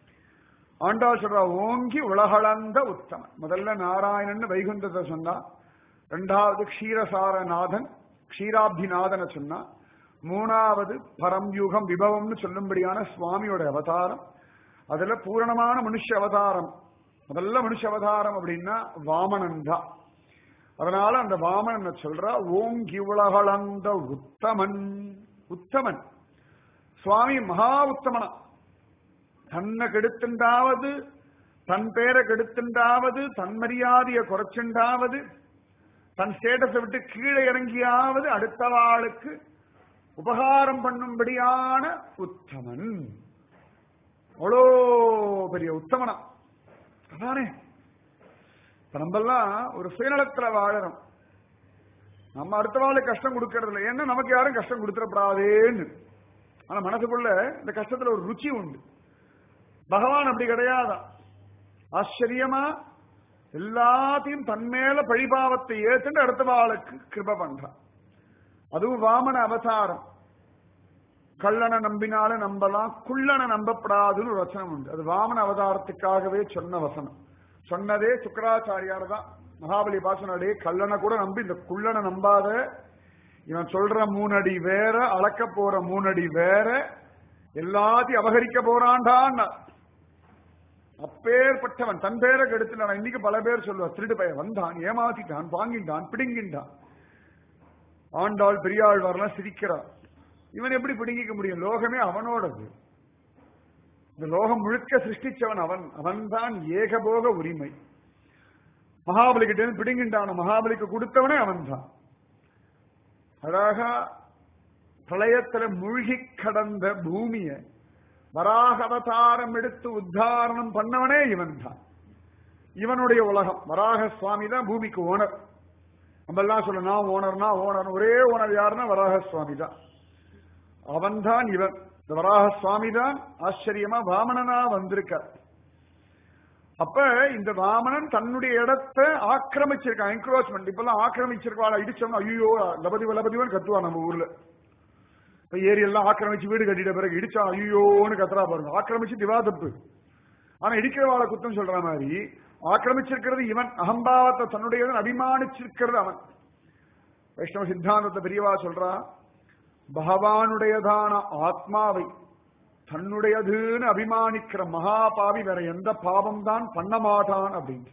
[SPEAKER 1] ஆண்டாள் சொல்றா, ஓங்கி உலகளந்த உத்தமன். முதல்ல நாராயணன் வைகுந்தத்தை சொன்னா, இரண்டாவது க்ஷீரசாரநாதன் க்ஷீராப்திநாதனை சொன்னா, மூணாவது பரம்யூகம் விபவம்னு சொல்லும்படியான சுவாமியோட அவதாரம். அதுல பூரணமான மனுஷ அவதாரம், முதல்ல மனுஷ அவதாரம் அப்படின்னா வாமனன் தான். அதனால அந்த வாமனன் சொல்றா, ஓங்கி உலகளந்த உத்தமன். உத்தமன் சுவாமி மகா உத்தமனா. தன்னை கெடுத்துண்டாவது, தன் பேரை கெடுத்துண்டாவது, தன் மரியாதையை குறைச்சுண்டாவது, தன் ஸ்டேட்டஸை விட்டு கீழே இறங்கியாவது அடுத்தவாளுக்கு உபகாரம் பண்ணும்படியான உத்தமன். அவ்வளோ பெரிய உத்தமனா. அதானே இப்ப நம்மெல்லாம் ஒரு சுயநலத்துல வாழறோம். நம்ம அடுத்தவாளுக்கு கஷ்டம் கொடுக்கறது இல்லை, ஏன்னா நமக்கு யாரும் கஷ்டம் கொடுத்துடப்படாதேன்னு. ஆனா மனசுக்குள்ள இந்த கஷ்டத்துல ஒரு ருச்சி உண்டு. பகவான் அப்படி கிடையாதான். ஆச்சரியமா எல்லாத்தையும் தன்மேல பழிபாவத்தை ஏத்துட்டு அடுத்தவாளுக்கு கிருப பண்றான். அதுவும் வாமன அவதாரம். கள்ளனை நம்பினாலும் நம்பலாம், குள்ளனை நம்பப்படாதுன்னு ஒரு வசனம் உண்டு. அது வாமன அவதாரத்துக்காகவே சொன்ன வசனம். சொன்னதே சுக்கராச்சாரியார் தான். மகாபலி பாசனடே, கள்ளனை கூட நம்பி இந்த குள்ளனை நம்பாத, இவன் சொல்ற 3 அடி வேற, அளக்க போற 3 அடி வேற, எல்லாத்தையும் அபகரிக்க போறான்டான். அப்பேற்பட்டவன் தன் பேரை கெடுத்துட்டான். இன்னைக்கு பல பேர் சொல்லுவா, திருடு பையன் வந்தான், ஏமாத்திட்டான், வாங்கிட்டான், பிடுங்கின்றான். ஆண்டாள் பெரியாழ்வார்லாம் சிரிக்கிறார். இவன் எப்படி பிடுங்கிக்க முடியும்? லோகமே அவனோடது. இந்த லோகம் முழுக்க சிருஷ்டிச்சவன் அவன். அவன்தான் ஏகபோக உரிமை. மகாபலி கிட்ட பிடுங்கின்றான், மகாபலிக்கு கொடுத்தவனே அவன் தான். அழகா பிரளயத்துல மூழ்கி கடந்த பூமிய வராக அவதாரம் எடுத்து உத்தாரணம் பண்ணவனே இவன் தான். இவனுடைய உலகம். வராக சுவாமி தான் பூமிக்கு ஓனர். நம்ம எல்லாம் சொல்ல, நான் ஓனர், ஒரே ஓனர் யாருன்னா வராக சுவாமி தான். அவன் தான் இவன். இந்த வராக சுவாமி தான் ஆச்சரியமா வாமனனா வந்திருக்கார். அப்ப இந்த வாமனன் தன்னுடைய இடத்தை ஆக்கிரமிச்சிருக்கான். என்க்ரோச்மெண்ட். இப்பெல்லாம் ஆக்கிரமிச்சிருக்காள் இடிச்சோம்னா ஐயோ லபதிவன் கத்துவா நம்ம ஊர்ல. இப்ப ஏரியெல்லாம் ஆக்கிரமிச்சு வீடு கட்டிட்ட பிறகு இடிச்சா ஐயோன்னு கத்துறா பாருங்க. ஆக்கிரமிச்சு திவா தப்பு. ஆனா இடிக்கிறவாளை குத்தம் சொல்ற மாதிரி ஆக்கிரமிச்சிருக்கிறது இவன். அகம்பாவத்தை தன்னுடையவன் அபிமானிச்சிருக்கிறது அவன். வைஷ்ணவ சித்தாந்தத்தை பெரியவா சொல்றா, பகவானுடையதான ஆத்மாவை தன்னுடையதுன்னு அபிமானிக்கிற மகாபாவி வேற எந்த பாவம் தான் பண்ண மாட்டான் அப்படின்ற.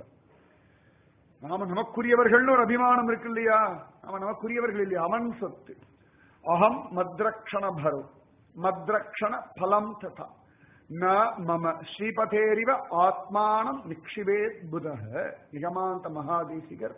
[SPEAKER 1] நாம நமக்குரியவர்கள்னு ஒரு அபிமானம் இருக்கு இல்லையா? நாம நமக்குரியவர்கள் இல்லையா? அவன் சொத்து. அகம் மத்ரக்ஷண பரோ மத்ரக்ஷண பலம் ததா ந மம ஸ்ரீபதேரிவ ஆத்மானம் நிக்ஷிவே புதஹ. நிகமாந்த மகாதேசிகர்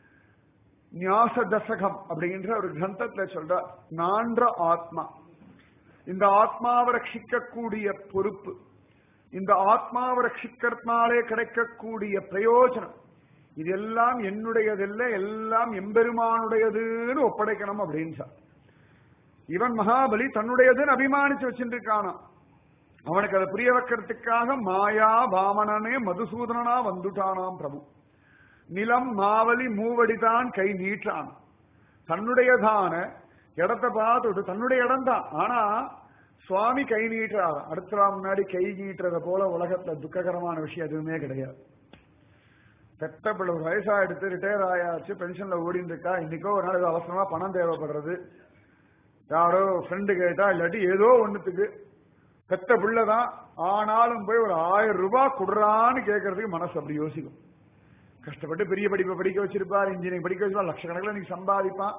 [SPEAKER 1] ஞாச தசகம் அப்படின்ற ஒரு கிரந்தத்துல சொல்ற, நான்ற ஆத்மா, இந்த ஆத்மாவை ரட்சிக்கக்கூடிய பொறுப்பு, இந்த ஆத்மாவை ரட்சிக்கிறதுனாலே கிடைக்கக்கூடிய பிரயோஜனம், இது எல்லாம் என்னுடையதில்ல, எல்லாம் எம்பெருமானுடையதுன்னு ஒப்படைக்கணும் அப்படின்னு. இவன் மகாபலி தன்னுடையதுன்னு அபிமானிச்சு வச்சுருக்கானா. அவனுக்கு அதை புரிய வைக்கிறதுக்காக மாயா வாமனனே மதுசூதனா வந்துட்டானாம் பிரபு. நிலம் மாவலி மூவடிதான் கை நீட்டான். தன்னுடையதான இடத்தை பார்த்துட்டு தன்னுடைய இடம் தான். ஆனா சுவாமி கை நீட்டுறாரு. அடுத்த முன்னாடி கை நீட்டுறத போல உலகத்துல துக்ககரமான விஷயம் எதுவுமே கிடையாது. பெத்த பிள்ளை ஒரு வயசா எடுத்து ரிட்டையர் ஆயாச்சு, பென்ஷன்ல ஓடிட்டு இருக்கா. இன்னைக்கோ ஒரு நாள் அவசரமா பணம் தேவைப்படுறது, யாரோ ஃப்ரெண்டு கேட்டா, இல்லாட்டி ஏதோ ஒண்ணுத்துக்கு பெத்த பிள்ளைதான், ஆனாலும் போய் ஒரு 1000 ரூபாய் கொடுறான்னு கேட்கறதுக்கு மனசு அப்படி யோசிக்கும். கஷ்டப்பட்டு பெரிய படிப்பை படிக்க வச்சிருப்பார், இன்ஜினியரிங் படிக்க வச்சிருப்பார், லட்சக்கணக்கில் நீங்க சம்பாதிப்பான்.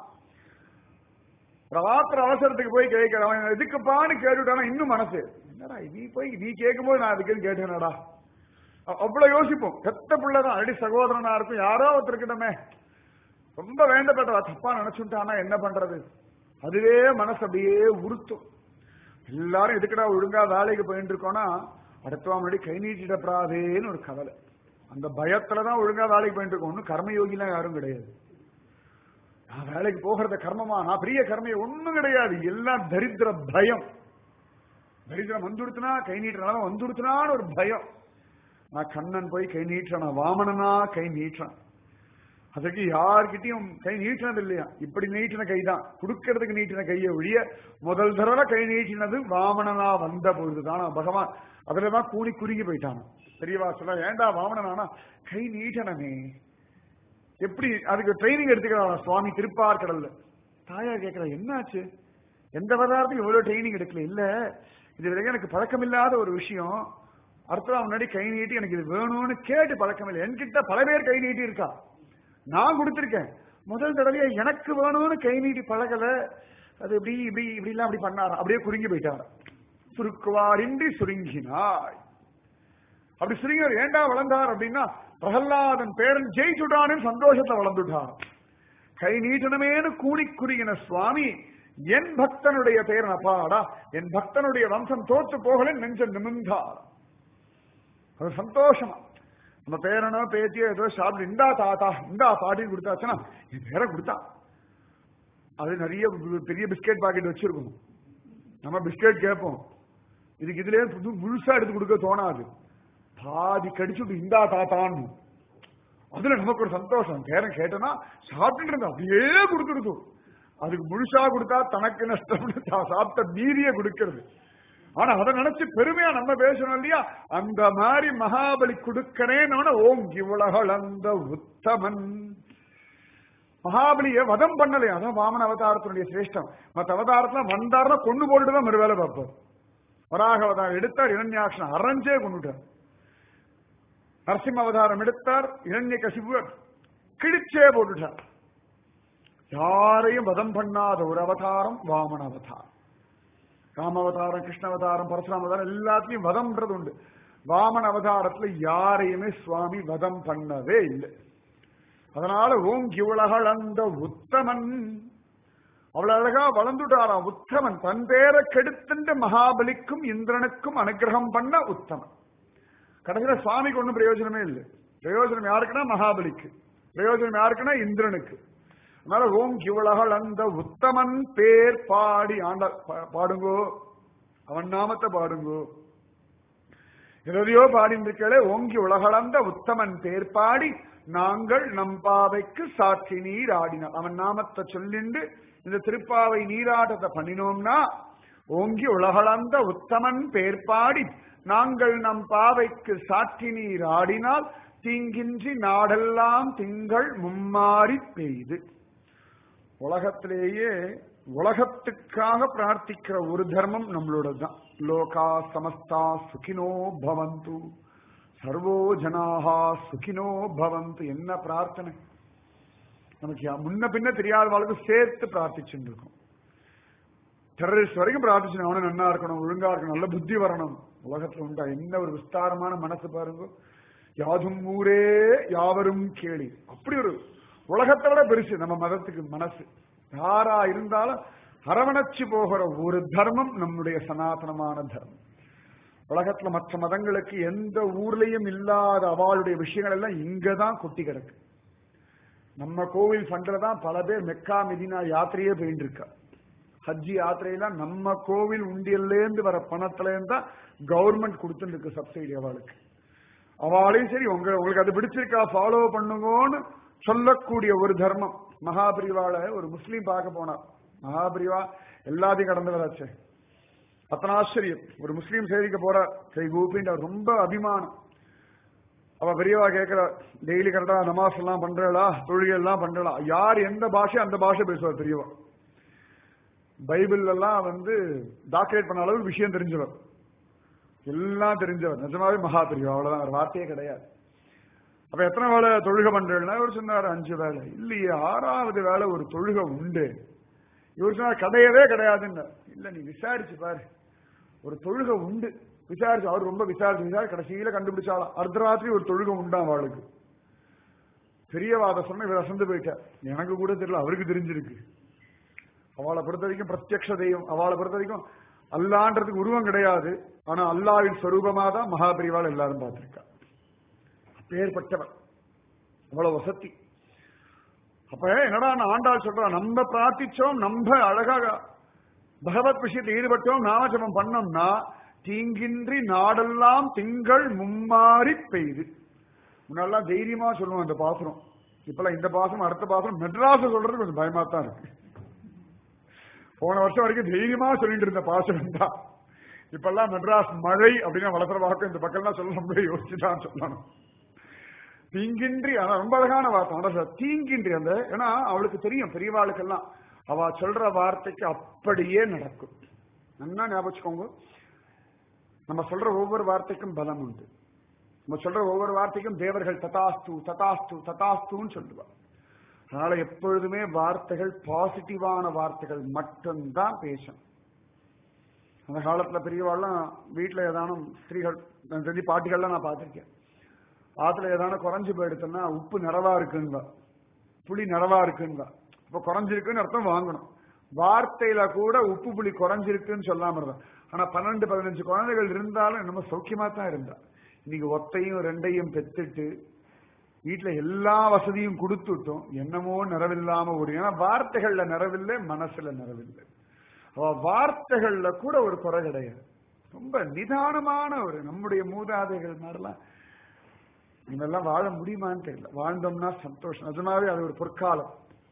[SPEAKER 1] ராத்திர அவசரத்துக்கு போய் கேட்கிறவன் எதுக்குப்பான்னு கேட்டுட்டானா இன்னும் மனசு என்னடா நீ போய் நீ கேட்கும்போது நான் அதுக்குன்னு கேட்டேனடா, அவ்வளவு யோசிப்போம். பெத்த பிள்ளைதான், அடி சகோதரனா இருக்கும், யாரோ ஒருத்தருக்கிட்டமே ரொம்ப வேண்டப்பட்டவா தப்பா நினைச்சுட்டானா என்ன பண்றது? அதுவே மனசு அப்படியே உறுத்தும். எல்லாரும் எதுக்கடா ஒழுங்கா வேலைக்கு போயிட்டு இருக்கோம்னா அடுத்தவா முன்னாடி கை நீட்டிடப்படாதேன்னு ஒரு கவலை. அந்த பயத்துலதான் ஒழுங்கா வேலைக்கு போயிட்டு இருக்கோம். ஒன்னும் கர்மயோகிலாம் யாரும் கிடையாது. நான் வேலைக்கு போகிறத கர்மமா, நான் பெரிய கர்மையை ஒண்ணும் கிடையாது. எல்லாம் தரித்திர பயம். தரித்திரம் வந்துடுத்துனா கை நீட்டுறனால வந்துடுத்துனான்னு ஒரு பயம். நான் கண்ணன் போய் கை நீட்டுறேன், வாமனனா கை நீட்டுறேன். அதுக்கு யார்கிட்டையும் கை நீட்டினது இல்லையா? இப்படி நீட்டின கைதான், கொடுக்கறதுக்கு நீட்டின கையை ஒழிய முதல் தடவை கை நீட்டினது வாமனனா வந்த பொழுதுதான். பகவான் அதுலதான் கூணி குறுகி போயிட்டான். பெரியவா சொல்ல, ஏண்டா வாமனனானா கை நீட்டனமே, எப்படி அதுக்கு ட்ரைனிங் எடுத்துக்கிறான் சுவாமி திருப்பார்கடல்ல. தாயார் கேட்கிற, என்னாச்சு, எந்த பதார்த்தம் இவ்வளவு ட்ரைனிங் எடுக்கல? இல்ல, இது வரைக்கும் எனக்கு பழக்கம் இல்லாத ஒரு விஷயம். அடுத்த முன்னாடி கை நீட்டி எனக்கு இது வேணும்னு கேட்டு பழக்கம் இல்லை. என்கிட்ட பல பேர் கை நீட்டி இருக்கா, நான் கொடுத்திருக்கேன். முதல் தடவையா எனக்கு வேணும்னு கை நீட்டி பழகல. அது இப்படி இப்படி இப்படி எல்லாம் அப்படி பண்ணாரா, அப்படியே குறுங்கி போயிட்டார. சுருக்குவாரின்றி சுருங்கினாய். அப்படி சுருங்கியவர் ஏண்டா வளர்ந்தார் அப்படின்னா, பிரகல்லாதன் பேரன் ஜெயிச்சுட்டான்னு சந்தோஷத்துல வளர்ந்துட்டார். கை நீட்டணுமேனு கூணி குறுகின சுவாமி என் பக்தனுடைய பேரன் அப்பாடா, என் பக்தனுடைய வம்சம் தோற்று போகல நெஞ்ச நிமிந்தார். அது சந்தோஷமா. நம்ம பேரனோ பேத்தியோ ஏதோ சாப்பிட்டு இந்தா தாத்தா இந்தா பாட்டின்னு கொடுத்தாச்சுன்னா என் பேரை கொடுத்தா, அது நிறைய பெரிய பிஸ்கெட் பாக்கெட் வச்சிருக்கோம். நம்ம பிஸ்கெட் கேட்போம், இதுக்கு இதுலயே முழுசா எடுத்து கொடுக்க தோணாது. பாதி கடிச்சுட்டு இந்தா தாத்தான்னு அதுல நமக்கு ஒரு சந்தோஷம். பேரன் கேட்டனா சாப்பிட்டு இருந்தா அப்படியே கொடுத்துருது. அதுக்கு முழுசா கொடுத்தா தனக்கு நஷ்டம்னு சாப்பிட்ட மீறிய கொடுக்கிறது. ஆனா அதை நினைச்சு பெருமையா நம்ம பேசணும் இல்லையா? அந்த மாதிரி மகாபலி கொடுக்கிறேன்னு ஓங்கி உலகளந்த உத்தமன். மகாபலிய வதம் பண்ணலையா? அதான் வாமன அவதாரத்தினுடைய சிரேஷ்டம். மற்ற அவதாரத்துல வந்தாருன்னா கொண்டு போட்டுதான் மறு வேலை பார்ப்பார். வராக அவதாரம் எடுத்தார், இரண்யாக்ஷன் அரைஞ்சே கொண்டுட்டார். நரசிம்ம அவதாரம் எடுத்தார், இரண்ய கசிபு கிழிச்சே போட்டுட்டார். யாரையும் வதம் பண்ணாத ஒரு அவதாரம் வாமன அவதாரம். ராம அவதாரம், கிருஷ்ண அவதாரம், பரசுராம அவதாரம் எல்லாத்தையும் வதம்ன்றது உண்டு. வாமன அவதாரத்துல யாரையுமே சுவாமி வதம் பண்ணவே இல்லை. அதனால ஓங்கி உலகளந்த உத்தமன், அவ்வளவு அழகா வளர்ந்துட்டாராம். உத்தமன் தன் பேரை கெடுத்துட்டு மகாபலிக்கும் இந்திரனுக்கும் அனுகிரகம் பண்ண உத்தமன். கடைசியில சுவாமிக்கு ஒன்றும் பிரயோஜனமே இல்லை. பிரயோஜனம் யாருக்குன்னா மகாபலிக்கு, பிரயோஜனம் யாருக்குன்னா இந்திரனுக்கு. அதனால ஓங்கி உலகளந்த உத்தமன் பேர் பாடி ஆண்ட பாடுங்கோ. அவன் நாமத்தை பாடுங்கோ. எதையோ பாடிந்திருக்கே ஓங்கி உலகளந்த உத்தமன் பேர் பாடி நாங்கள் நம் பாவைக்கு சாட்சி நீர் ஆடினார். அவன் நாமத்தை சொல்லிண்டு இந்த திருப்பாவை நீராட்டத்தை பண்ணினோம்னா ஓங்கி உலகளந்த உத்தமன் பேர் பாடி நாங்கள் நம் பாவைக்கு சாட்சி நீர் ஆடினால் தீங்கின்றி நாடெல்லாம் திங்கள் மும்மாறி பெய்து. உலகத்திலேயே உலகத்துக்காக பிரார்த்திக்கிற ஒரு தர்மம் நம்மளோட தான். லோகா சமஸ்தா சுகினோ பவந்து சர்வோ ஜனாஹா சுகினோ பவந்து. என்ன பிரார்த்தனை நமக்கு முன்ன பின்ன தெரியாத வாழ்க்கை சேர்த்து பிரார்த்திச்சுட்டு இருக்கோம். டெரரிஸ்ட் வரைக்கும் பிரார்த்திச்சு அவனும் நன்னா இருக்கணும், ஒழுங்கா இருக்கணும், நல்ல புத்தி வரணும். உலகத்துல உண்டா என்ன ஒரு விஸ்தாரமான மனசு பாருங்க. யாதும் ஊரே யாவரும் கேளி. அப்படி ஒரு உலகத்தை விட பெருசு நம்ம மதத்துக்கு மனசு. யாரா இருந்தாலும் அரவணைச்சு போகிற ஒரு தர்மம் நம்முடைய சனாதனமான தர்மம். உலகத்துல மற்ற மதங்களுக்கு எந்த ஊர்லயும் இல்லாத அவளுடைய விஷயங்கள் எல்லாம் இங்கதான் கொட்டி கிடக்கு. நம்ம கோவில் பண்றதான் பல பேர் மெக்கா மெதினா யாத்திரையே போயிட்டு இருக்கா. ஹஜ்ஜி யாத்திரையெல்லாம் நம்ம கோவில் உண்டியல்லேருந்து வர பணத்துல இருந்தா கவர்மெண்ட் கொடுத்துட்டு இருக்கு சப்சிடி அவளுக்கு. அவளையும் சரி உங்களுக்கு அது பிடிச்சிருக்கா ஃபாலோ பண்ணுங்கன்னு சொல்லக்கூடிய ஒரு தர்மம். மகாபிரிவால ஒரு முஸ்லீம் பார்க்க போனார். மகாபிரிவா எல்லாத்தையும் கடந்து வராச்சு. அத்தனை ஆச்சரியம். ஒரு முஸ்லீம் சேவிக்க போறார், கை கூப்பின்னு ரொம்ப அபிமானம். அவ பெரியவா கேட்கிறார், டெய்லி கரெக்டா நமாஸ் எல்லாம் பண்றா, தொழுகை எல்லாம் பண்றா? யார் எந்த பாஷை அந்த பாஷை பேசுவார் பெரியவா. பைபிள் எல்லாம் டாக்டரேட் பண்ண அளவுக்கு விஷயம் தெரிஞ்சவர், எல்லாம் தெரிஞ்சவர். நிஜமாவே மகா பெரியவா, அவ்வளவுதான், ஒரு வார்த்தையே கிடையாது. அப்ப எத்தனை வேலை தொழுகை பண்றேன்னா இவர் சொன்னார் 5 வேலை. இல்லையே 6வது வேலை ஒரு தொழுகை உண்டு. இவர் சொன்னார் கிடையவே கிடையாதுன்னு. இல்ல நீ விசாரிச்சு பாரு, ஒரு தொழுகை உண்டு. விசாரிச்சு அவர் ரொம்ப விசாரிச்சு கடைசியில கண்டுபிடிச்சாலும் அர்த்தராத்திரி ஒரு தொழுகை உண்டா அவளுக்கு. பெரியவாத சொன்ன இவர் அசந்து போயிட்டார். எனக்கு கூட தெரியல, அவருக்கு தெரிஞ்சிருக்கு. அவளை பொறுத்த வரைக்கும் பிரத்யக்ஷ தெய்வம். அவளை பொறுத்த வரைக்கும் அல்லான்றதுக்கு உருவம் கிடையாது. ஆனா அல்லாவின் ஸ்வரூபமா தான் மகாபிரிவாள் எல்லாரும் பார்த்திருக்கா. பேர்பட்டவர், அவ்வளவு வசதி. அப்ப என்னடா ஆண்டாள் சொல்றா, நம்ம பிரார்த்திச்சோம், நம்ம அழகாக பகவத் விஷயத்தில் ஈடுபட்டோம், நாமஜபம் பண்ணோம்னா தீங்கின்றி நாடெல்லாம் திங்கள் மும்மாறி பெய்து. முன்னெல்லாம் தைரியமா சொல்லுவோம் இந்த பாசுரம். இப்பெல்லாம் இந்த பாசம் அடுத்த பாசம் மெட்ராஸ் சொல்றது கொஞ்சம் பயமா தான் இருக்கு. போன வருஷம் வரைக்கும் தைரியமா சொல்லிட்டு இருந்த பாசுரம் தான். இப்பெல்லாம் மெட்ராஸ் மழை அப்படின்னா வளர்த்துற வாக்கு இந்த பக்கம் சொல்ல முடியாது, யோசிச்சுதான் சொல்லணும். தீங்கின்றி, ரொம்ப அழகான வார்த்தை தீங்கின்றி. அந்த ஏன்னா அவளுக்கு தெரியும், பெரியவாளுக்கெல்லாம் அவ சொல்ற வார்த்தைக்கு அப்படியே நடக்கும். நல்லா ஞாபகம். நம்ம சொல்ற ஒவ்வொரு வார்த்தைக்கும் பலம் உண்டு. நம்ம சொல்ற ஒவ்வொரு வார்த்தைக்கும் தேவர்கள் ததாஸ்து ததாஸ்து ததாஸ்துன்னு சொல்லுவா. அதனால எப்பொழுதுமே வார்த்தைகள் பாசிட்டிவான வார்த்தைகள் மட்டும்தான் பேசும். அந்த காலத்துல பெரியவாள்லாம் வீட்டுல ஏதானும் ஸ்திரீகள் தெரிஞ்சு பாட்டிகள்லாம் நான் பார்த்திருக்கேன். ஆத்துல ஏதானும் குறைஞ்சு போயிடுச்சுன்னா உப்பு நிறவா இருக்குன்னு, புளி நிறவா இருக்குன்னு. இப்ப குறைஞ்சிருக்குன்னு அர்த்தம் வாங்கணும். வார்த்தையில கூட உப்பு புளி குறைஞ்சிருக்குன்னு சொல்லாம இருந்தா. ஆனா 12-15 குழந்தைகள் இருந்தாலும் நம்ம சௌக்கியமா தான் இருந்தா. இன்னைக்கு ஒத்தையும் 2ஐயும் பெத்துட்டு வீட்டுல எல்லா வசதியும் கொடுத்துட்டோம், என்னமோ நிறைவில்லாம ஒரு. ஏன்னா வார்த்தைகள்ல நிறைவில்லை, மனசுல நிறைவில்லை. வார்த்தைகள்ல கூட ஒரு குறை கிடையாது. ரொம்ப நிதானமான ஒரு நம்முடைய மூதாதைகள் மாதிரிலாம் இதெல்லாம் வாழ முடியுமான்னு தெரியல. வாழ்ந்தோம்னா சந்தோஷம். நிஜமாவே அது ஒரு பொற்காலம்.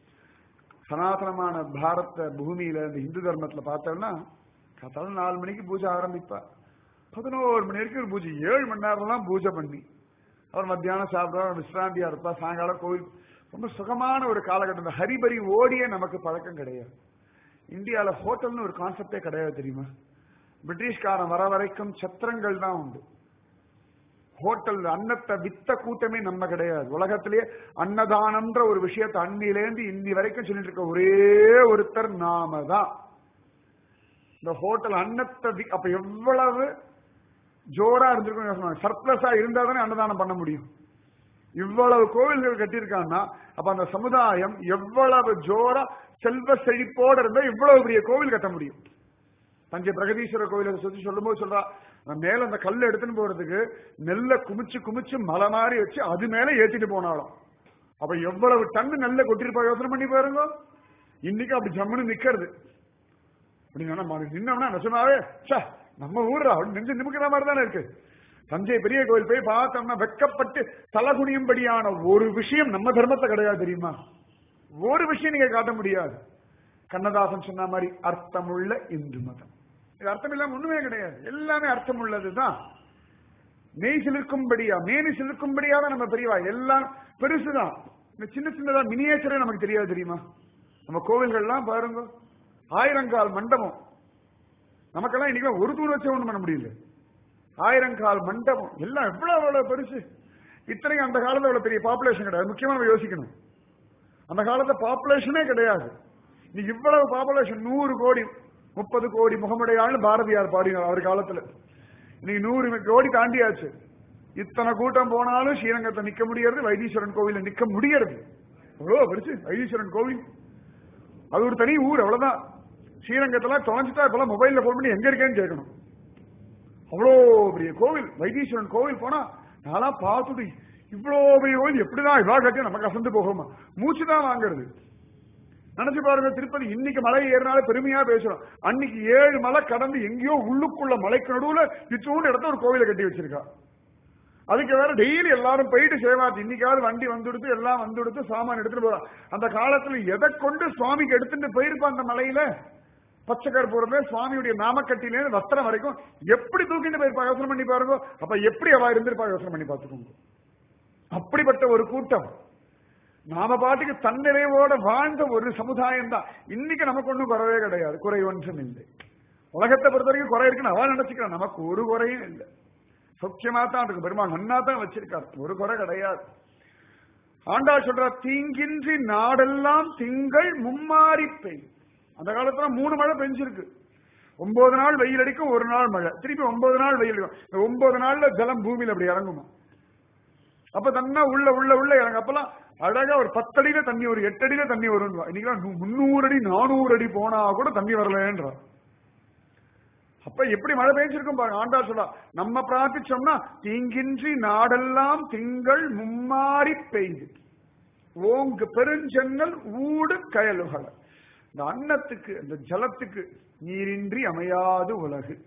[SPEAKER 1] சனாதனமான பாரத பூமியில இந்த இந்து தர்மத்துல பார்த்தோம்னா காத்தால 4 மணிக்கு பூஜை ஆரம்பிப்பா, 11 மணி வரைக்கும் ஒரு பூஜை, 7 மணி நேரம்லாம் பூஜை பண்ணி அவர் மத்தியானம் சாப்பிடுவா, விசிராந்தியா இருப்பா, சாயங்காலம் கோவில். ரொம்ப சுகமான ஒரு காலகட்டம். இந்த ஹரிபரி ஓடியே நமக்கு பழக்கம் கிடையாது. இந்தியாவில ஹோட்டல்னு ஒரு கான்செப்டே கிடையாது தெரியுமா? பிரிட்டிஷ்காரன் வர வரைக்கும் சத்திரங்கள் தான் உண்டு. ஹோட்டல் அன்னத்தை வித்த கூட்டமே நம்ம கிடையாது. உலகத்திலேயே அன்னதானம்ன்ற ஒரு விஷயத்தை அன்னிலேருந்து இன்னி வரைக்கும் சொல்லிட்டு இருக்க ஒரே ஒருத்தர் நாம தான். இந்த ஹோட்டல் அன்னத்தை அப்ப எவ்வளவு ஜோரா இருந்திருக்கும். சர்ப்ளஸா இருந்தா தானே அன்னதானம் பண்ண முடியும். இவ்வளவு கோவில்கள் கட்டியிருக்காங்கன்னா அப்ப அந்த சமுதாயம் எவ்வளவு ஜோரா செல்வ செழிப்போட இருந்தா இவ்வளவு பெரிய கோவில் கட்ட முடியும். தஞ்சை பிரகதீஸ்வரர் கோவிலை சுத்தி சொல்லும் போது சொல்றா, மேல அந்த கல் எடுத்துன்னு போறதுக்கு நெல்ல குமிச்சு குமிச்சு மலை மாதிரி வச்சு அது மேல ஏத்திட்டு போனாலும் அப்ப எவ்வளவு டன்னு நெல்ல கொட்டிருப்பா. யோசனை பண்ணி பாருங்க. இன்னைக்கு அப்படி ஜம்முன்னு நிக்கிறது. நின்னோம்னா நிஜமாவே நம்ம ஊர்ல நெஞ்சு நிமிக்கிற மாதிரி தானே இருக்கு. தஞ்சை பெரிய கோயில் போய் பார்த்தோம்னா வெக்கப்பட்டு தலகுனியும்படியான ஒரு விஷயம் நம்ம தர்மத்தை கிடையாது தெரியுமா? ஒரு விஷயம் நீங்க காட்ட முடியாது. கண்ணதாசன் சொன்ன மாதிரி அர்த்தமுள்ள இந்து மதம். இது அர்த்தம் இல்லாம ஒண்ணுமே கிடையாது. எல்லாமே அர்த்தம் உள்ளதுதான். மெய் சிலிர்க்கும்படியா மேனி சிலிர்க்கும்படியா தான் நம்ம பெரியவா. எல்லாம் பெருசுதான். இந்த சின்ன சின்னதா மினியேச்சரே நமக்கு தெரியாது தெரியுமா? நம்ம கோவில்கள்லாம் பாருங்க, 1000 கால் மண்டபம். நமக்கெல்லாம் இன்னைக்கு ஒரு தூண் வச்சு ஒண்ணும் பண்ண முடியல. 1000 கால் மண்டபம் எல்லாம் எவ்வளவு பெருசு. இத்தனைக்கும் அந்த காலத்துல அவ்வளவு பெரிய பாப்புலேஷன் கிடையாது. முக்கியமா நம்ம யோசிக்கணும், அந்த காலத்துல பாப்புலேஷனே கிடையாது. இன்னைக்கு இவ்வளவு பாப்புலேஷன், 100 கோடி 30 கோடி முகமுடையாள்னு பாரதியார் பாடினார் அவர் காலத்துல. இன்னைக்கு 100 கோடி தாண்டியாச்சு. இத்தனை கூட்டம் போனாலும் ஸ்ரீரங்கத்தை நிக்க முடியாது, வைத்தீஸ்வரன் கோவில நிக்க முடியாது. எவ்வளவு பெருசு வைத்தீஸ்வரன் கோவில். அது ஒரு தனி ஊர், அவ்வளவுதான். ஸ்ரீரங்கத்துல தொலைஞ்சிட்டா இப்பெல்லாம் மொபைல்ல போன் பண்ணி எங்க இருக்கேன்னு கேட்கணும். அவ்வளோ பெரிய கோவில் வைத்தீஸ்வரன் கோவில். போனா நான் பார்த்துட்டு இவ்வளோ பெரிய கோவில் எப்படிதான் இவ்வளோ கட்டி நமக்கு அசந்து போகுமா, மூச்சுதான் வாங்குறது. நினைச்சு பாருங்க, திருப்பதி இன்னைக்கு மலை ஏறினால பெருமையா பேசுறோம். அன்னைக்கு 7 மலை கடந்து எங்கேயோ உள்ளுக்குள்ள மலைக்கு நடுவுல இத்தோண்டு இடத்த ஒரு கோவிலை கட்டி வச்சிருக்கா. அதுக்கு வேற டெய்லி எல்லாரும் போயிட்டு சேவாச்சு. இன்னைக்காவது வண்டி வந்துடுத்து, எல்லாம் வந்துடுத்து, சாமான் எடுத்துட்டு போறான். அந்த காலத்துல எதை கொண்டு சுவாமிக்கு எடுத்துட்டு போயிருப்பான் அந்த மலையில? பச்சை கற்பூரமே சுவாமியுடைய நாமக்கட்டிலே வஸ்திரம் வரைக்கும் எப்படி தூக்கிட்டு போயிருப்பா, யோசனை பண்ணி பாருங்க. அப்ப எப்படி அவ இருந்திருப்பா, யோசனை பண்ணி பார்த்துக்கோங்க. அப்படிப்பட்ட ஒரு கூட்டம். நாம பாட்டுக்கு தன்னிறைவோட வாழ்ந்த ஒரு சமுதாயம் தான். இன்னைக்கு நமக்கு ஒன்றும் குறவே கிடையாது, குறை ஒன்றும் இல்லை. உலகத்தை பொறுத்த வரைக்கும் குறை இருக்குன்னு அவன் நினைச்சுக்கிறான். நமக்கு ஒரு குறையும் இல்லை, சௌக்கியமா தான் இருக்கு. பெருமாள் நன்னா தான் வச்சிருக்காரு, ஒரு குறை கிடையாது. ஆண்டாள் சொல்ற, தீங்கின்றி நாடெல்லாம் திங்கள் மும்மாறி பெய்யும். அந்த காலத்துல 3 மழை பெஞ்சிருக்கு. 9 நாள் வெயில் அடிக்கும், 1 நாள் மழை, திருப்பி 9 நாள் வெயில் அடிக்கும். 9 நாள்ல ஜலம் பூமியில அப்படி இறங்குமா. அப்ப தன்னா உள்ள உள்ள உள்ள இறங்க. அப்பெல்லாம் அழகா ஒரு 10 அடியில தண்ணி, ஒரு 8 அடியில தண்ணி வரும். இன்னைக்கு 300 அடி 400 அடி போனா கூட தண்ணி வரலன்ற. அப்ப எப்படி மழை பெஞ்சிருக்கும் பாருங்க. ஆண்டாள் சொல்ல, நம்ம பிரார்த்திச்சோம்னா தீங்கின்றி நாடெல்லாம் திங்கள் மும்மாறி பெய்து ஓங்கு பெருஞ்சென்னல் ஊடு கயலுகள. இந்த அன்னத்துக்கு, இந்த ஜலத்துக்கு நீரின்றி அமையாது உலகு.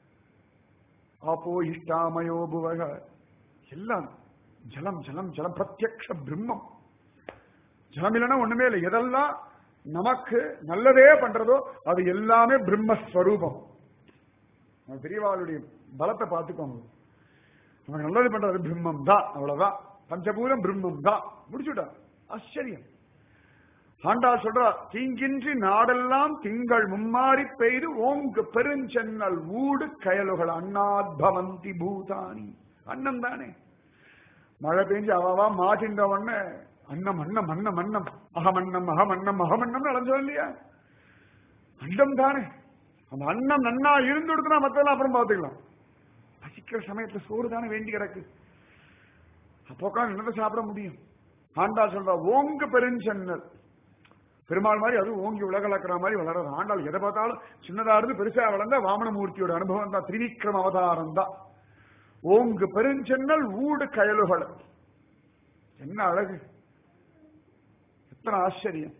[SPEAKER 1] ஆப்போ இஷ்டாமயோ புவக. எல்லாம் ஜலம் ஜலம் ஜலம், பிரத்யக்ஷ பிரம்மம். ஜலம் இல்லைன்னா ஒண்ணுமே இல்லை. எதெல்லாம் நமக்கு நல்லதே பண்றதோ அது எல்லாமே பிரம்மஸ்வரூபம். பெரியவாளுடைய பலத்தை பார்த்துக்கோங்க. நமக்கு நல்லது பண்றது பிரம்மம் தான், அவ்வளவுதான். பஞ்சபூதம் பிரம்மம் தான், முடிச்சுட்டா. ஆச்சரியம். ஆண்டாள் சொல்றா, தீங்கின்றி நாடெல்லாம் திங்கள் மும்மாறி பெய்து ஓங்கு பெருஞ்சென்னல் ஊடு கயலுகள் அண்ணாத் பவந்தி பூதானி. அன்னம் தானே. மழை பெஞ்சு அவவா மாட்டின்றவண்ண அன்னம் அன்னம் அன்னம் அன்னம் அகமன்னம் அகமன்னம் அகமன்னம் அடைஞ்சோம் இல்லையா? அண்டம் தானே. அந்த அன்னம் நன்னா இருந்து கொடுத்தா மத்தெல்லாம் அப்புறம் பார்த்துக்கலாம். பசிக்கிற சமயத்துல சோறு தானே வேண்டி கிடக்கு. அப்போக்கா என்னத்தை சாப்பிட முடியும்? ஆண்டாள் சொல்றா, ஓங்கு பெருஞ்சென்னல். பெருமாள் மாதிரி அது ஓங்கி உலகளக்கிற மாதிரி வளர்றது. ஆண்டாள் எதை பார்த்தாலும் சின்னதா இருந்து பெருசா வளர்ந்த வாமனமூர்த்தியோட அனுபவம் தான், திரிவிக்ரம அவதாரம் தான். ஓங்கு பெருஞ்சென்னல் ஊடு கயலுகள். என்ன அழகு, எத்தனை ஆச்சரியம்.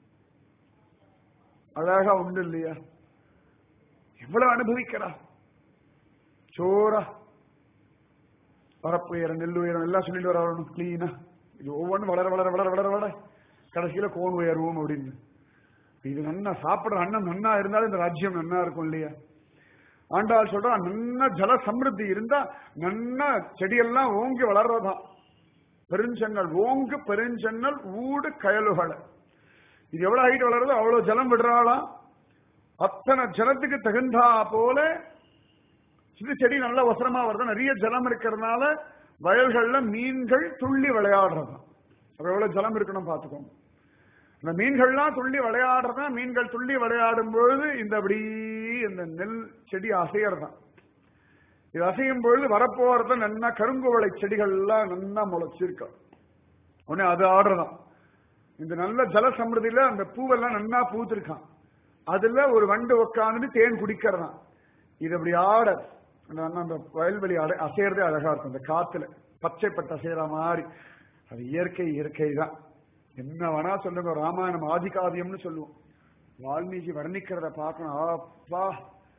[SPEAKER 1] அழகா உண்டு இல்லையா? எவ்வளவு அனுபவிக்கிறா. சோரா பரப்பு உயரம், நெல் உயரம் எல்லாம் சொல்லிட்டு வரணும் கிளீனா. இது ஒவ்வொன்றும் வளர வளர வளர வளர வளர கடைசியில கோன் உயர்வோம் அப்படின்னு. இது நன்னா சாப்பிடுற அண்ணன் நன்னா இருந்தாலும் இந்த ராஜ்யம் நன்னா இருக்கும் இல்லையா? ஆண்டாள் சொல்றா, நன்னா ஜல சமிருத்தி இருந்தா நன்னா செடியெல்லாம் ஓங்கி வளர்றதான். பெருஞ்சென்னல் ஓங்கு பெருஞ்சென்னல் ஊடு கயலுகளை. இது எவ்வளவு ஹைட் வளருதோ அவ்வளவு ஜலம் விடுறாளாம். அத்தனை ஜலத்துக்கு தகுந்தா போல இது செடி நல்ல வசரமா வருது. நிறைய ஜலம் இருக்கிறதுனால வயல்கள்ல மீன்கள் துள்ளி விளையாடுறதான். எவ்வளவு ஜலம் இருக்கணும் பார்த்துக்கோங்க. இந்த மீன்கள்லாம் துள்ளி விளையாடுறதா. மீன்கள் துள்ளி விளையாடும் பொழுது இந்த அப்படி இந்த நெல் செடி அசையறதான். இது அசையும் பொழுது வரப்போறத நன்னா கருங்குவளை செடிகள் எல்லாம் நன்னா முளைச்சிருக்க உடனே அது ஆடுறதான். இந்த நல்ல ஜல சமிருதியில அந்த பூவெல்லாம் நன்னா பூத்திருக்கான். அதுல ஒரு வண்டு உட்காந்துட்டு தேன் குடிக்கிறதான். இது அப்படி ஆட அந்த வயல்வெளி அசையறதே அழகா இருக்கும். அந்த காத்துல பச்சைப்பட்டு அசையற மாதிரி. அது இயற்கை, இயற்கை தான். என்ன வேணா சொல்லுங்க. ராமாயணம் ஆதிகாவியம்னு சொல்லுவோம். வால்மீகி வர்ணிக்கிறத பார்க்கணும். அப்பா,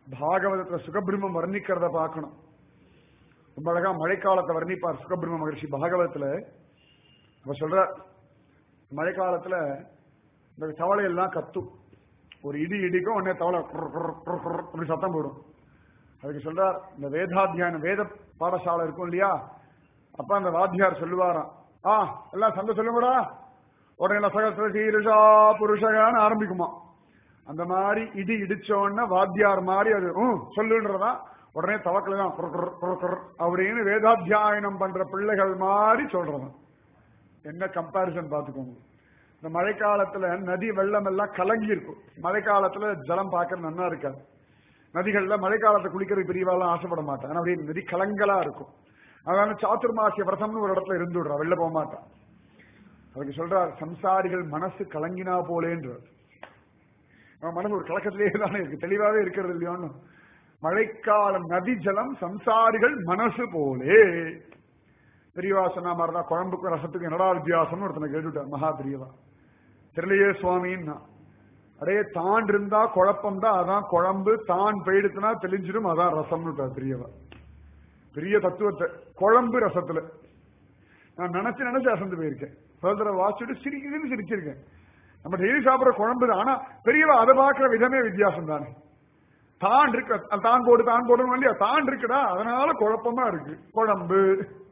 [SPEAKER 1] பாகவதத்துல சுகபிரம்மம் வர்ணிக்கிறத பார்க்கணும். ரொம்ப அழகா மழைக்காலத்தை வர்ணிப்பார் சுகபிரம்ம மகர்ஷி பாகவதத்துல. அப்ப சொல்ற மழைக்காலத்துல இந்த தவளை எல்லாம் கத்தும். ஒரு இடி இடிக்கும் உடனே தவளை அப்படி சத்தம் போடும். அதுக்கு சொல்றார், இந்த வேதாத்தியானம் வேத பாடசாலை இருக்கும் இல்லையா, அப்ப அந்த வாத்தியார் சொல்லுவாராம், எல்லாம் சந்தை சொல்லுங்கடா, உடனே சகசிரசீருஷா புருஷகான்னு ஆரம்பிக்குமா. அந்த மாதிரி இடி இடிச்சோன்னா வாத்தியார் மாதிரி அது சொல்லுன்றதா. உடனே தவக்கெல்லாம் அப்படின்னு வேதாத்தியாயனம் பண்ற பிள்ளைகள் மாதிரி சொல்றதான். என்ன கம்பாரிசன் பார்த்துக்கோங்க. இந்த மழைக்காலத்துல நதி வெள்ளம் எல்லாம் கலங்கி இருக்கும். மழைக்காலத்துல ஜலம் பார்க்கறது நல்லா இருக்காது. நதிகள்ல மழைக்காலத்தை குளிக்கிறது பெரியவாலாம் ஆசைப்பட மாட்டான். ஆனா அப்படியே நதி கலங்கலா இருக்கும். அதனால சாத்துர்மாசிய விரதம்னு ஒரு இடத்துல இருந்து விடுறா, வெளில போக மாட்டான். அதுக்கு சொல்றார், சம்சாரிகள் மனசு கலங்கினா போலேன்றார். மனசு ஒரு கலக்கத்திலேயே தானே இருக்கு, தெளிவாவே இருக்கிறது இல்லையோன்னு. மழைக்காலம் நதி ஜலம் சம்சாரிகள் மனசு போலே. பெரியவா சொன்ன மாதிரிதான் குழம்புக்கும் ரசத்துக்கும் என்னடா வித்தியாசம்னு ஒருத்தனை கேட்டுட்டார் மகா பெரியவா. தெரியலையே சுவாமின்னா, அடே தான் இருந்தா குழப்பம் தான், அதான் குழம்பு, தான் போயிடுத்துனா தெளிஞ்சிடும், அதான் ரசம்னு பெரியவா. பெரிய தத்துவத்தை குழம்பு ரசத்துல நான் நினைச்சு அசந்து போயிருக்கேன். வாசிச்சுட்டு சிரிக்குதுன்னு சிரிச்சிருக்கேன். நம்ம டெய்லி சாப்பிடுற குழம்பு தான், ஆனா பெரியவா அதை பார்க்கிற விதமே வித்தியாசம் தானே. தான் இருக்கு, தான் போடணும் இல்லையா, தான் இருக்குடா, அதனால குழப்பமா இருக்கு குழம்பு.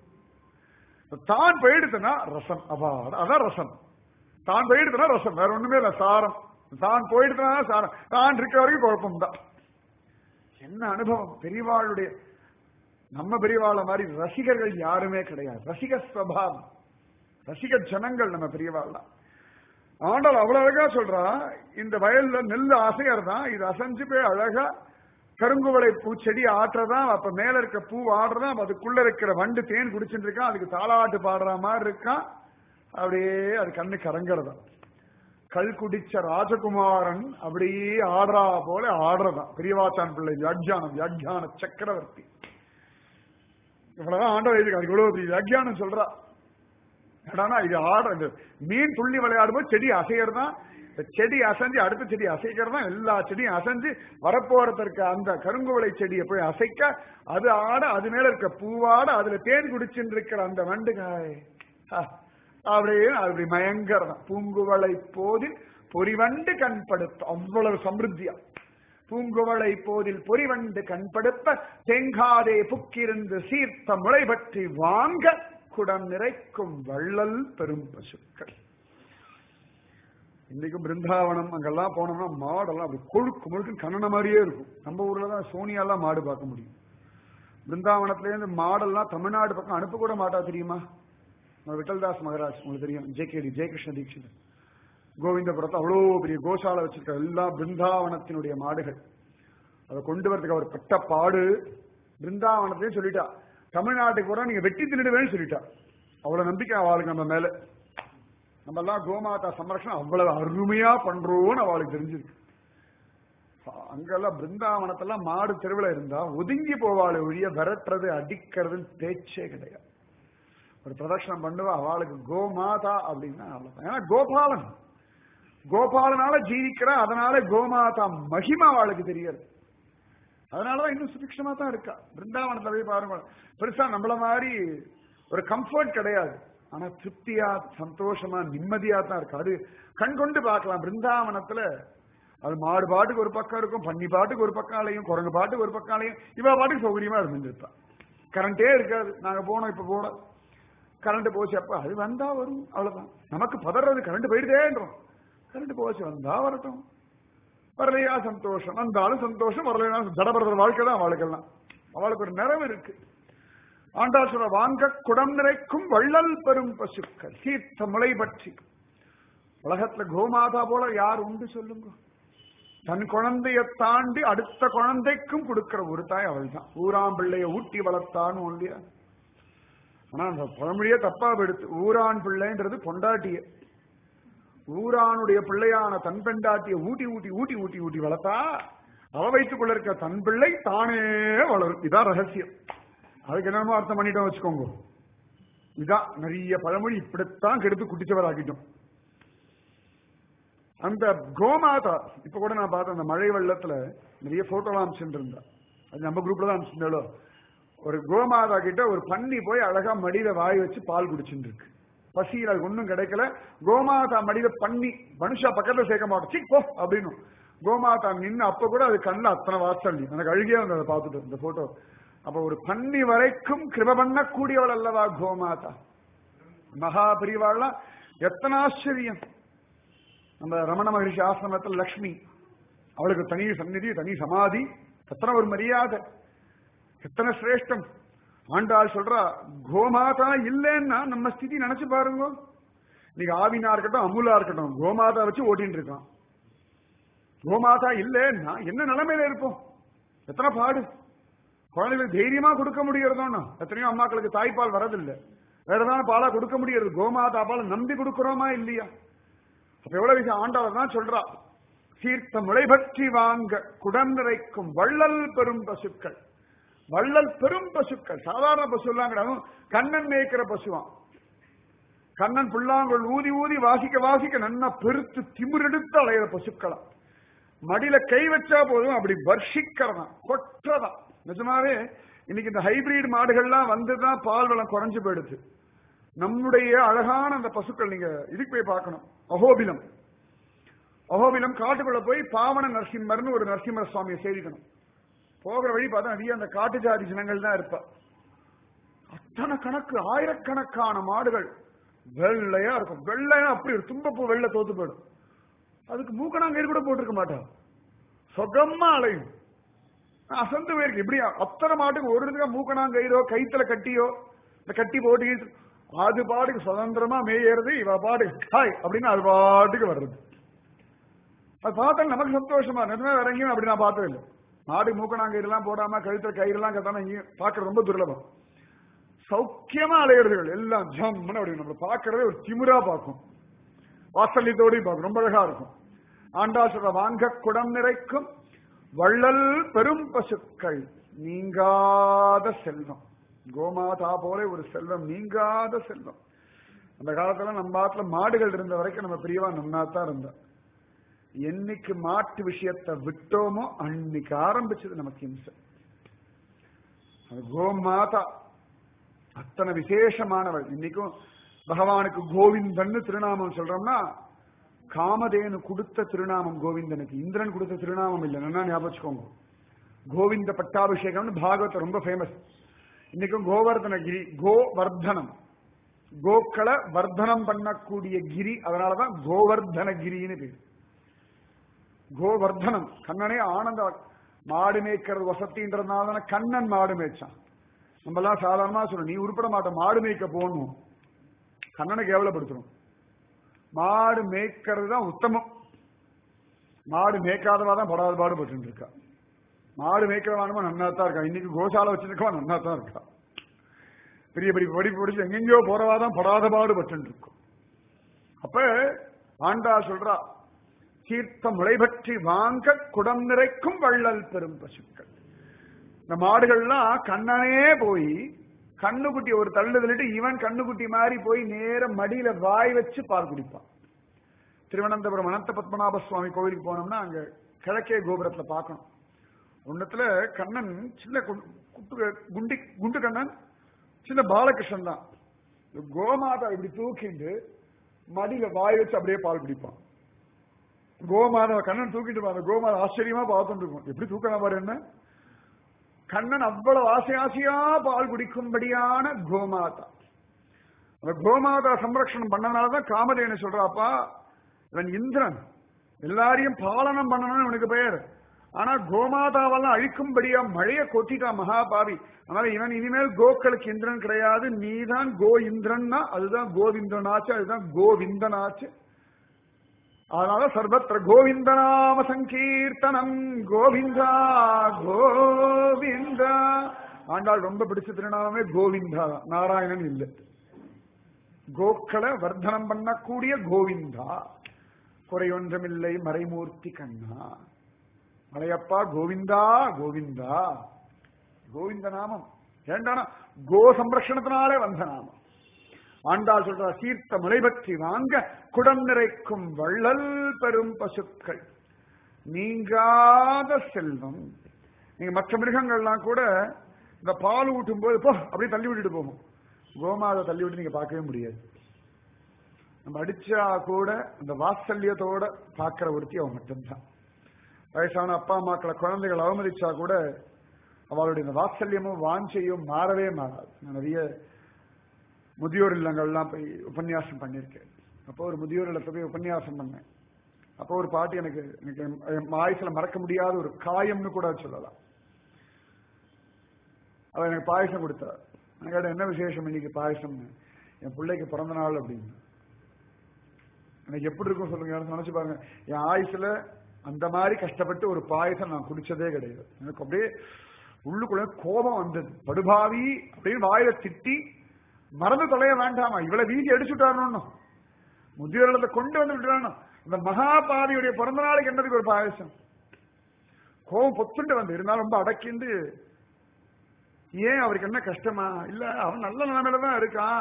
[SPEAKER 1] தான் போயிடுதுன்னா ரசம், அதான் ரசம். தான் போயிடுதுன்னா ரசம், வேற ஒண்ணுமே இல்ல, சாரம். தான் போயிடுதுன்னா சாரம், தான் இருக்க வரைக்கும் குழப்பம் தான். என்ன அனுபவம் பெரியவாளுடைய. நம்ம பெரியவாள மாதிரி ரசிகர்கள் யாருமே கிடையாது. ரசிக ஸ்வபாவம், ரசிக ஜனங்கள் நம்ம பெரியவாள். ஆண்டாள் அவ்வளவு அழகா சொல்றா, இந்த வயல்ல நெல் அசையறதான், இது அசைஞ்சு போய் அழகா கருங்குவளை பூச்செடி ஆட்டுறதான், அப்ப மேல இருக்க பூ ஆடுறதான், அதுக்குள்ள இருக்கிற வண்டு தேன் குடிச்சுட்டு இருக்கான், அதுக்கு தாளாட்டு பாடுற மாதிரி இருக்கான். அப்படியே அது கண்ணு கரங்கிறதா. கல் குடிச்ச ராஜகுமாரன் அப்படியே ஆடுறா போல ஆடுறதான் பெரியவாச்சான் பிள்ளை வியாக்கியான சக்கரவர்த்தி. இவ்வளவுதான் ஆண்டவர் இதுக்கு, அதுக்கு இவ்வளவு பெரிய வியாக்கியானம் சொல்றா. இது ஆடுறது மீன் துள்ளி விளையாடும்போது செடி அசையறதான், செடி அசைஞ்சு அடுத்த செடி அசைக்கிறதா, எல்லா செடியும் அசைஞ்சு வரப்போறதற்கு அந்த கருங்குவளை செடியை போய் அசைக்க, அது ஆட, அது மேல இருக்க பூவாட, அதுல தேன் குடிச்சுட்டு இருக்கிற அந்த வண்டுகாய் அப்படியே அப்படி மயங்கறதான். பூங்குவளை போதில் பொறிவண்டு கண்படுத்த, அவ்வளவு சமிருத்தியா. பூங்குவளை போதில் பொறிவண்டு கண்படுத்த, தேங்காதே புக்கிருந்து சீர்த்த முளை பற்றி வாங்க குடம் நிறைக்கும் வள்ளல் பெரும் பசுக்கள். இன்னைக்கும் பிருந்தாவனம் அங்கெல்லாம் போனோம்னா மாடெல்லாம் அப்படி கொழுக்கு முழுக்கு கண்ணன மாதிரியே இருக்கும். நம்ம ஊர்லதான் சோனியாலாம் மாடு பார்க்க முடியும். பிருந்தாவனத்துல இருந்து மாடெல்லாம் தமிழ்நாடு பக்கம் அனுப்ப கூட மாட்டா தெரியுமா? விட்டல்தாஸ் மகராஜ் உங்களுக்கு தெரியும், ஜெயகிருஷ்ண தீட்சிதர், கோவிந்தபுரத்தை அவ்வளோ பெரிய கோசாலை வச்சிருக்க எல்லா பிருந்தாவனத்தினுடைய மாடுகள். அதை கொண்டு வரதுக்கு அவர் பட்ட பாடு. பிருந்தாவனத்தையும் சொல்லிட்டா, தமிழ்நாட்டுக்கு போற நீங்க வெட்டி தின்னுடுவேன்னு சொல்லிட்டா. அவ்வளவு நம்பிக்கை அவளுக்கு நம்ம மேல. நம்ம எல்லாம் கோமாதா சம்ரட்சணம் அவ்வளவு அருமையா பண்றோம்னு அவளுக்கு தெரிஞ்சிருக்கு. அங்கெல்லாம் பிருந்தாவனத்தெல்லாம் மாடு தெருவில் இருந்தா ஒதுங்கி போவாளை ஒழிய விரட்டுறது அடிக்கிறதுன்னு பேச்சே கிடையாது. ஒரு பிரதட்சணம் பண்ணுவா, அவளுக்கு கோமாதா அப்படின்னா அவ்வளவுதான். ஏன்னா கோபாலன், கோபாலனால ஜீவிக்கிறா, அதனால கோமாதா மகிமா அவளுக்கு தெரியாது. அதனாலதான் இன்னும் சுபிக்ஷமா தான் இருக்கா. பிருந்தாவனத்துல போய் பாருங்க, பெருசா நம்மள மாதிரி ஒரு கம்ஃபர்ட் கிடையாது, ஆனா திருப்தியா சந்தோஷமா நிம்மதியா தான் இருக்கு. அது கண் கொண்டு பார்க்கலாம். பிருந்தாவனத்துல அது மாடு பாட்டுக்கு ஒரு பக்கம் இருக்கும், பன்னி பாட்டுக்கு ஒரு பக்கம் அலையும், குரங்கு பாட்டுக்கு ஒரு பக்கம் அலையும், இவ பாட்டுக்கு சௌகரியமா இருந்துருப்பா. கரண்டே இருக்காது. நாங்க போனோம், இப்ப போனோம், கரண்ட் போச்சு, அப்ப அது வந்தா வரும், அவ்வளவுதான். நமக்கு பதறது கரண்ட் போயிடுதேன்றோம். கரண்ட் போச்சு, வந்தா வரட்டும், வரலையா சந்தோஷம், வந்தாலும் சந்தோஷம், வரலையா ஜடபரத வாழ்க்கை தான் வாழ்க்கைலாம். அவளுக்கு ஒரு நிறைவு இருக்கு. ஆண்டாள் சொல்ற, வாங்க குடம் நிறைக்கும் வள்ளல் பெரும் பசுக்கள் சீர்த்த முளை பற்றி. உலகத்துல கோமாதா போல யார் உண்டு சொல்லுங்க? தன் குழந்தைய தாண்டி அடுத்த குழந்தைக்கும் கொடுக்கிற ஒரு தாய் அவள் தான். ஊராம் பிள்ளைய ஊட்டி வளர்த்தான்னு இல்லையா? ஆனா அந்த பழமொழியே தப்பா எடுத்து, ஊரான் பிள்ளைன்றது பொண்டாட்டிய, ஊரானுடைய பிள்ளையான தன் பெண்டாட்டிய ஊட்டி ஊட்டி ஊட்டி ஊட்டி ஊட்டி வளர்த்தா அவ வைத்துக்குள்ள இருக்க தன் பிள்ளை தானே வளரும். இதான் ரகசியம். அதுக்கு என்னமோ அர்த்தம் பண்ணிட்டோம் வச்சுக்கோங்க. இதான் நிறைய பழமொழி இப்படித்தான் கெடுத்து குட்டிச்சவர் ஆக்கிட்டோம். அந்த கோமாதா இப்ப கூட நான் பார்த்தேன், அந்த மழை வெள்ளத்துல நிறைய போட்டோலாம் அனுப்பிச்சுட்டு இருந்தா, அது நம்ம குரூப்ல தான் அனுப்பிச்சிருந்தாலும், ஒரு கோமாதா கிட்ட ஒரு பன்னி போய் அழகா மடியில வாய் வச்சு பால் குடிச்சுட்டு இருக்கு. பசியில் அது ஒன்றும் கிடைக்கல. கோமாதா மடியில பன்னி, மனுஷா பக்கத்துல சேர்க்க மாட்டோம், சீ போ அப்படின்னு கோமாதா நின்று. அப்ப கூட அது கண்ணில் அத்தனை வாசல், எனக்கு அழுகியா வந்து அதை பார்த்துட்டு இந்த போட்டோ. அப்ப ஒரு பன்னி வரைக்கும் கிருப பண்ணக்கூடியவள் அல்லவா கோமாதா. மகா பிரிவாள்லாம் எத்தனை ஆச்சரியம். நம்ம ரமண மகரிஷி ஆசிரமத்தில் லக்ஷ்மி, அவளுக்கு தனி சந்நிதி, தனி சமாதி, எத்தனை ஒரு மரியாதை, எத்தனை சிரேஷ்டம். ஆண்டாள் சொல்றா, கோமாதா இல்லைன்னா நம்ம ஸ்திதி நினைச்சு பாருங்க. நீங்க ஆவினா இருக்கட்டும், அமுலா இருக்கட்டும், கோமாதா வச்சு ஓட்டின்னு இருக்கான். கோமாதா இல்லைன்னா என்ன நிலைமையில இருப்போம்? எத்தனை பாடு. குழந்தைகளுக்கு தைரியமா கொடுக்க முடியறதோன்னா, எத்தனையோ அம்மாக்களுக்கு தாய்ப்பால் வரதில்லை, வேற ஏதாவது பாலா கொடுக்க முடியாது. கோமாதா பால் நம்பி கொடுக்கிறோமா இல்லையா? அப்ப எவ்வளவு விஷயம் ஆண்டாள் தான் சொல்றா, சீர்த்த முளை பற்றி வாங்க குடம் நிறைக்கும் வள்ளல் பெரும் பசுக்கள். வள்ளல் பெரும் பசுக்கள் சாதாரண பசு எல்லாம் கிடையாது, கண்ணன் மேய்க்கிற பசுவான். கண்ணன் புல்லாங்குழல் ஊதி ஊதி வாசிக்க வாசிக்க நன்னா பெருத்து திமிரெடுத்து அலையிற பசுக்களா. மடியில கை வச்சா போதும் அப்படி வர்ஷிக்கிறதான், கொற்றதான். நிஜமாவே இன்னைக்கு இந்த ஹைபிரிட் மாடுகள்லாம் வந்துதான் பால் வளம் குறைஞ்சு போயிடுது. நம்முடைய அழகான அந்த பசுக்கள் நீங்க இதுக்கு போய் பார்க்கணும். அகோபிலம், அகோபிலம் காட்டுக்குள்ள போய் பாவன நரசிம்மர்னு ஒரு நரசிம்மர் சுவாமியை சேவிக்கணும். போகிற வழி பார்த்தா நிறைய அந்த காட்டு ஜாதி ஜனங்கள் தான் இருப்பா. அத்தனை கணக்கு, ஆயிரக்கணக்கான மாடுகள் வெள்ளையா இருக்கும். வெள்ளையா அப்படி ஒரு தும்பப்பூ வெள்ளை தோத்து போயிடும். அதுக்கு மூக்கணாங்கயிறு கூட போட்டிருக்க மாட்டா, சொகமா அலையும். அசந்து போயிருக்கு. இப்படி அத்தனை மாட்டுக்கு ஒரு இடத்துக்கு மூக்கணாங்கயிறோ கைத்துல கட்டியோ இந்த கட்டி போட்டு அது பாட்டுக்கு சுதந்திரமா மேயறது. இவ பாட்டுக்கு ஹாய் அப்படின்னு அது பாட்டுக்கு வர்றது. அது பார்த்தா நமக்கு சந்தோஷமா. நிஜமே வேற எங்கேயும் அப்படி நான் பார்த்தது இல்லை. மாடு மூக்கணாங்கயிறு எல்லாம் போடாம கழுத்துல கயிறு எல்லாம் கட்டாம இங்கேயும் பார்க்கறது ரொம்ப துர்லபம். சௌக்கியமா அலையிறதுகள் எல்லாம் ஜம்னு அப்படி நம்ம பார்க்கறதே ஒரு திமிரா பார்க்கும், வாசல்யத்தோடு பார்க்கும், ரொம்ப அழகா இருக்கும். ஆண்டா சொல்ற, வாங்க குடம் நிறைக்கும் வள்ளல் பெரும் பசுக்கள் நீங்காத செல்வம். கோமாதா போல ஒரு செல்வம், நீங்காத செல்வம். அந்த காலத்துல நம்ம பாட்டுல மாடுகள் இருந்த வரைக்கும் நம்ம பிரியவா நன்னாத்தான் இருந்தா. என்னைக்கு மாட்டு விஷயத்தை விட்டோமோ அன்னைக்கு ஆரம்பிச்சது நமக்கு இம்சை. கோமாதா அத்தனை விசேஷமானவள். இன்னைக்கும் பகவானுக்கு கோவிந்தன்னு திருநாமம் சொல்றோம்னா, காமதேனு கொடுத்த திருநாமம் கோவிந்தனுக்கு, இந்திரன் கொடுத்த திருநாமம் இல்லை. நல்லா ஞாபகம். கோவிந்த பட்டாபிஷேகம்னு பாகவத ரொம்ப ஃபேமஸ். இன்னைக்கும் கோவர்தனகிரி, கோவர்தனம், கோக்களை வர்தனம் பண்ணக்கூடிய கிரி, அதனாலதான் கோவர்தனகிரின்னு பேரு. கோவர்தனம் கண்ணனே ஆனந்த மாடு மேய்க்கிறது வசதின்றதுனால கண்ணன் மாடு மேய்ச்சான். நம்ம எல்லாம் சாதாரணமா சொல்லணும், நீ உருப்பட மாட்ட மாடு மேய்க்க போகணும், கண்ணனை கேவலப்படுத்தணும். மாடு மேய்க்கிறது தான் உத்தமம். மாடு மேய்க்காதவா தான் படாத பாடுபட்டு இருக்கா. மாடு மேய்க்கிறவானுமா நன்னாத்தான் இருக்கா. இன்னைக்கு கோசாலை வச்சிருக்கவா நன்னாத்தான் இருக்கா. பெரிய பெரிய படிப்பு படிச்சு எங்கெங்கயோ போறவாதான் படாத பாடுபட்டு இருக்கும். அப்ப ஆண்டா சொல்றா, தீர்த்த முளை பற்றி வாங்க குடம் நிறைக்கும் வள்ளல் பெரும் பசுக்கள். இந்த மாடுகள்லாம் கண்ணனே போய் கண்ணுக்குட்டி ஒரு தள்ளுதலிட்டு இவன் கண்ணுக்குட்டி மாதிரி போய் நேர மடியில வாய் வச்சு பால் குடிப்பான். திருவனந்தபுரம் அனந்த பத்மநாப சுவாமி கோவிலுக்கு போனோம்னா அங்க கிழக்கே கோபுரத்துல பார்க்கணும். ஒன்னத்துல கண்ணன் சின்ன குண்டு கண்ணன், சின்ன பாலகிருஷ்ணன் தான். கோமாதா இப்படி தூக்கிட்டு மடியில வாய் வச்சு அப்படியே பால் குடிப்பான். கோமாதா கண்ணன் தூக்கிட்டு கோமாதா ஆச்சரியமா பார்த்துட்டு இருக்கும், எப்படி தூக்கலாம் பாரு என்ன. கண்ணன் அவ்வளவு ஆசையா பால் குடிக்கும்படியான கோமாதா. அந்த கோமாதா சம்ரட்சணம் பண்ணனாலதான் காமதேனு சொல்றாப்பா, இவன் இந்திரன் எல்லாரையும் பாலனம் பண்ணணும்னு உனக்கு பெயர். ஆனா கோமாதாவெல்லாம் அழிக்கும்படியா மழைய கொட்டிட்டான் மகாபாவி. அதனால இவன் இனிமேல் கோக்களுக்கு இந்திரன் கிடையாது, நீதான் கோ இந்திரன்னா அதுதான் கோவிந்தனாச்சு, அதுதான் கோவிந்தனாச்சு. அதனால சர்வத்திர கோவிந்தநாம சங்கீர்த்தனம் கோவிந்தா கோவிந்தா. ஆண்டாள் ரொம்ப பிடிச்ச திருநாமே கோவிந்தா, நாராயணன் இல்லை. கோக்களை வர்தனம் பண்ணக்கூடிய கோவிந்தா, குறையொன்றமில்லை மறைமூர்த்தி கண்ணா. மலையப்பா கோவிந்தா கோவிந்தா. கோவிந்த நாமம் ஏண்டானா கோ சம்ரட்சணத்தினாலே வந்த நாமம். ஆண்டாள் சொல்றா, சீர்த்த மலை பற்றி வாங்க குடம் நிறைக்கும் வள்ளல் பெரும் பசுக்கள் நீங்காத செல்வம். நீங்க மற்ற மிருகங்கள்லாம் கூட இந்த பால் ஊட்டும் போது போ அப்படியே தள்ளி விட்டுட்டு போகும். கோமாதை தள்ளி விட்டு நீங்க பார்க்கவே முடியாது. நம்ம அடிச்சா கூட அந்த வாத்சல்யத்தோட பார்க்கிற ஒருத்தி அவன் மட்டும்தான். வயசான அப்பா அம்மாக்களை குழந்தைகள் அவமதிச்சா கூட அவளுடைய இந்த வாத்சல்யமும் வாஞ்சையும் மாறவே மாறாது. நான் நிறைய முதியோர் இல்லங்கள்லாம் போய் உபன்யாசம் பண்ணியிருக்கேன். அப்போ ஒரு முதியோர் இல்லத்தை போய் உபன்யாசம் பண்ணேன். அப்போ ஒரு பாட்டி எனக்கு ஆயுசுல மறக்க முடியாத ஒரு காயம்னு கூட சொல்லலாம். அவ எனக்கு பாயசம் கொடுத்தா. நான் கேட்ட, என்ன விசேஷம் இன்னைக்கு பாயசம்? என் பிள்ளைக்கு பிறந்த நாள் அப்படின்னு. எனக்கு எப்படி இருக்கும் சொல்லுங்க, நினைச்சு பாருங்க. என் ஆயுசுல அந்த மாதிரி கஷ்டப்பட்டு ஒரு பாயசம் நான் குடிச்சதே கிடையாது. எனக்கு அப்படியே உள்ளுக்குள்ள கோபம் வந்தது. படுபாவி அப்படின்னு வாயில திட்டி மறந்து தொலைய வேண்டாமா, இவ்வளவு வீதி அடிச்சுட்டாரணும், முதியோர்களை கொண்டு வந்து விட்டுறானோ. இந்த மகாபாவியுடைய பிறந்த நாளைக்கு என்னதுக்கு ஒரு பாயசம்? கோபம் பொத்துண்டு வந்து இருந்தாலும் ரொம்ப அடக்கிண்டு, ஏன் அவருக்கு என்ன கஷ்டமா? இல்ல, அவன் நல்ல நிலைமையில தான் இருக்கான்,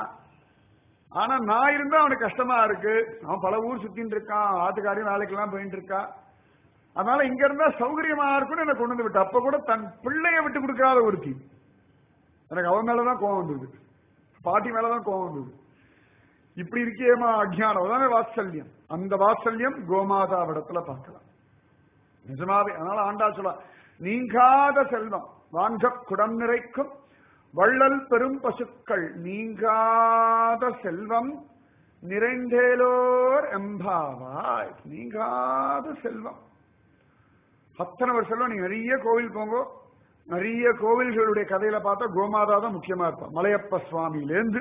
[SPEAKER 1] ஆனா நான் இருந்தா அவனுக்கு கஷ்டமா இருக்கு. அவன் பல ஊர் சுத்தின்னு இருக்கான், ஆத்துக்காரையும் வேலைக்கு எல்லாம் போயிட்டு இருக்கா, அதனால இங்க இருந்தா சௌகரியமா இருக்குன்னு எனக்கு கொண்டு வந்து விட்டு. அப்ப கூட தன் பிள்ளைய விட்டு கொடுக்காத ஒருத்தி. எனக்கு அவன் மேலதான் கோவம் வந்தது, பாட்டி மேலதான் கோவம் வந்தது. இப்படி இருக்கேமா அஜ்ஞானம், அதான வாத்சல்யம். அந்த வாத்சல்யம் கோமாதாவிடத்துல பார்க்கலாம் நிஜமாவே. அதனால ஆண்டாள் சொல்ல, நீங்காத செல்வம் வாங்க குடம் நிறைக்கும் வள்ளல் பெரும் பசுக்கள் நீங்காத செல்வம் நிறைந்தேலோர் எம்பாவாய். நீங்காத செல்வம், அத்தனை ஒரு செல்வம். நீங்க நிறைய கோவில் போங்க, நிறைய கோவில்களுடைய கதையில பார்த்தா கோமாதா தான் முக்கியமா இருப்பா. மலையப்ப சுவாமியிலேருந்து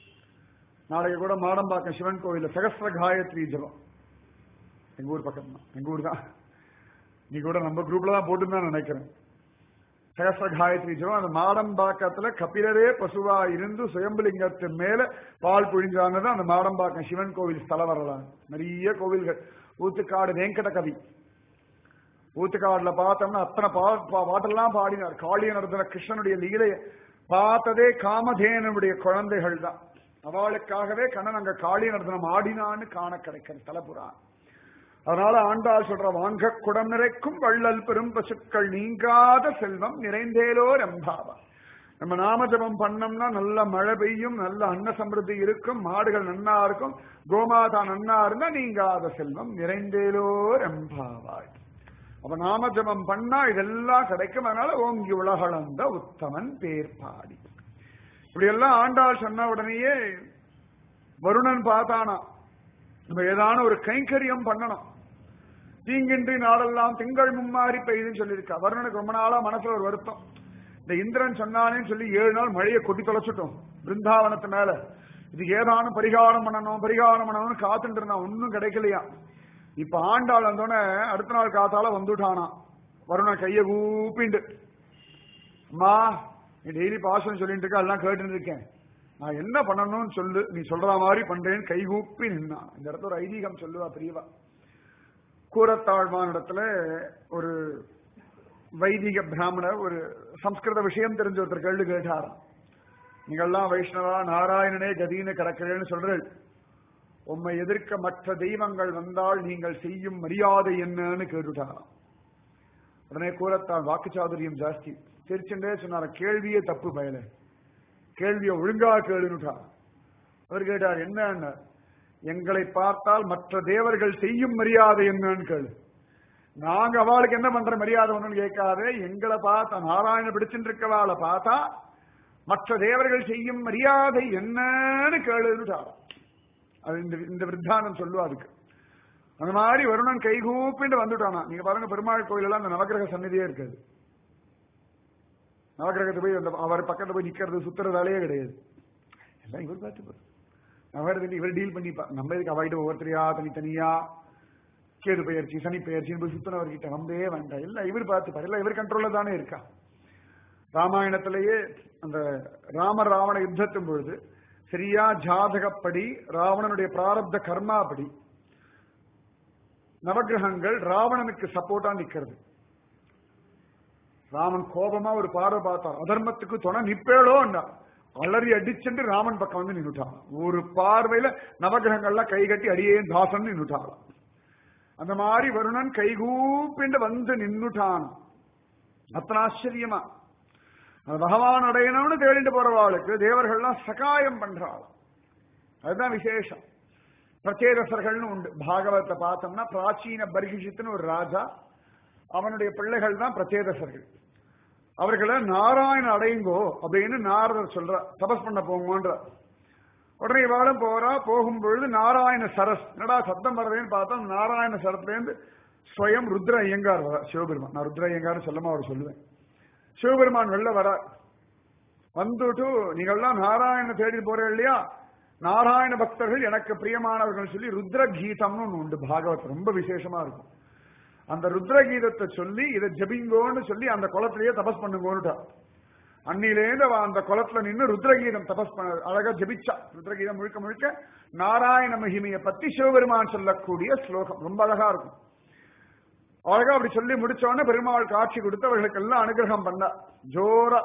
[SPEAKER 1] நாளைக்கு கூட மாடம்பாக்கம் சிவன் கோவில சகஸ்ர காயத்ரி ஜபம். எங்க ஊர் பக்கம் தான், எங்க ஊர் தான். நீ கூட நம்ம குரூப்ல தான் போட்டுதான் நினைக்கிறேன். சகஸ்ர காயத்ரி ஜபம் அந்த மாடம்பாக்கத்துல கபிலரே பசுவா இருந்து சுயம்புலிங்கத்து மேல பால் புழிஞ்சானது அந்த மாடம்பாக்கம் சிவன் கோவில் ஸ்தல வரலாம். நிறைய கோவில்கள். ஊத்துக்காடு வெங்கட கவி, ஊத்துக்காடுல பார்த்தோம்னா அத்தனை பாட்டெல்லாம் பாடினார். காளிய நடத்தின கிருஷ்ணனுடைய லீலைய பார்த்ததே காமதேனுடைய குழந்தைகள் தான். அவளுக்காகவே கண்ணன் அங்க காளிய நடத்தினம் ஆடினான்னு காண கிடைக்கிற தலபுரான். அதனால ஆண்டாள் சொல்ற, வாங்க குடம் நிறைக்கும் வள்ளல் பெரும் பசுக்கள் நீங்காத செல்வம் நிறைந்தேலோர் எம்பாவா. நம்ம நாம ஜபம் பண்ணோம்னா நல்ல மழை பெய்யும், நல்ல அன்ன சம்பிருத்தி இருக்கும், மாடுகள் நன்னா இருக்கும், கோமாதா நன்னா இருந்தா நீங்காத செல்வம் நிறைந்தேலோர் எம்பாவாய். அப்ப நாம ஜபம் பண்ணா இதெல்லாம் கிடைக்கும். அதனால ஓங்கி உலகளந்த உத்தமன் பேர் பாடி. இப்படி எல்லாம் ஆண்டாள் சொன்ன உடனேயே வருணன் பார்த்தானா, நம்ம ஏதான ஒரு கைங்கரியம் பண்ணணும். தீங்கின்றி நாடெல்லாம் திங்கள் மும்மாறி பெய்யுதுன்னு சொல்லியிருக்கா. வருணனுக்கு ரொம்ப நாளா மனசுல ஒரு வருத்தம். இந்த இந்திரன் சொன்னானேன்னு சொல்லி 7 நாள் மழையை கொட்டி தொலைச்சிட்டோம் பிருந்தாவனத்து மேல. இது ஏதானும் பரிகாரம் பண்ணணும்னு காத்துட்டு இருந்தான், ஒன்னும் கிடைக்கலையா. இப்ப ஆண்டாள் வந்தோடனே அடுத்த நாள் காத்தால வந்துட்டானா. வருணன் கைய கூப்பிண்டு, அம்மா நீ டெய்லி பாசம் சொல்லிட்டு இருக்க, எல்லாம் கேட்டு இருக்கேன், நான் என்ன பண்ணணும்னு சொல்லு, நீ சொல்ற மாதிரி பண்றேன்னு கைகூப்பி நின்னான். இந்த இடத்துல ஒரு ஐதீகம் சொல்லுவா பிரியவா. கூரத்தாழ்வான் இடத்துல ஒரு வைதிக பிராமணர் ஒரு சம்ஸ்கிருத விஷயம் தெரிஞ்ச ஒருத்தர் கேள்வி கேட்டாராம். நீங்கள்லாம் வைஷ்ணவா நாராயணனே கதின்னு கிடக்கிறேன்னு சொல்றேன், உம்மை எதிர்க்க மற்ற தெய்வங்கள் வந்தால் நீங்கள் செய்யும் மரியாதை என்னன்னு கேட்டுட்டாராம். உடனே கூரத்தான் வாக்குச்சாதுரியம் ஜாஸ்தி தெரிச்சுட்டே சொன்னார, கேள்வியே தப்பு பயல, கேள்வியை ஒழுங்கா கேளுனுட்டா. அவர் கேட்டார், என்ன? எங்களை பார்த்தால் மற்ற தேவர்கள் செய்யும் மரியாதை என்னன்னு கேளு, நாங்க அவளுக்கு என்ன பண்ற மரியாதை ஒண்ணுன்னு கேட்காதே, எங்களை பார்த்தா நாராயண பிடிச்சுட்டு இருக்கவாளை பார்த்தா மற்ற தேவர்கள் செய்யும் மரியாதை என்னன்னு கேளுனுட்டா. அது இந்த விருத்தானம் சொல்லுவா. அதுக்கு அந்த மாதிரி வருணன் கைகூப்பிட்டு வந்துட்டானா. நீங்க பாருங்க, பெருமாள் கோயில் எல்லாம் அந்த நவகிரக சந்நிதியே இருக்காது. நவகிரகத்தை போய் அந்த அவர் பக்கத்துல போய் நிக்கிறது சுத்துற வேலையே கிடையாது. எல்லாம் இவர் பார்த்து நவகிரகத்தை இவர் டீல் பண்ணிப்பா. நம்ம இதுக்கு அவாய்ட்டு ஒவ்வொருத்தரையா தனித்தனியா கேது பயிற்சி சனி பயிற்சின்னு போய் சுத்தினவர்கிட்ட வந்தே வேண்டாம். எல்லாம் இவர் பார்த்துப்பார், எல்லாம் இவர் கண்ட்ரோல்ல தானே இருக்கா. ராமாயணத்திலேயே அந்த ராம ராவண யுத்தத்தின் பொழுது சரியா ஜாதகப்படி ராவணனுடைய பிராரப்த கர்மாப்படி நவகிரகங்கள் ராவணனுக்கு சப்போர்ட்டா நிக்கிறது. ராமன் கோபமா ஒரு பார்வை பார்த்தார், அதர்மத்துக்கு துணை நிப்பேளோன்னா அலறி அடிச்சுட்டு ராமன் பக்கம் வந்து நின்னுட்டான். ஒரு பார்வையில நவகிரகங்கள்லாம் கை கட்டி அடியேன் தாசன் நின்னுட்டான். அந்த மாதிரி வருணன் கைகூப்பிண்டு வந்து நின்னுட்டான். அத்தனை ஆச்சரியமா பகவான் அடையணும்னு தேடிட்டு போறவாளுக்கு தேவர்கள்லாம் சகாயம் பண்றாள். அதுதான் விசேஷம். பிரச்சேதசர்கள்னு உண்டு. பாகவத்தை பார்த்தோம்னா பிராச்சீன பர்கிஷித்துன்னு ஒரு ராஜா, அவனுடைய பிள்ளைகள் தான் பிரச்சேதசர்கள். அவர்களை நாராயண அடையுங்கோ அப்படின்னு நாரதர் சொல்ற, தபஸ் பண்ண போங்கன்ற. உடனே இவாளும் போறா. போகும்பொழுது நாராயண சரஸ், என்னடா சத்தம் வர்றதுன்னு பார்த்தா நாராயண சரஸ்லேருந்து ஸ்வயம் ருத்ர ஐயங்கார் வர. சிவபெருமான், நான் ருத்ர ஐயங்கார் சொல்லமா அவர் சொல்லுவேன். சிவபெருமான் வெளில வர வந்துட்டு, நீங்கள்லாம் நாராயண தேடி போறேன் இல்லையா, நாராயண பக்தர்கள் எனக்கு பிரியமானவர்கள் சொல்லி ருத்ர கீதம்னு ஒண்ணு உண்டு. பாகவத் ரொம்ப விசேஷமா இருக்கும். அந்த ருத்ர கீதத்தை சொல்லி இதை ஜபிங்கோன்னு சொல்லி அந்த குளத்திலேயே தபஸ் பண்ணுங்கோன்னுட்டா. அன்னிலேருந்து அவ அந்த குளத்துல நின்று ருத்ரகீதம் தபஸ் பண்ண அழகா ஜபிச்சா. ருத்ரகீதம் முழுக்க முழுக்க நாராயண மகிமையை பத்தி சிவபெருமான் சொல்லக்கூடிய ஸ்லோகம். ரொம்ப அழகா இருக்கும். அழகா அப்படி சொல்லி முடிச்சோடனே பெருமாள் காட்சி கொடுத்து அவர்களுக்கு எல்லாம் அனுகிரகம் பண்ண ஜோரா.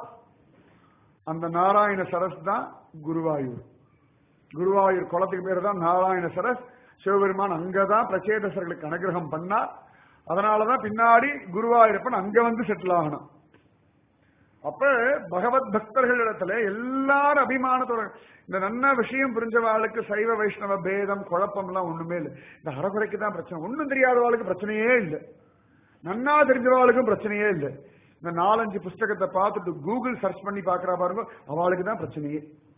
[SPEAKER 1] அந்த நாராயண சரஸ் தான் குருவாயூர். குருவாயூர் குளத்துக்கு பேரு தான் நாராயண சரஸ். சிவபெருமான் அங்கதான் பிரச்சேதசர்களுக்கு அனுகிரகம் பண்ணார். அதனாலதான் பின்னாடி குருவாயூரப்பன் அங்க வந்து செட்டில் ஆகணும். அப்ப பகவத் பக்தர்களிடத்துல எல்லாரும் அபிமானத்தோட இந்த நன்ன விஷயம் புரிஞ்சவாளுக்கு சைவ வைஷ்ணவ பேதம் குழப்பம் எல்லாம் ஒண்ணுமே இல்லை. இந்த அறகுறைக்கு தான் பிரச்சனை. ஒண்ணும் தெரியாதவாளுக்கு பிரச்சனையே இல்லை, நன்னா தெரிஞ்சவாளுக்கும் பிரச்சனையே இல்லை. இந்த 4-5 புஸ்தகத்தை பார்த்துட்டு கூகுள் சர்ச் பண்ணி பாக்குறா பாருங்க, அவளுக்கு தான் பிரச்சனையே.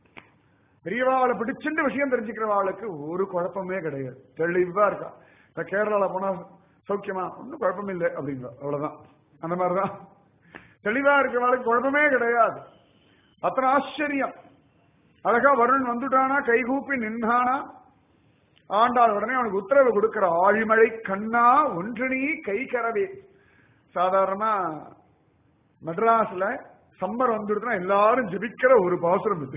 [SPEAKER 1] பெரியவாளை பிடிச்சுட்டு விஷயம் தெரிஞ்சுக்கிறவாளுக்கு ஒரு குழப்பமே கிடையாது, தெளிவா இருக்கா. இந்த கேரளால போனா சௌக்கியமா, ஒன்னும் குழப்பம் இல்லை அப்படிங்க, அவ்வளவுதான். அந்த மாதிரிதான் தெளிவா இருக்கிறவாளுக்கு குழப்பமே கிடையாது. அத்தனை ஆச்சரியம். அழகா வருண் வந்துட்டானா, கைகூப்பி நின்றானா. ஆண்டாள் உடனே அவனுக்கு உத்தரவு கொடுக்கிற, ஆழிமழை கண்ணா ஒன்று நீ கை கரவே. சாதாரணமா மெட்ராஸ்ல சம்மர் வந்துடுதுன்னா எல்லாரும் ஜபிக்கிற ஒரு பாசுரம் இது.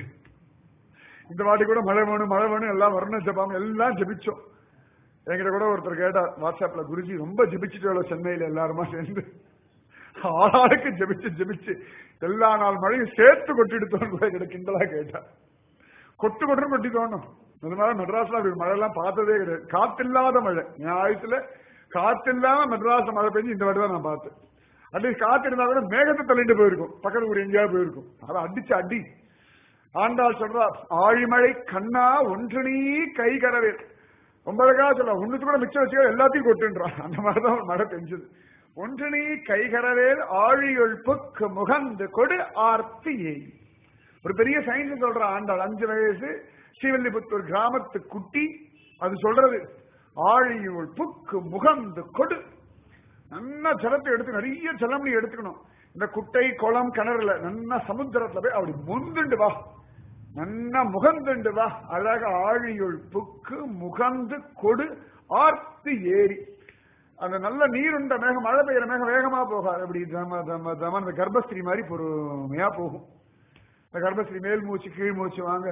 [SPEAKER 1] இந்த வாட்டி கூட மழை வேணும் மழை வேணும் எல்லாம் வருண ஜபம் எல்லாம் ஜபிச்சோம். என்கிட்ட கூட ஒருத்தர் கேட்டார் வாட்ஸ்அப்ல, குருஜி ரொம்ப ஜபிச்சுட்டு சென்னையில எல்லாருமா சேர்ந்து ஆளாளுக்கு ஜபிச்சு ஜபிச்சு எல்லா நாள் மழையும் சேர்த்து கொட்டிடுத்தோன்னு கூட கிட்ட கிண்டலா கேட்டா. கொட்டு கொட்டுன்னு கொட்டி தோணும். அந்த மாதிரி மெட்ராஸ்ல அப்படி மழை எல்லாம் பார்த்ததே கிடையாது. காத்தில்லாத மழை, ஞாயிற்றுல காத்தில்லாம மெட்ராஸ்ல மழை பெஞ்சு இந்த வாட்டி தான் நான் பார்த்தேன். அட்லீஸ்ட் காத்து இருந்தா கூட மேகத்தை தள்ளிட்டு போயிருக்கும், பக்கத்து ஊர் எங்கேயாவது போயிருக்கும். அதை அடிச்சு அடி. ஆண்டாள் சொல்றா, ஆழிமழை கண்ணா ஒன்று நீ கை கரவே. ரொம்ப அழகா சொல்ல, ஒண்ணுத்து கூட மிச்சம் வச்சு எல்லாத்தையும் கொட்டுன்றான். அந்த மாதிரிதான் மழை பெஞ்சது. ஒன்று நீ கைகரவேல் ஆழியொழ்ப்புக்கு முகந்து கொடு ஆர்த்தியை. ஒரு பெரிய சயின்ஸ் சொல்ற ஆண்டாள். 5 வயசு ஸ்ரீவில்லிபுத்தூர் கிராமத்து குட்டி அது சொல்றது. ஆழியொழ்ப்புக்கு முகந்து கொடு. நல்லா ஜலத்தை எடுத்து, நிறைய ஜலம் நீ எடுத்துக்கணும். இந்த குட்டை குளம் கிணறுல நல்லா சமுத்திரத்துல போய் அப்படி முந்துண்டு வா, நல்லா முகந்துண்டு வா. அழக ஆழியொழ்ப்புக்கு முகந்து கொடு ஆர்த்தி ஏறி. அந்த நல்ல நீருண்ட மேகம், மழை பெய்யற மேகம் வேகமா போகாது, அப்படி தம தம தம அந்த கர்ப்பஸ்திரீ மாதிரி பொறுமையா போகும். இந்த கர்ப்பஸ்திரீ மேல் மூச்சு கீழ் மூச்சு வாங்க,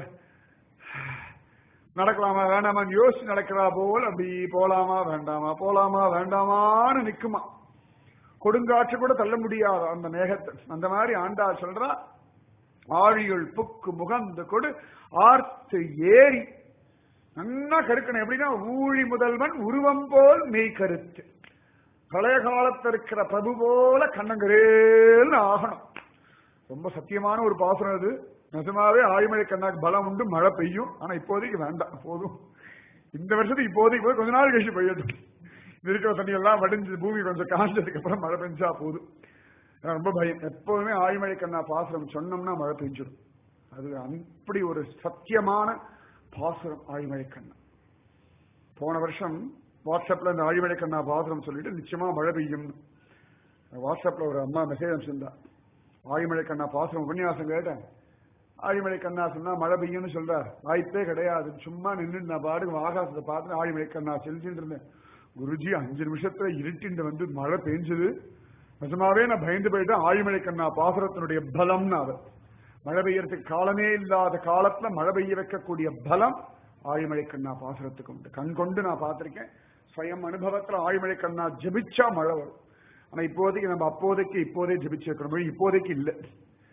[SPEAKER 1] நடக்கலாமா வேண்டாமான்னு யோசிச்சு நடக்கிறா போல் அப்படி போலாமா வேண்டாமா போலாமா வேண்டாமான்னு நிக்குமா. கொடுங்காற்று கூட தள்ள முடியாது அந்த மேகத்தை. அந்த மாதிரி ஆண்டாள் சொல்றா, ஆழியுள் புக்கு முகந்து கொடு ஆர்த்து ஏறி. நல்லா கருக்கணும். எப்படின்னா ஊழி முதல்வன் உருவம் போல் மெய் கருத்து. பழைய காலத்தில் இருக்கிற பிரபு போல கண்ணங்கரேன்னு ஆகணும். ரொம்ப சத்தியமான ஒரு பாசனம் அது. நிஜமாவே ஆழிமழை கண்ணாக்கு பலம் உண்டு, மழை பெய்யும். ஆனா இப்போதைக்கு வேண்டாம், போதும். இந்த வருஷத்துக்கு இப்போதைக்கு போய் கொஞ்ச நாள் கழிச்சு பெய்யட்டும். இருக்கிற தண்ணி எல்லாம் வடிஞ்சு பூமி கொஞ்சம் காஞ்சதுக்கு அப்புறம் மழை பெஞ்சா போதும். ரொம்ப பயம். எப்போதுமே ஆழிமழை கண்ணா பாசுரம் சொன்னோம்னா மழை பெஞ்சிடும். அது அப்படி ஒரு சத்தியமான பாசுரம் ஆழிமழை கண்ணா. போன வருஷம் வாட்ஸ்அப்ல இந்த ஆழிமழை கண்ணா பாசுரம் சொல்லிட்டு நிச்சயமா மழை பெய்யும். வாட்ஸ்அப்ல ஒரு அம்மா மெசேஜ் அனுப்பிச்சிருந்தா, ஆழிமழை கண்ணா பாசுரம் உபன்யாசம் கேட்டேன், ஆழிமழை கண்ணா சொன்னா மழை பெய்யும்னு சொல்றார், வாய்ப்பே கிடையாது. சும்மா நின்று நான் பாடு ஆகாசத்தை பார்த்து ஆழிமழை கண்ணா செலுத்திட்டு இருந்தேன். குருஜி 5 நிமிஷத்துல இருட்டிண்டு வந்து மழை பெஞ்சது. நிஜமாவே நான் பயந்து போயிட்டேன். ஆழிமழை கண்ணா பாசுரத்தினுடைய பலம்னு அவர். மழை பெய்யறதுக்கு காலமே இல்லாத காலத்துல மழை பெய்ய வைக்கக்கூடிய பலம் ஆழிமழை கண்ணா பாசுரத்துக்கு உண்டு. கண் கொண்டு நான் பார்த்திருக்கேன். ஸ்வயம் அனுபவத்துல ஆழிமழை கண்ணா ஜபிச்சா மழை வரும். ஆனா இப்போதைக்கு நம்ம அப்போதைக்கு இப்போதே ஜபிச்சு வைக்கிற மொழி இப்போதைக்கு இல்லை.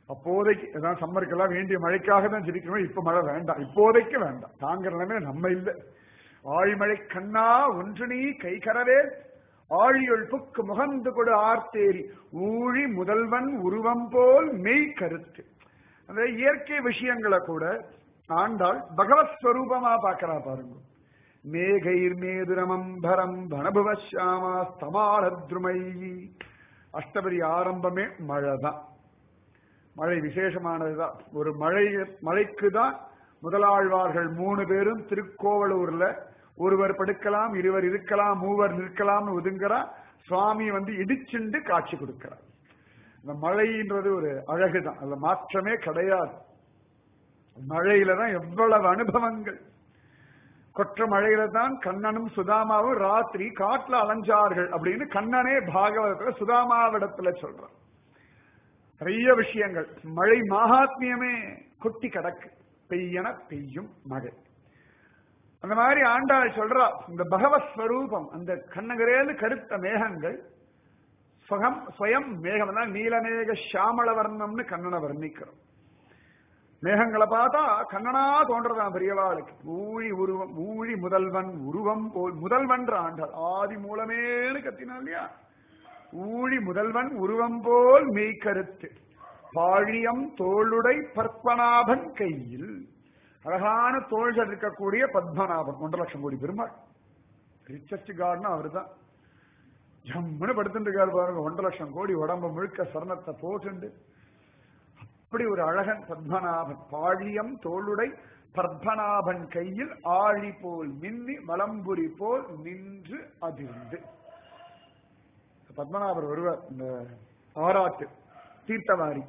[SPEAKER 1] அப்போதைக்கு ஏதாவது சம்மருக்கெல்லாம் வேண்டிய மழைக்காக தான் ஜெபிக்கணும். இப்ப மழை வேண்டாம், இப்போதைக்கு வேண்டாம். தாங்கிற நிலைமை நம்ம இல்லை. ஆழிமழை கண்ணா ஒன்று நீ கைகரவே ஆழியுள் புக்கு முகந்து கொடு ஆர்த்தேரி ஊழி முதல்வன் உருவம் போல் மெய் கருத்து. அந்த இயற்கை விஷயங்களை கூட ஆண்டாள் பகவத் ஸ்வரூபமா பாக்கிறா பாருங்க. மேகைர் மேதுரமம்பரம் வனபுவஷாமா ஸ்தமாரத்ருமை. அஷ்டபதி ஆரம்பமே மழைதான். மழை விசேஷமானதுதான். ஒரு மழைக்கு தான் முதலாழ்வார்கள் 3 பேரும் திருக்கோவலூர்ல ஒருவர் படுக்கலாம், இருவர் இருக்கலாம், மூவர் நிற்கலாம்னு ஒதுங்குறா. சுவாமி இடிச்சுண்டு காட்சி கொடுக்கிறார். இந்த மழைன்றது ஒரு அழகுதான், அதுல மாற்றமே கிடையாது. மழையில தான் எவ்வளவு அனுபவங்கள். கொற்ற மழையில தான் கண்ணனும் சுதாமாவும் ராத்திரி காட்டுல அலைஞ்சார்கள் அப்படின்னு கண்ணனே பாகவதத்துல சுதாமாவிடத்துல சொல்றான். நிறைய விஷயங்கள். மழை மகாத்மியமே கொட்டி கிடக்கு. பெய்யன பெய்யும் மழை. அந்த மாதிரி ஆண்டாள் சொல்றா, இந்த பகவத் ஸ்வரூபம் அந்த கண்ணகரேது கருத்த மேகங்கள் ஸ்வயம் மேகம் தான். நீலமேக சாமள வர்ணம்னு கண்ணனை வர்ணிக்கிறோம். மேகங்களை பார்த்தா கண்ணனா தோன்றதான் பெரியவாளுக்கு. ஊழி உருவம், ஊழி முதல்வன் உருவம் போல். முதல்வன் ஆண்டாள் ஆதி மூலமேனு கத்தினா இல்லையா? ஊழி முதல்வன் உருவம் போல் மெய்கருத்து பாழியம் தோளுடை பத்மநாபன் கையில். அழகான தோள்கள் இருக்கக்கூடிய பத்மநாபன். 1.5 லட்சம் கோடி பெருமாள். ரிச்சஸ்ட் கார்டுனா அவர் தான். ஜம்முன்னு படுத்துட்டு இருக்காரு பாருங்க. 1.5 லட்சம் கோடி உடம்பு முழுக்க சரணத்தை போட்டு அப்படி ஒரு அழகன் பத்மநாபன். பாழியம் தோளுடை பத்மநாபன் கையில் ஆழி போல் மின்னி வலம்புரி போல் நின்று அதிர்ந்து. பத்மநாபர் ஒருவர் இந்த ஆராட்டு தீர்த்தவாரி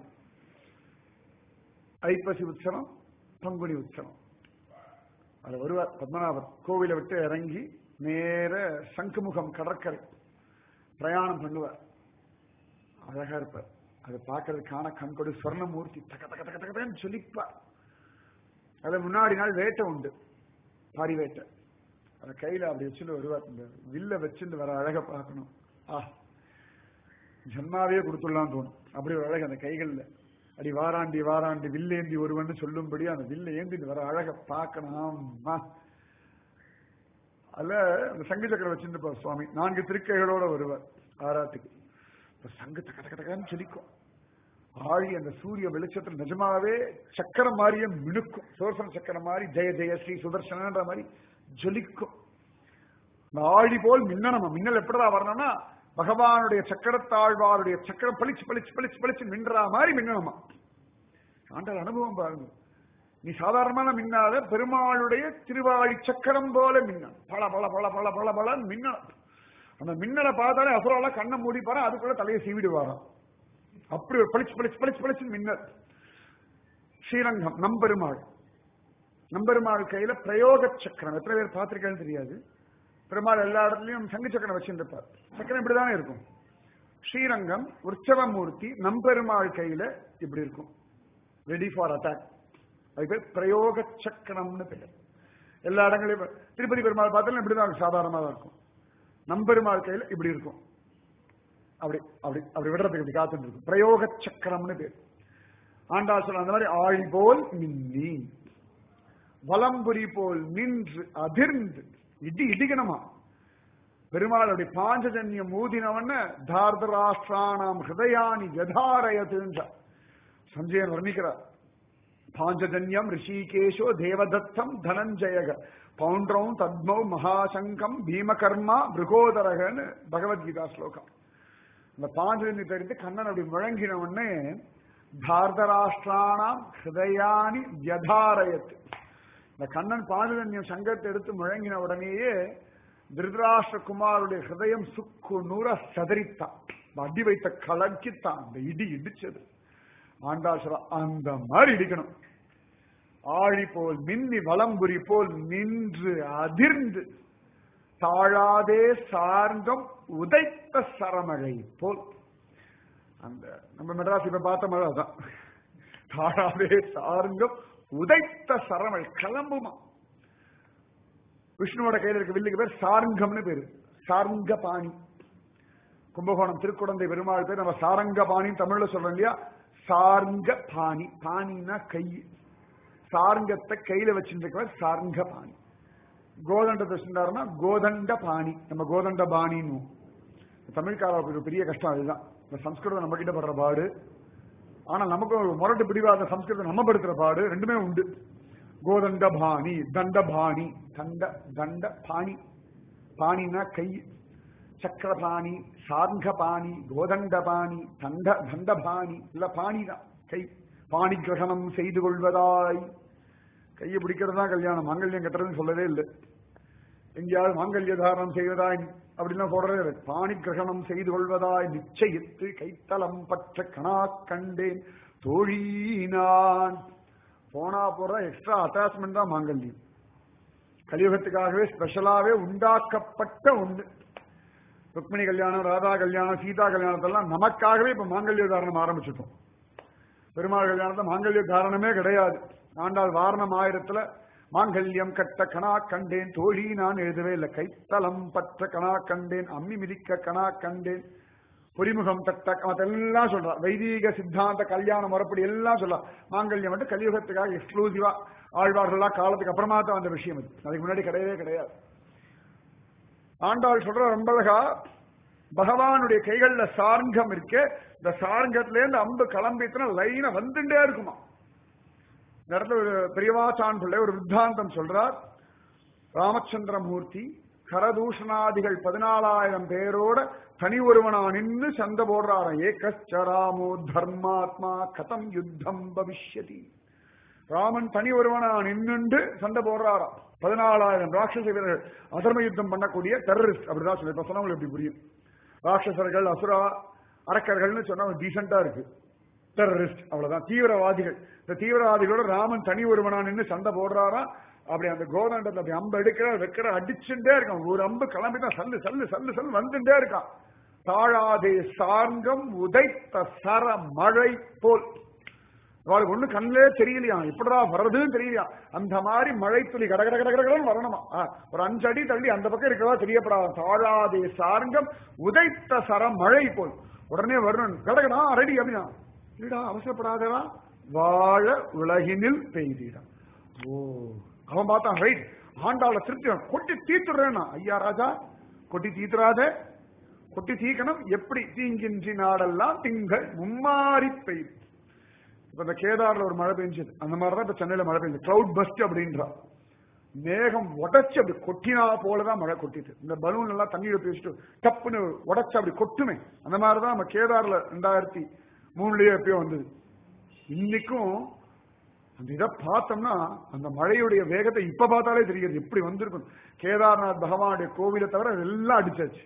[SPEAKER 1] ஐப்பசி உற்சவம், பங்குனி உற்சவம், அது ஒருவர் பத்மநாபர் கோவிலை விட்டு இறங்கி நேர சங்குமுகம் கடற்கரை பிரயாணம் பண்ணுவார். அழகா இருப்பார். அதை பார்க்கறதுக்கான கண்கொடு சொர்ணமூர்த்தி தக தக தக தகன்னு சொல்லிப்பார். அது முன்னாடி நாள் வேட்டை உண்டு, பாரி வேட்டை. அதை கையில அப்படி வச்சுட்டு வருவார். இந்த வில்ல வச்சுட்டு வர அழக பார்க்கணும். ஜன்மாவே கொடுத்துடலாம் தோணும். அப்படி ஒரு அழகு அந்த கைகள்ல. அடி வாராண்டி வாராண்டி வில்லேந்தி ஒருவன் சொல்லும்படி அந்த வில்ல ஏந்திட்டு வர அழக பார்க்கணும். அல்ல அந்த சங்கு சக்கரம் வச்சிருந்துப்பா சுவாமி. 4 திருக்கைகளோட வருவார் ஆராட்டுக்கு. சங்கு தக்க தக்க தக்கன்னு சொல்லிக்கும். ஆழி அந்த சூரிய வெளிச்சத்தில் நிஜமாவே சக்கரம் மாதிரியே மினுக்கும். சுதர்சன சக்கரம் மாதிரி ஜெய ஜெய ஸ்ரீ சுதர்சனன்ற மாதிரி ஜொலிக்கும். இந்த ஆழி போல் மின்னணும். மின்னல் எப்படிதான் வரணும்னா பகவானுடைய சக்கரத்தாழ்வாருடைய சக்கரம் பளிச்சு பளிச்சு பளிச்சு பளிச்சு மின்றா மாதிரி மின்னணுமா. ஆண்டாள் அனுபவம் பாருங்க. நீ சாதாரணமான மின்னாத பெருமாளுடைய திருவாழி சக்கரம் போல மின்னணும். பல பல பல பல பல பல மின்னணும். அந்த மின்னலை பார்த்தாலே அசுரால கண்ணை மூடி பாரு, அதுக்குள்ள தலையை சீவிடுவாராம். அப்படி ஒரு பளிச்சு பளிச்சு பளிச்சு பளிச்சு மின்னல். ஸ்ரீரங்கம் நம்பெருமாள். நம்பெருமாள் கையில பிரயோக சக்கரம். எத்தனை பேர் பார்த்திருக்கேன்னு தெரியாது. பெருமாள் எல்லா இடத்துலயும் சங்கு சக்கரம் வச்சுருப்பார். சக்கரம் இப்படிதானே இருக்கும். ஸ்ரீரங்கம் உற்சவமூர்த்தி நம்பெருமாள் கையில இப்படி இருக்கும், ரெடி ஃபார் அட்டாக். அது பேர் பிரயோக சக்கரம்னு பேர். எல்லா இடங்களையும் திருப்பதி பெருமாள் பார்த்தாலும் இப்படிதான் சாதாரணமா தான் இருக்கும். நம்பெருமாள் கையில இப்படி இருக்கும். அப்படி அப்படி அப்படி விடுறதுக்கு இப்படி காத்துட்டு இருக்கும். பிரயோக சக்கரம்னு பேர். ஆண்டாள் சொல்ல அந்த மாதிரி ஆழி போல் மின்னி வலம்புரி போல் நின்று அதிர்ந்து இடி இடிக்கணுமா. பெருமாள் அப்படி பாஞ்சஜன்யம் ஊதினவன தார்தராஷ்டிராணாம் ஹிருதயானி யதாரயதுன்ற சஞ்சயன் வர்ணிக்கிறார். பாஞ்சஜன்யம் ரிஷிகேஷோ தேவதத்தம் தனஞ்சயக பௌண்ட்ரம் தத்மௌ மகாசங்கம் பீமகர்மா மிருகோதரகன்னு பகவத்கீதா ஸ்லோகம். இந்த பாஞ்சஜன்யத்தை எடுத்து கண்ணன் அப்படி முழங்கின உடனே தார்தராஷ்டிராணாம் ஹிருதயானி யதாரயத். இந்த கண்ணன் பாஞ்சஜன்யம் சங்கத்தை எடுத்து முழங்கின உடனேயே திருதராஷ்டிர குமாருடைய ஹிருதயம் சுக்கு நூற சதறித்தான். அடி வைத்த கலக்கித்தான். அந்த இடி இடிச்சது. ஆண்டாள் சொல்ற அந்த மாதிரி இடிக்கணும். ஆழி போல் மின்னி வலம்புரி போல் நின்று அதிர்ந்து தாழாதே சார்ந்தம் உதைத்த சரமழை போல். அந்த நம்ம மெட்ராஸ் இப்ப பார்த்த மழை அதான். தாழாதே சார்ந்தம் உதைத்த சரமழை கிளம்புமா. விஷ்ணுவோட கையில் இருக்க வில்லுக்கு பேர் சாரங்கம்னு பேரு. சாரங்கபாணி. கும்பகோணம் திருக்குடந்தை பெருமாள் பேர் நம்ம சாரங்கபாணி தமிழ்ல சொல்றோம் இல்லையா. சார்ங்க பாணி. பாணினா கை. சார்ங்கத்தை கையில வச்சுருக்கவர் சார்ங்க பாணி. கோதண்டத்தை வச்சிருந்தாருன்னா கோதண்ட பாணி. நம்ம கோதண்ட பாணின்னு. தமிழ்காரருக்கு ஒரு பெரிய கஷ்டம் அதுதான். இந்த சம்ஸ்கிருதம் நம்ம கிட்ட படுற பாடு, ஆனா நமக்கு ஒரு முரட்டு பிடிவாத சம்ஸ்கிருதம் நம்ம படுத்துற பாடு ரெண்டுமே உண்டு. கோதண்ட பாணி, தண்ட பாணி, தண்ட தண்ட பாணி. பாணினா கை. சக்கரபாணி, சார்ங்க பாணி, கோதண்ட பாணி, தண்ட தண்ட பாணி. இல்ல பாணி தான் கை. பாணி கிரகணம் செய்து கொள்வதாய். கையை பிடிக்கிறதா கல்யாணம். மாங்கல்யம் கட்டுறதுன்னு சொல்லவே இல்லை. எங்கேயாவது மாங்கல்ய தாரணம் செய்வதாய் அப்படின்லாம் போடுறதே இல்லை. பாணி கிரகணம் செய்து கொள்வதாய் நிச்சயித்து கைத்தலம் பற்ற கணா கண்டேன் தோழி நான். போனா போற எக்ஸ்ட்ரா அட்டாச்மெண்ட் தான் மாங்கல்யம். கலியுகத்துக்காகவே ஸ்பெஷலாவே உண்டாக்கப்பட்ட ஒண்ணு. ருக்மிணி கல்யாணம், ராதா கல்யாணம், சீதா கல்யாணத்தெல்லாம் நமக்காகவே இப்ப மாங்கல்ய தாரணம் ஆரம்பிச்சுட்டோம். பெருமாள் கல்யாணத்துல மாங்கல்ய தாரணமே கிடையாது. ஆண்டாள் வாரணம் 1000த்துல மாங்கல்யம் கட்ட கணா கண்டேன் தோழி நான் எழுதவே இல்லை. கைத்தலம் பற்ற கணா கண்டேன், அம்மி மிதிக்க கணா கண்டேன், பொறிமுகம் தட்ட அதெல்லாம் சொல்றா. வைதீக சித்தாந்த கல்யாண முறைப்படி எல்லாம் சொல்றா. மாங்கல்யம் மட்டும் கலியுகத்துக்காக எக்ஸ்க்ளூசிவா ஆழ்வார்கள்லாம் காலத்துக்கு அப்புறமா தான் அந்த விஷயம். அதுக்கு முன்னாடி கிடையவே கிடையாது. ஆண்டாள் சொல்ற ரொம்ப அழகா, பகவானுடைய கைகள்ல சார்ங்கம் இருக்கு. இந்த சார்ங்கத்துல இருந்து அம்பு கிளம்பிட்டுனா லைனா வந்துட்டே இருக்குமா. இந்த இடத்துல ஒரு பெரியவாச்சான் பிள்ளை ஒரு வித்தாந்தம் சொல்றார். ராமச்சந்திரமூர்த்தி கரதூஷணாதிகள் 14,000 பேரோட தனி ஒருவனா நின்று சண்டை போடுறாரு. ஏகச்சராமோ தர்மாத்மா கதம் யுத்தம் பவிஷ்யதி. ராமன் தனி ஒருவனா நின்று சண்டை போடுறாராம். 14,000 ராட்சச வீரர்கள், அதர்ம யுத்தம் பண்ணக்கூடிய டெரரிஸ்ட். அப்படிதான் சொல்லி இப்ப சொன்னவங்களுக்கு எப்படி புரியும்? ராட்சசர்கள், அசுரா, அரக்கர்கள்னு சொன்னா டீசெண்டா இருக்கு. டெரரிஸ்ட் அவ்வளவுதான், தீவிரவாதிகள். இந்த தீவிரவாதிகளோட ராமன் தனி ஒருவனா நின்று சண்டை போடுறாரா. அப்படி அந்த கோதண்டத்துல அப்படி அம்பு எடுக்கிற வைக்கிற அடிச்சுட்டே இருக்கான். ஒரு அம்பு கிளம்பிதான் சல்லு சல்லு சல்லு சல்லு வந்துட்டே இருக்கான். தாழாதே சார்ங்கம் உதைத்த சர மழை போல். அவளுக்கு ஒண்ணு கண்ணிலே தெரியலையா, எப்படா வர்றதுன்னு தெரியலையா. அந்த மாதிரி மழை துளி கடகட கடகடன்னு வரணுமா. ஒரு 5 அடி தள்ளி அந்த பக்கம் இருக்கிறதா தெரியப்படாது. தாழாதே சார்ங்கம் உதைத்த சர மழை போல். உடனே வரணும் கடகடா ரெடி அப்படின்னா. இல்லடா அவசரப்படாதவா, வாழ உலகினில் பெய்திடா. ஓ அவன் பார்த்தான், ரைட், ஆண்டாள திருப்தி கொட்டி தீத்துறேன்னா. ஐயா ராஜா கொட்டி தீத்துறாத, கொட்டி தீக்கணும். எப்படி தீங்கின்றி நாடெல்லாம் திங்கள் மும்மாறி பெய்து. இப்ப இந்த கேதார்ல ஒரு மழை பெஞ்சது, அந்த மாதிரிதான் இப்ப சென்னையில மழை பெஞ்சது. கிளவுட் பஸ்ட் அப்படின்றா. மேகம் உடைச்சு அப்படி கொட்டினா போலதான் மழை கொட்டிட்டு. இந்த பலூன் எல்லாம் தண்ணீரை பேசிட்டு டப்புன்னு உடைச்சு அப்படி கொட்டுமே, அந்த மாதிரிதான் நம்ம கேதார்ல 2003 எப்பயோ வந்தது. இன்னைக்கும் அந்த இதை பார்த்தோம்னா அந்த மழையுடைய வேகத்தை இப்ப பார்த்தாலே தெரியுது எப்படி வந்திருக்கும். கேதார்நாத் பகவானுடைய கோவிலை தவிர எல்லாம் அடிச்சாச்சு.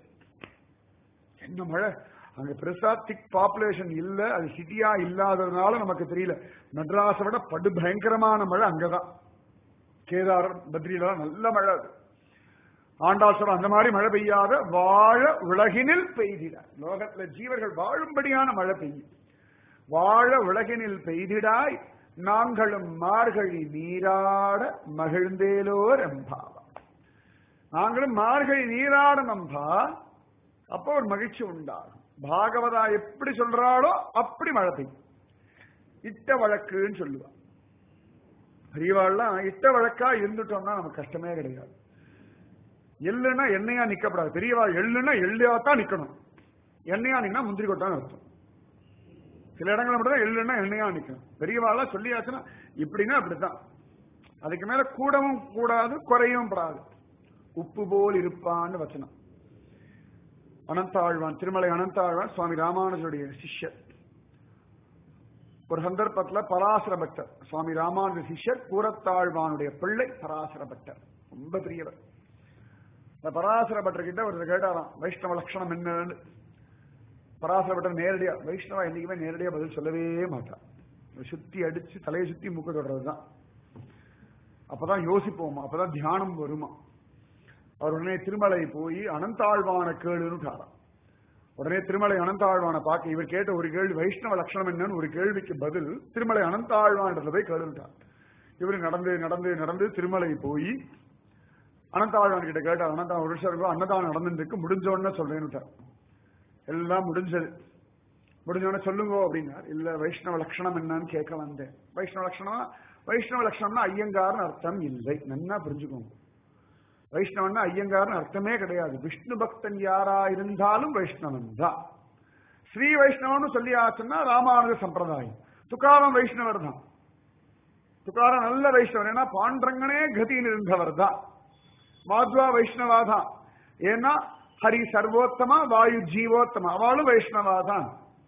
[SPEAKER 1] என்ன மழை அங்க பெருசா திக் பாப்புலேஷன் இல்ல, அது சிட்டியா இல்லாததுனால நமக்கு தெரியல. மெட்ராஸை விட படு பயங்கரமான மழை அங்கதான். கேதார் பத்ரியில நல்ல மழை. ஆண்டாள் சொல்ற அந்த மாதிரி மழை பெய்யாத வாழ உலகினில் பெய்திட. லோகத்துல ஜீவர்கள் வாழும்படியான மழை பெய்யும். வாழ உலகினில் பெய்திடாய் நாங்களும் மார்கழி நீராட மகிழ்ந்தேலோர் எம்பாவா. நாங்களும் மார்கழி நீராட நம்பா, அப்போ ஒரு மகிழ்ச்சி உண்டாகும். பாகவதா எப்படி சொல்றாளோ அப்படி மழை பெய்யும். இட்ட வழக்குன்னு சொல்லுவா. பெரியவாள்லாம் இட்ட வழக்கா இருந்துட்டோம்னா நமக்கு கஷ்டமே கிடையாது. எள்ளுன்னா எண்ணெயா நிக்கப்படாது. பெரியவா எள்ளுன்னா எள்ளையா தான் நிக்கணும். எண்ணெயா நின்னா முந்திரி கொட்டான்னு அர்த்தம். சில இடங்களை மட்டும்தான் எள்ளுன்னா எண்ணெயா நிக்கணும். பெரியவாளா சொல்லியாச்சுன்னா இப்படின்னா அப்படித்தான். அதுக்கு மேல கூடவும் கூடாது, குறையவும் கூடாது. உப்பு போல் இருப்பான்னு வச்சனம். அனந்தாழ்வான், திருமலை அனந்தாழ்வான் சுவாமி ராமானுஜருடைய சிஷ்யர். ஒரு சந்தர்ப்பத்துல பராசர பக்தர், சுவாமி ராமானுஜ சிஷ்யர், கூரத்தாழ்வானுடைய பிள்ளை பராசர பக்தர், ரொம்ப பெரியவர். இந்த பராசர பட்டர் கிட்ட ஒரு கேட்டாராம், வைஷ்ணவ லட்சணம் என்னன்னு. பராசர பட்டர் நேரடியா, வைஷ்ணவா என்னைக்குமே நேரடியா பதில் சொல்லவே மாட்டார். சுத்தி அடிச்சு தலையை சுத்தி மூக்க தொடர்றதுதான். அப்பதான் யோசிப்போமா, அப்பதான் தியானம் வருமா. அவர் உடனே திருமலை போய் அனந்தாழ்வான கேளுன்னு. உடனே திருமலை அனந்தாழ்வான பார்க்க இவர் கேட்ட ஒரு கேள்வி, வைஷ்ணவ லட்சணம் என்னன்னு ஒரு கேள்விக்கு பதில் திருமலை அனந்தாழ்வான்றத போய் கேளுட்டார். இவரு நடந்து நடந்து நடந்து திருமலை போய் அனந்தாழ்வான் கிட்ட கேட்டார். அனந்தா ஒரு வருஷம் இருக்கும், அன்னதானம் நடந்துட்டு இருக்கு, முடிஞ்ச உடனே சொல்றேன்னு. எல்லாம் முடிஞ்சது. முடிஞ்சோட சொல்லுங்க அப்படின்னார். இல்ல வைஷ்ணவ லட்சணம் என்னன்னு கேட்க வந்தேன். வைஷ்ணவ லட்சணம்னா ஐயங்கார்னு அர்த்தம் இல்லை. நல்லா புரிஞ்சுக்கோங்க. வைஷ்ணவன்னா ஐயங்கார்னு அர்த்தமே கிடையாது. விஷ்ணு பக்தன் யாரா இருந்தாலும் வைஷ்ணவன் தான். ஸ்ரீ வைஷ்ணவன்னு சொல்லி ஆச்சுன்னா ராமானுஜ சம்பிரதாயம். துக்காரம் வைஷ்ணவர் தான். துக்காரம் நல்ல வைஷ்ணவர். ஏன்னா பாண்டரங்கனே கதின்னு இருந்தவர் தான். மாத்வா வைஷ்ணவா தான். ஏன்னா ஹரி சர்வோத்தமா, வாயு ஜீவோத்தமா, அவளும் வைஷ்ணவா தான்.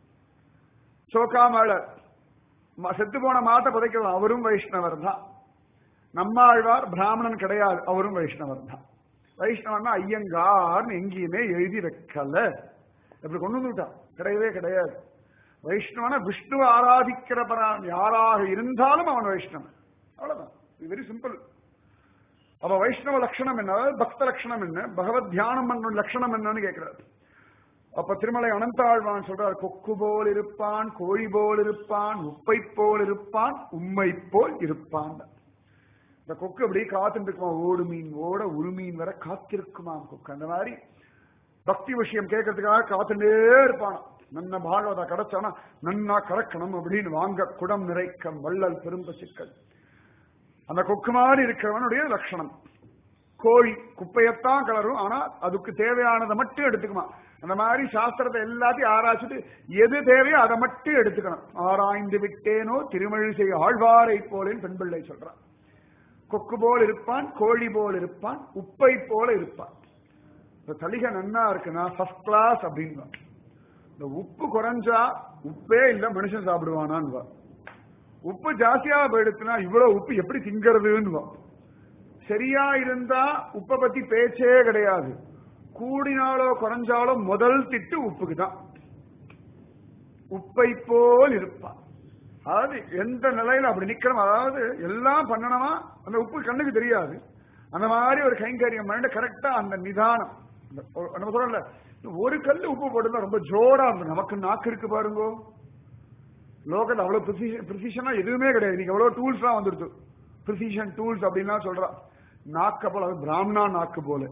[SPEAKER 1] சோகாமல செத்து போன மாட்ட புதைக்கலாம், அவரும் வைஷ்ணவர் தான். நம்மாழ்வார் பிராமணன் கிடையாது, அவரும் வைஷ்ணவர் தான். வைஷ்ணவன்னா ஐயங்கார்னு எங்கேயுமே எழுதி வைக்கல. எப்படி கொண்டு வந்துட்டான்? கிடையவே கிடையாது. வைஷ்ணவன விஷ்ணுவை ஆராதிக்கிறவன் யாராக இருந்தாலும் அவன் வைஷ்ணவன். அவ்வளவுதான். Very simple. அப்ப வைஷ்ணவ லட்சணம் என்ன, பக்த லட்சணம் என்ன, பகவத் தியானம் பண்ண லட்சணம் என்னன்னு கேட்கிறார். அப்ப திருமலை அனந்தாழ்வான் சொல்றார், கொக்கு போல் இருப்பான், கோழி போல் இருப்பான், உப்பை போல் இருப்பான், உம்மை போல் இருப்பான். இந்த கொக்கு அப்படியே காத்துட்டு இருக்குமா, ஓடு மீன் ஓட ஒரு மீன் வர காத்திருக்குமாம் கொக்கு. அந்த மாதிரி பக்தி விஷயம் கேட்கறதுக்காக காத்துட்டே இருப்பான். நன்ன பாகவதா கிடைச்சானா நன்னா கறக்கணும் அப்படின்னு வாங்க குடம் நிறைக்கம் வள்ளல் பெரும்பசிக்கல். அந்த கொக்கு மாதிரி இருக்கிறவனுடைய லட்சணம். கோழி குப்பையத்தான் கலரும், ஆனா அதுக்கு தேவையானதை மட்டும் எடுத்துக்குமா. அந்த மாதிரி சாஸ்திரத்தை எல்லாத்தையும் ஆராய்ச்சிட்டு எது தேவையோ அதை மட்டும் எடுத்துக்கணும். ஆராய்ந்து விட்டேனோ திருமழிசை ஆழ்வாரை போலேன்னு பெண் பிள்ளை சொல்றான். கொக்கு போல் இருப்பான், கோழி போல் இருப்பான், உப்பை போல இருப்பான். இந்த தலிகை நன்னா இருக்குன்னா ஃபர்ஸ்ட் கிளாஸ் அப்படின்னு. இந்த உப்பு குறைஞ்சா உப்பே இல்ல மனுஷன் சாப்பிடுவானான்னு. உப்பு ஜாஸ்தியா போயிடுச்சுன்னா இவ்வளவு உப்பு எப்படி திங்கிறதுன்னு. சரியா இருந்தா உப்பை பத்தி பேச்சே கிடையாது. கூடினாலோ குறைஞ்சாலோ முதல் திட்டு உப்புக்கு தான். உப்பை போல் இருப்பான். அதாவது எந்த நிலையில அப்படி நிக்கணும், அதாவது எல்லாம் பண்ணணுமா, அந்த உப்பு கண்ணுக்கு தெரியாது. அந்த மாதிரி ஒரு கைங்கரியம் கரெக்டா அந்த நிதானம். நம்ம சொல்றோம்ல, ஒரு கல்லு உப்பு போட்டுதான் ரொம்ப ஜோரா இருக்கும். நமக்கு நாக்கு இருக்கு பாருங்க, லோக்கல் அவ்வளவு ப்ரிசிஷனா எதுவுமே கிடையாது. இன்னைக்கு எவ்வளவு டூல்ஸ் எல்லாம் வந்துருது, ப்ரிசிஷன் டூல்ஸ் அப்படின்னா சொல்றா. நாக்க போல, அது பிராமணா நாக்கு போல.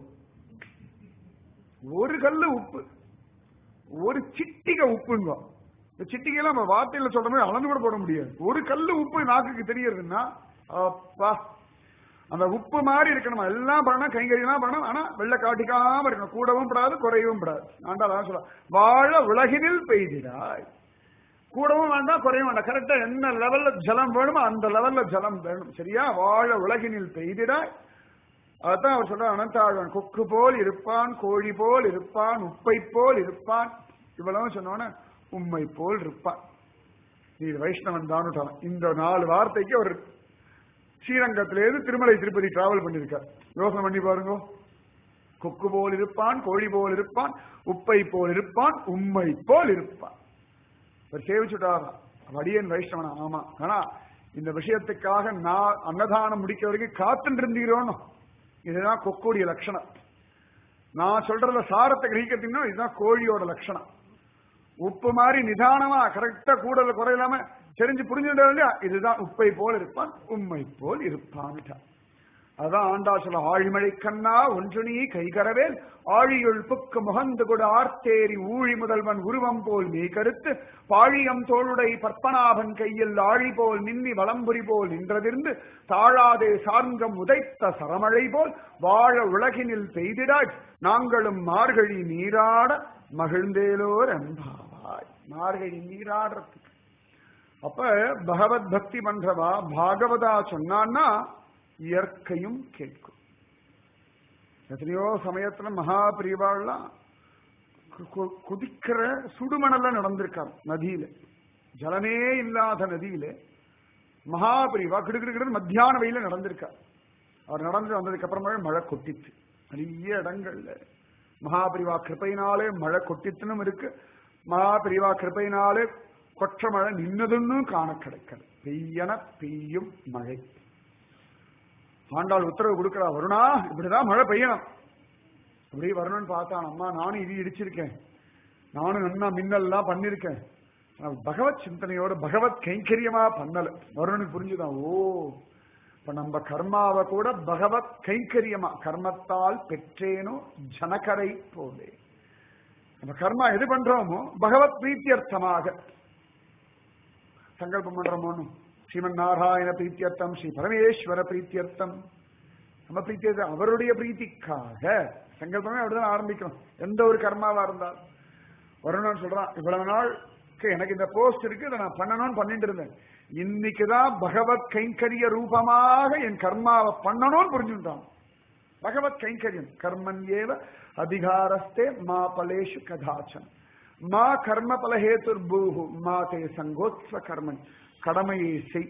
[SPEAKER 1] ஒரு கல்லு உப்பு, ஒரு சிட்டிகை உப்புங்க. இந்த சிட்டிகைலாம் நம்ம வார்த்தையில சொல்ற மாதிரி அளந்து கூட போட முடியாது. ஒரு கல்லு உப்பு நாக்குக்கு தெரியறதுன்னா அப்பா, அந்த உப்பு மாதிரி இருக்கணும். எல்லாம் பண்ணணும், கைங்கரியெல்லாம் பண்ணணும், ஆனா வெள்ளை காட்டிக்காம இருக்கணும். கூடவும் படாது, குறையவும் படாது. ஆண்டாள் சொல்ல, வாழ உலகினில் பெய்திடாய். கூடவும் வேண்டாம், குறையும் வேண்டாம். கரெக்டா என்ன லெவல்ல ஜலம் வேணுமோ அந்த லெவல்ல ஜலம் வேணும். சரியா? வாழ உலகினில் பெய்திடாய். அதான் அவர் சொல்ற அனந்தாழ்வான், கொக்கு போல் இருப்பான், கோழி போல் இருப்பான், உப்பை போல் இருப்பான். இவ்வளவு சொன்னோன்னு உம்மை போல் இருப்பான். நீ வைஷ்ணவன் தான். இந்த 4 வார்த்தைக்கு அவர் ஸ்ரீரங்கத்திலேருந்து திருமலை திருப்பதி டிராவல் பண்ணிருக்கார். யோசனை பண்ணி பாருங்க. கொக்கு போல் இருப்பான், கோழி போல் இருப்பான், உப்பை போல் இருப்பான், உம்மை போல் இருப்பான். சேவிச்சுட்டாராம். அடியன் வைஷ்ணவனா? ஆமா. ஆனா இந்த விஷயத்துக்காக நான் அன்னதானம் முடிக்க வரைக்கும் காத்துட்டு இருந்தீரோன்னு. இதுதான் கொக்குடைய லட்சணம். நான் சொல்றத சாரத்தை கிரகிக்கிறதுன்னா இதுதான் கோழியோட லட்சணம். உப்பு மாதிரி நிதானமா கரெக்டா கூடல குறையில்லாம தெரிஞ்சு புரிஞ்சுட்டா இல்லையா, இதுதான் உப்பை போல் இருப்பான், உம்மை போல் இருப்பான். அதான் ஆண்டா சொல்ல, ஆழிமழை கண்ணா ஒன்று நீ கைகரவேல் ஆழியுள் புக்கு முகந்து கொடு ஆர்த்தேரி ஊழி முதல்வன் உருவம் போல் நீ கருத்து பாழியம் தோளுடை பற்பனாபன் கையில் ஆழி போல் நின்னி வளம்புரி போல் நின்றதிருந்து தாழாதே சார்ந்தம் உதைத்த சரமழை போல் வாழ உலகினில் பெய்திடாய் நாங்களும் மார்கழி நீராட மகிழ்ந்தேலோர் அன்பாவாய். மார்கழி நீராடுறதுக்கு அப்ப பகவத் பக்தி பண்றவா பாகவதா சொன்னான்னா இயற்கையும் கேட்கும். எத்தனையோ சமயத்துல மகாபிரிவாள்லாம் குதிக்கிற சுடுமணல்ல நடந்திருக்கார். நதியில, ஜலமே இல்லாத நதியில மகாபிரிவா கிடுகிடுகிடு மத்தியான வெயில நடந்திருக்கார். அவர் நடந்து வந்ததுக்கு அப்புறமா மழை கொட்டிச்சு. நிறைய இடங்கள்ல மகாபிரிவா கிருப்பையினாலே மழை கொட்டித்துனும் இருக்கு. மகாபிரிவா கிருப்பையினாலே கொற்ற மழை நின்னதுன்னு காண கிடைக்கிறது. பெய்யன பெய்யும் மழை. ஆண்டாள் உத்தரவு கொடுக்கிறா, வருணா இப்படிதான் மழை பெய்யணும். அப்படி வரணும்னு பார்த்தான். அம்மா நானும் இது இடிச்சிருக்கேன், நானும் நன்னா மின்னல்லாம் பண்ணிருக்கேன், பகவத் சிந்தனையோட பகவத் கைங்கரியமா பண்ணல. வருணனுக்கு புரிஞ்சுதான், ஓ இப்ப நம்ம கர்மாவை கூட பகவத் கைங்கரியமா கர்மத்தால் பெற்றேனோ ஜனகரை போலே. நம்ம கர்மா எது பண்றோமோ பகவத் பிரீத்தியர்த்தமாக சங்கல்பம் பண்றோமோன்னு ஸ்ரீமன் நாராயண பிரீத்தியர்த்தம், ஸ்ரீ பரமேஸ்வர பிரீத்தியர்த்தம், நம்ம பிரீத்தியர்த்தம் அவருடைய பிரீத்திக்காக சங்கல்பமே அப்படிதான் ஆரம்பிக்கணும். எந்த ஒரு கர்மாவா இருந்தால் வரணும்னு சொல்றான், இவ்வளவு நாளுக்கு எனக்கு இந்த போஸ்ட் இருக்கு, இதை நான் பண்ணணும்னு பண்ணிட்டு இருந்தேன், இன்னைக்குதான் பகவத் கைங்கரிய ரூபமாக என் கர்மாவை பண்ணணும்னு புரிஞ்சுட்டான். பகவத் கைங்கரியம் கர்மன் ஏவ அதிகாரஸ்தே மா பலேஷு கதாச்சன் மா கர்ம பலஹேதுர் பூஹு மா தே சங்கோத்ஸ்வ கர்மன். கடமையை செய்,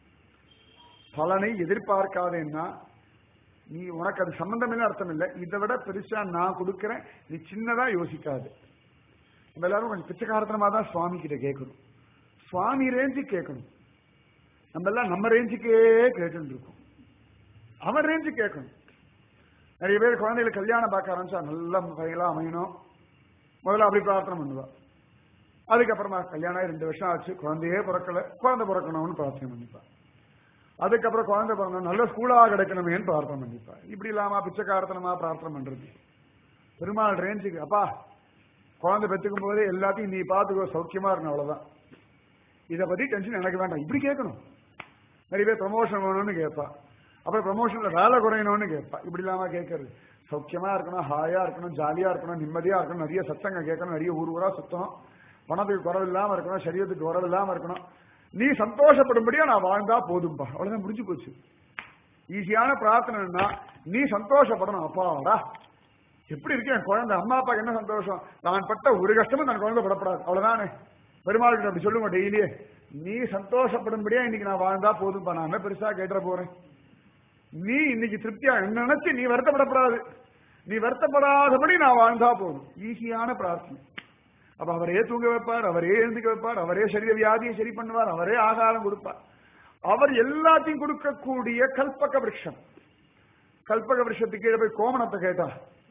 [SPEAKER 1] பலனை எதிர்பார்க்காதேன்னா நீ உனக்கு அது சம்பந்தமே அர்த்தம் இல்லை. இதை விட பெருசா நான் கொடுக்கிறேன், நீ சின்னதா யோசிக்காது. நம்ம எல்லாரும் கொஞ்சம் பிச்சைக்காரத்தனமா தான் சுவாமி கிட்ட கேட்கணும், சுவாமி ரேஞ்சு கேட்கணும். நம்ம எல்லாம் நம்ம ரேஞ்சுக்கே கேட்டு இருக்கோம், அவன் ரேஞ்சு கேட்கணும். நிறைய பேர் குழந்தைகளை கல்யாணம் பார்க்க ஆரம்பிச்சா நல்ல பையலா அமையணும் முதல்ல அப்படி பிரார்த்தனை பண்ணுவா. அதுக்கப்புறமா கல்யாணம் 2 வருஷம் ஆச்சு, குழந்தையே பிறக்கல, குழந்தை பிறக்கணும்னு பிரார்த்தனை பண்ணிப்பா. அதுக்கப்புறம் குழந்தை பிறந்தோம் நல்ல ஸ்கூலா கிடைக்கணுமேன்னு பிரார்த்தனை பண்ணிப்பா. இப்படி இல்லாம பிச்சைக்காரத்தனமா பிரார்த்தனை பண்றது. பெருமாள் ரேஞ்சுக்கு அப்பா குழந்தை பெற்றுக்கும் போதே எல்லாத்தையும் நீ பார்த்துக்கோ, சௌக்கியமா இருக்கணும், அவ்வளவுதான், இதை பத்தி டென்ஷன் எனக்கு வேண்டாம், இப்படி கேட்கணும். நிறைய பேர் ப்ரமோஷன் வேணும்னு கேட்பா, அப்புறம் ப்ரமோஷன்ல வேலை குறையணும்னு கேட்பா. இப்படி இல்லாம கேட்கறது. சௌக்கியமா இருக்கணும், ஹாயா இருக்கணும், ஜாலியா இருக்கணும், நிம்மதியா இருக்கணும், நிறைய சத்தங்க கேட்கணும், நிறைய ஊரா சுத்தணும், பணத்துக்கு குறவு இல்லாம இருக்கணும், சரீரத்துக்கு குறவு இல்லாம இருக்கணும், நீ சந்தோஷப்படும்படியா நான் வாழ்ந்தா போதும்பா, அவ்வளவுதான், முடிஞ்சு போச்சு. ஈஸியான பிரார்த்தனைன்னா நீ சந்தோஷப்படணும். அப்பாடா எப்படி இருக்கேன் குழந்தை, அம்மா அப்பாக்கு என்ன சந்தோஷம், நான் பட்ட ஒரு கஷ்டமும் நான் குழந்தை படப்படாது, அவ்வளவுதானே. பெருமாள் அப்படி சொல்லுங்க டெய்லியே, நீ சந்தோஷப்படும்படியா இன்னைக்கு நான் வாழ்ந்தா போதும்பா, நான் என்ன பெருசா கேட்டுற போறேன், நீ இன்னைக்கு திருப்தியா என்ன நினைச்சு நீ வருத்தப்படப்படாது, நீ வருத்தப்படாதபடி நான் வாழ்ந்தா போதும். ஈஸியான பிரார்த்தனை. அப்ப அவரே தூங்க வைப்பார், அவரே எழுந்துக்க வைப்பார், அவரே சரீர வியாதியை சரி பண்ணுவார், அவரே ஆகாரம் கொடுப்பார். அவர் எல்லாத்தையும் கொடுக்கக்கூடிய கல்பக விருட்சம். கல்பக விருட்சத்துக்கு கீழே போய் கோமணத்தை கேட்டா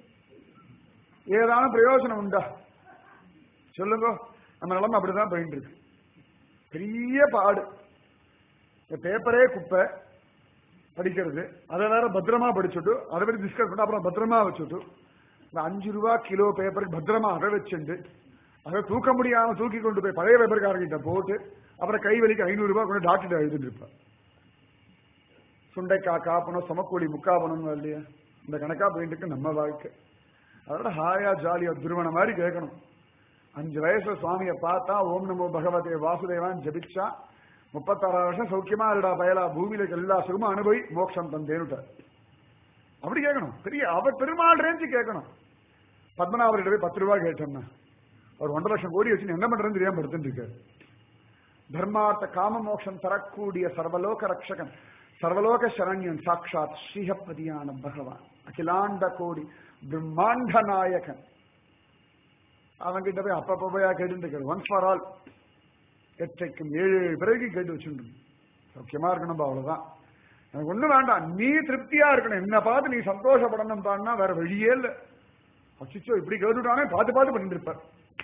[SPEAKER 1] ஏதான பிரயோஜனம் உண்டா சொல்லுங்க. நம்ம நிலைமை அப்படிதான் போயிட்டு இருக்கு. பெரிய பாடு, பேப்பரே குப்பை படிக்கிறது, அதை வேற பத்திரமா படிச்சுட்டு அதை பற்றி டிஸ்கஸ் பண்ணி அப்புறம் பத்திரமா வச்சுட்டு இந்த 5 ரூபா கிலோ பேப்பருக்கு பத்திரமா அதை வச்சுட்டு அதை தூக்க முடியாம தூக்கி கொண்டு போய் பழைய பேப்பர்காரங்கிட்ட போட்டு அப்புறம் கை வலிக்கு 500 ரூபாய் கொண்டு டாக்டர் எழுதிட்டு இருப்பார். சுண்டைக்காய் காப்பணும், சமக்கூலி முக்காப்பணும் இல்லையா, இந்த கணக்கா போயிட்டு இருக்கு நம்ம வாழ்க்கை. அதோட ஹாயா ஜாலியா துருவன மாதிரி கேட்கணும். 5 வயசுல சுவாமியை பார்த்தா ஓம் நமோ பகவதே வாசுதேவான் ஜபிச்சா 36 வருஷம் சௌக்கியமா இருடா பயலா, பூமியில எல்லா சுகமும் அனுபவி மோட்சம் தந்தேன்னு அப்படி கேட்கணும். பெரிய அவர் பெருமாள் ரேஞ்சு கேட்கணும். பத்மநாபர்கிட்ட போய் 10 ரூபாய் கேட்டோம்னா அவர் 1.5 லட்சம் கோடி வச்சு என்ன பண்றதுன்னு தெரியாம படுத்துட்டு இருக்காரு. தர்மார்த்த காம மோட்சம் தரக்கூடிய சர்வலோக ரக்ஷகன், சர்வலோக சரண்யன், சாட்சாத் ஸ்ரீஹப்பதியான பகவான், அகிலாண்ட கோடி பிரம்மாண்ட நாயகன். அவன்கிட்ட போய் அப்பப்ப போயா கேட்டு இருக்காரு. ஒன்ஸ் ஃபார் ஆல், எற்றைக்கும் 7 பிறகு கேட்டு வச்சுட்டு சௌக்கியமா இருக்கணும், அவ்வளவுதான், எனக்கு ஒண்ணு வேண்டாம், நீ திருப்தியா இருக்கணும், என்ன பார்த்து நீ சந்தோஷப்படணும் தான்னா வேற வழியே இல்லை. அச்சிச்சோ இப்படி கேட்டுட்டானே பார்த்து பார்த்து பண்ணிட்டு இருப்பார்.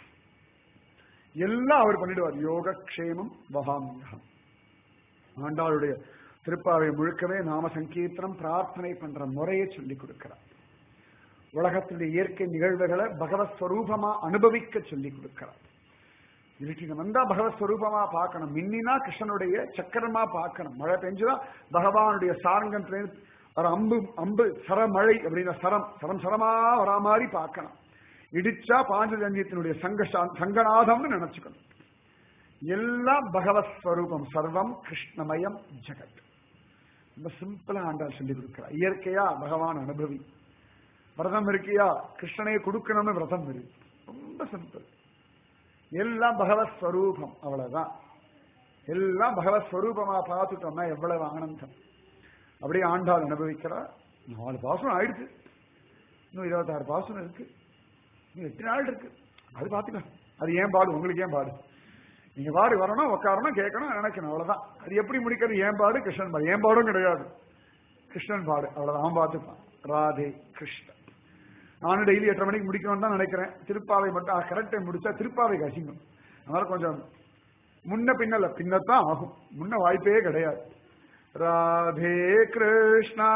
[SPEAKER 1] எல்லாம் அவர் பண்ணிடுவார். யோகக்ஷேமம் வகாமியம். ஆண்டாளுடைய திருப்பாவை முழுக்கவே நாம சங்கீர்த்தனம் பிரார்த்தனை பண்ற முறையை சொல்லிக் கொடுக்கிறார். உலகத்தினுடைய இயற்கை நிகழ்வுகளை பகவத் ஸ்வரூபமா அனுபவிக்க சொல்லிக் கொடுக்கிறார். இதுக்கு வந்தா பகவத் ஸ்வரூபமா பார்க்கணும். மின்னினா கிருஷ்ணனுடைய சக்கரமா பார்க்கணும். மழை பெஞ்சுதா பகவானுடைய சாரங்கத்திலே ஒரு அம்பு சரமழை அப்படின்னா சரம் சரமா வரா மாதிரி பார்க்கணும். இடிச்சா பாஞ்சஜன்யத்தினுடைய சங்கநாதம்னு நினைச்சுக்கணும். எல்லாம் பகவத் ஸ்வரூபம். சர்வம் கிருஷ்ணமயம் ஜெகத். ரொம்ப சிம்பிளா ஆண்டாள் சொல்லி கொடுக்கிறார். இயற்கையா பகவான் அனுபவி. விரதம் இருக்கியா கிருஷ்ணனை கொடுக்கணும்னு விரதம் இருக்கு. ரொம்ப சிம்பிள். எல்லாம் பகவத் ஸ்வரூபம், அவ்வளவுதான். எல்லாம் பகவத் ஸ்வரூபமா பார்த்துட்டோம்னா எவ்வளவு ஆனந்தம். அப்படியே ஆண்டாள் அனுபவிக்கிறார். 4 பாசனம் ஆயிடுச்சு, இன்னும் 26 பாசனம் இருக்கு, இன்னும் 8 நாள் இருக்கு. அது பாத்துக்கலாம். அது ஏன் பாடு, உங்களுக்கு ஏன் பாடு? நீங்க பாடு வரணும், உட்காரணும், கேட்கணும், நினைக்கணும், அவ்வளவுதான். அது எப்படி முடிக்கிறது? ஏன் பாடு கிருஷ்ணன் பாடு. ஏன் பாடும் கிடையாது, கிருஷ்ணன் பாடு, அவ்வளவுதான். அவன் பார்த்துப்பான். ராதே கிருஷ்ணன். நானும் டெய்லி 8:30 மணிக்கு முடிக்கணும்னு தான் நினைக்கிறேன். திருப்பாவை மட்டும் கரெக்ட் டைம் முடிச்சா திருப்பாவைக்கு அசிங்கம். அதனால கொஞ்சம் முன்ன பின்னல பின்னத்தான் ஆகும், முன்ன வாய்ப்பே கிடையாது. ராதே கிருஷ்ணா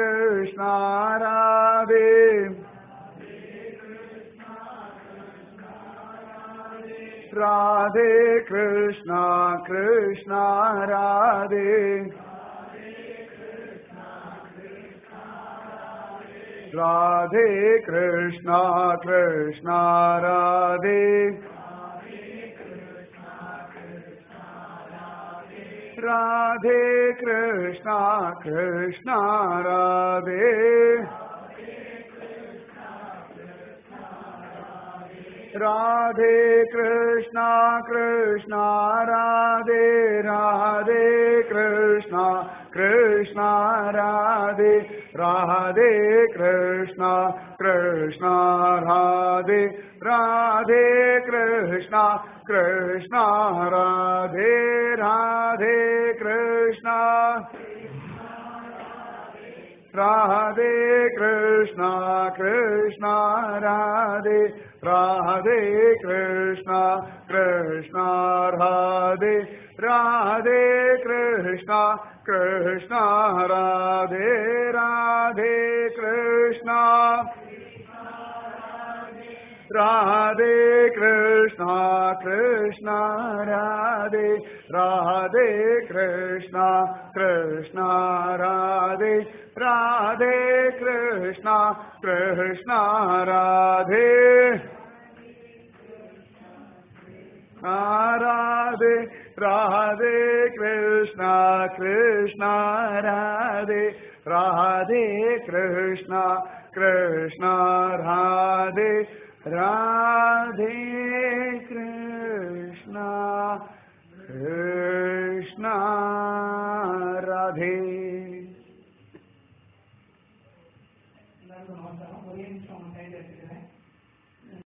[SPEAKER 1] கிருஷ்ணா ராதே राधे कृष्णा कृष्णा राधे राधे कृष्णा कृष्णा राधे राधे कृष्णा कृष्णा राधे राधे कृष्णा कृष्णा राधे राधे कृष्णा कृष्णा राधे राधे कृष्णा कृष्णा राधे राधे कृष्णा कृष्णा राधे राधे कृष्णा राधे कृष्णा कृष्णा राधे राधे कृष्णा कृष्णा राधे राधे कृष्णा कृष्णा राधे राधे कृष्णा राधे कृष्णा कृष्णा राधे राधे कृष्णा कृष्णा राधे राधे कृष्णा कृष्णा राधे राधे राधे कृष्णा कृष्णा राधे राधे कृष्णा कृष्णा राधे राधे कृष्णा कृष्णा राधे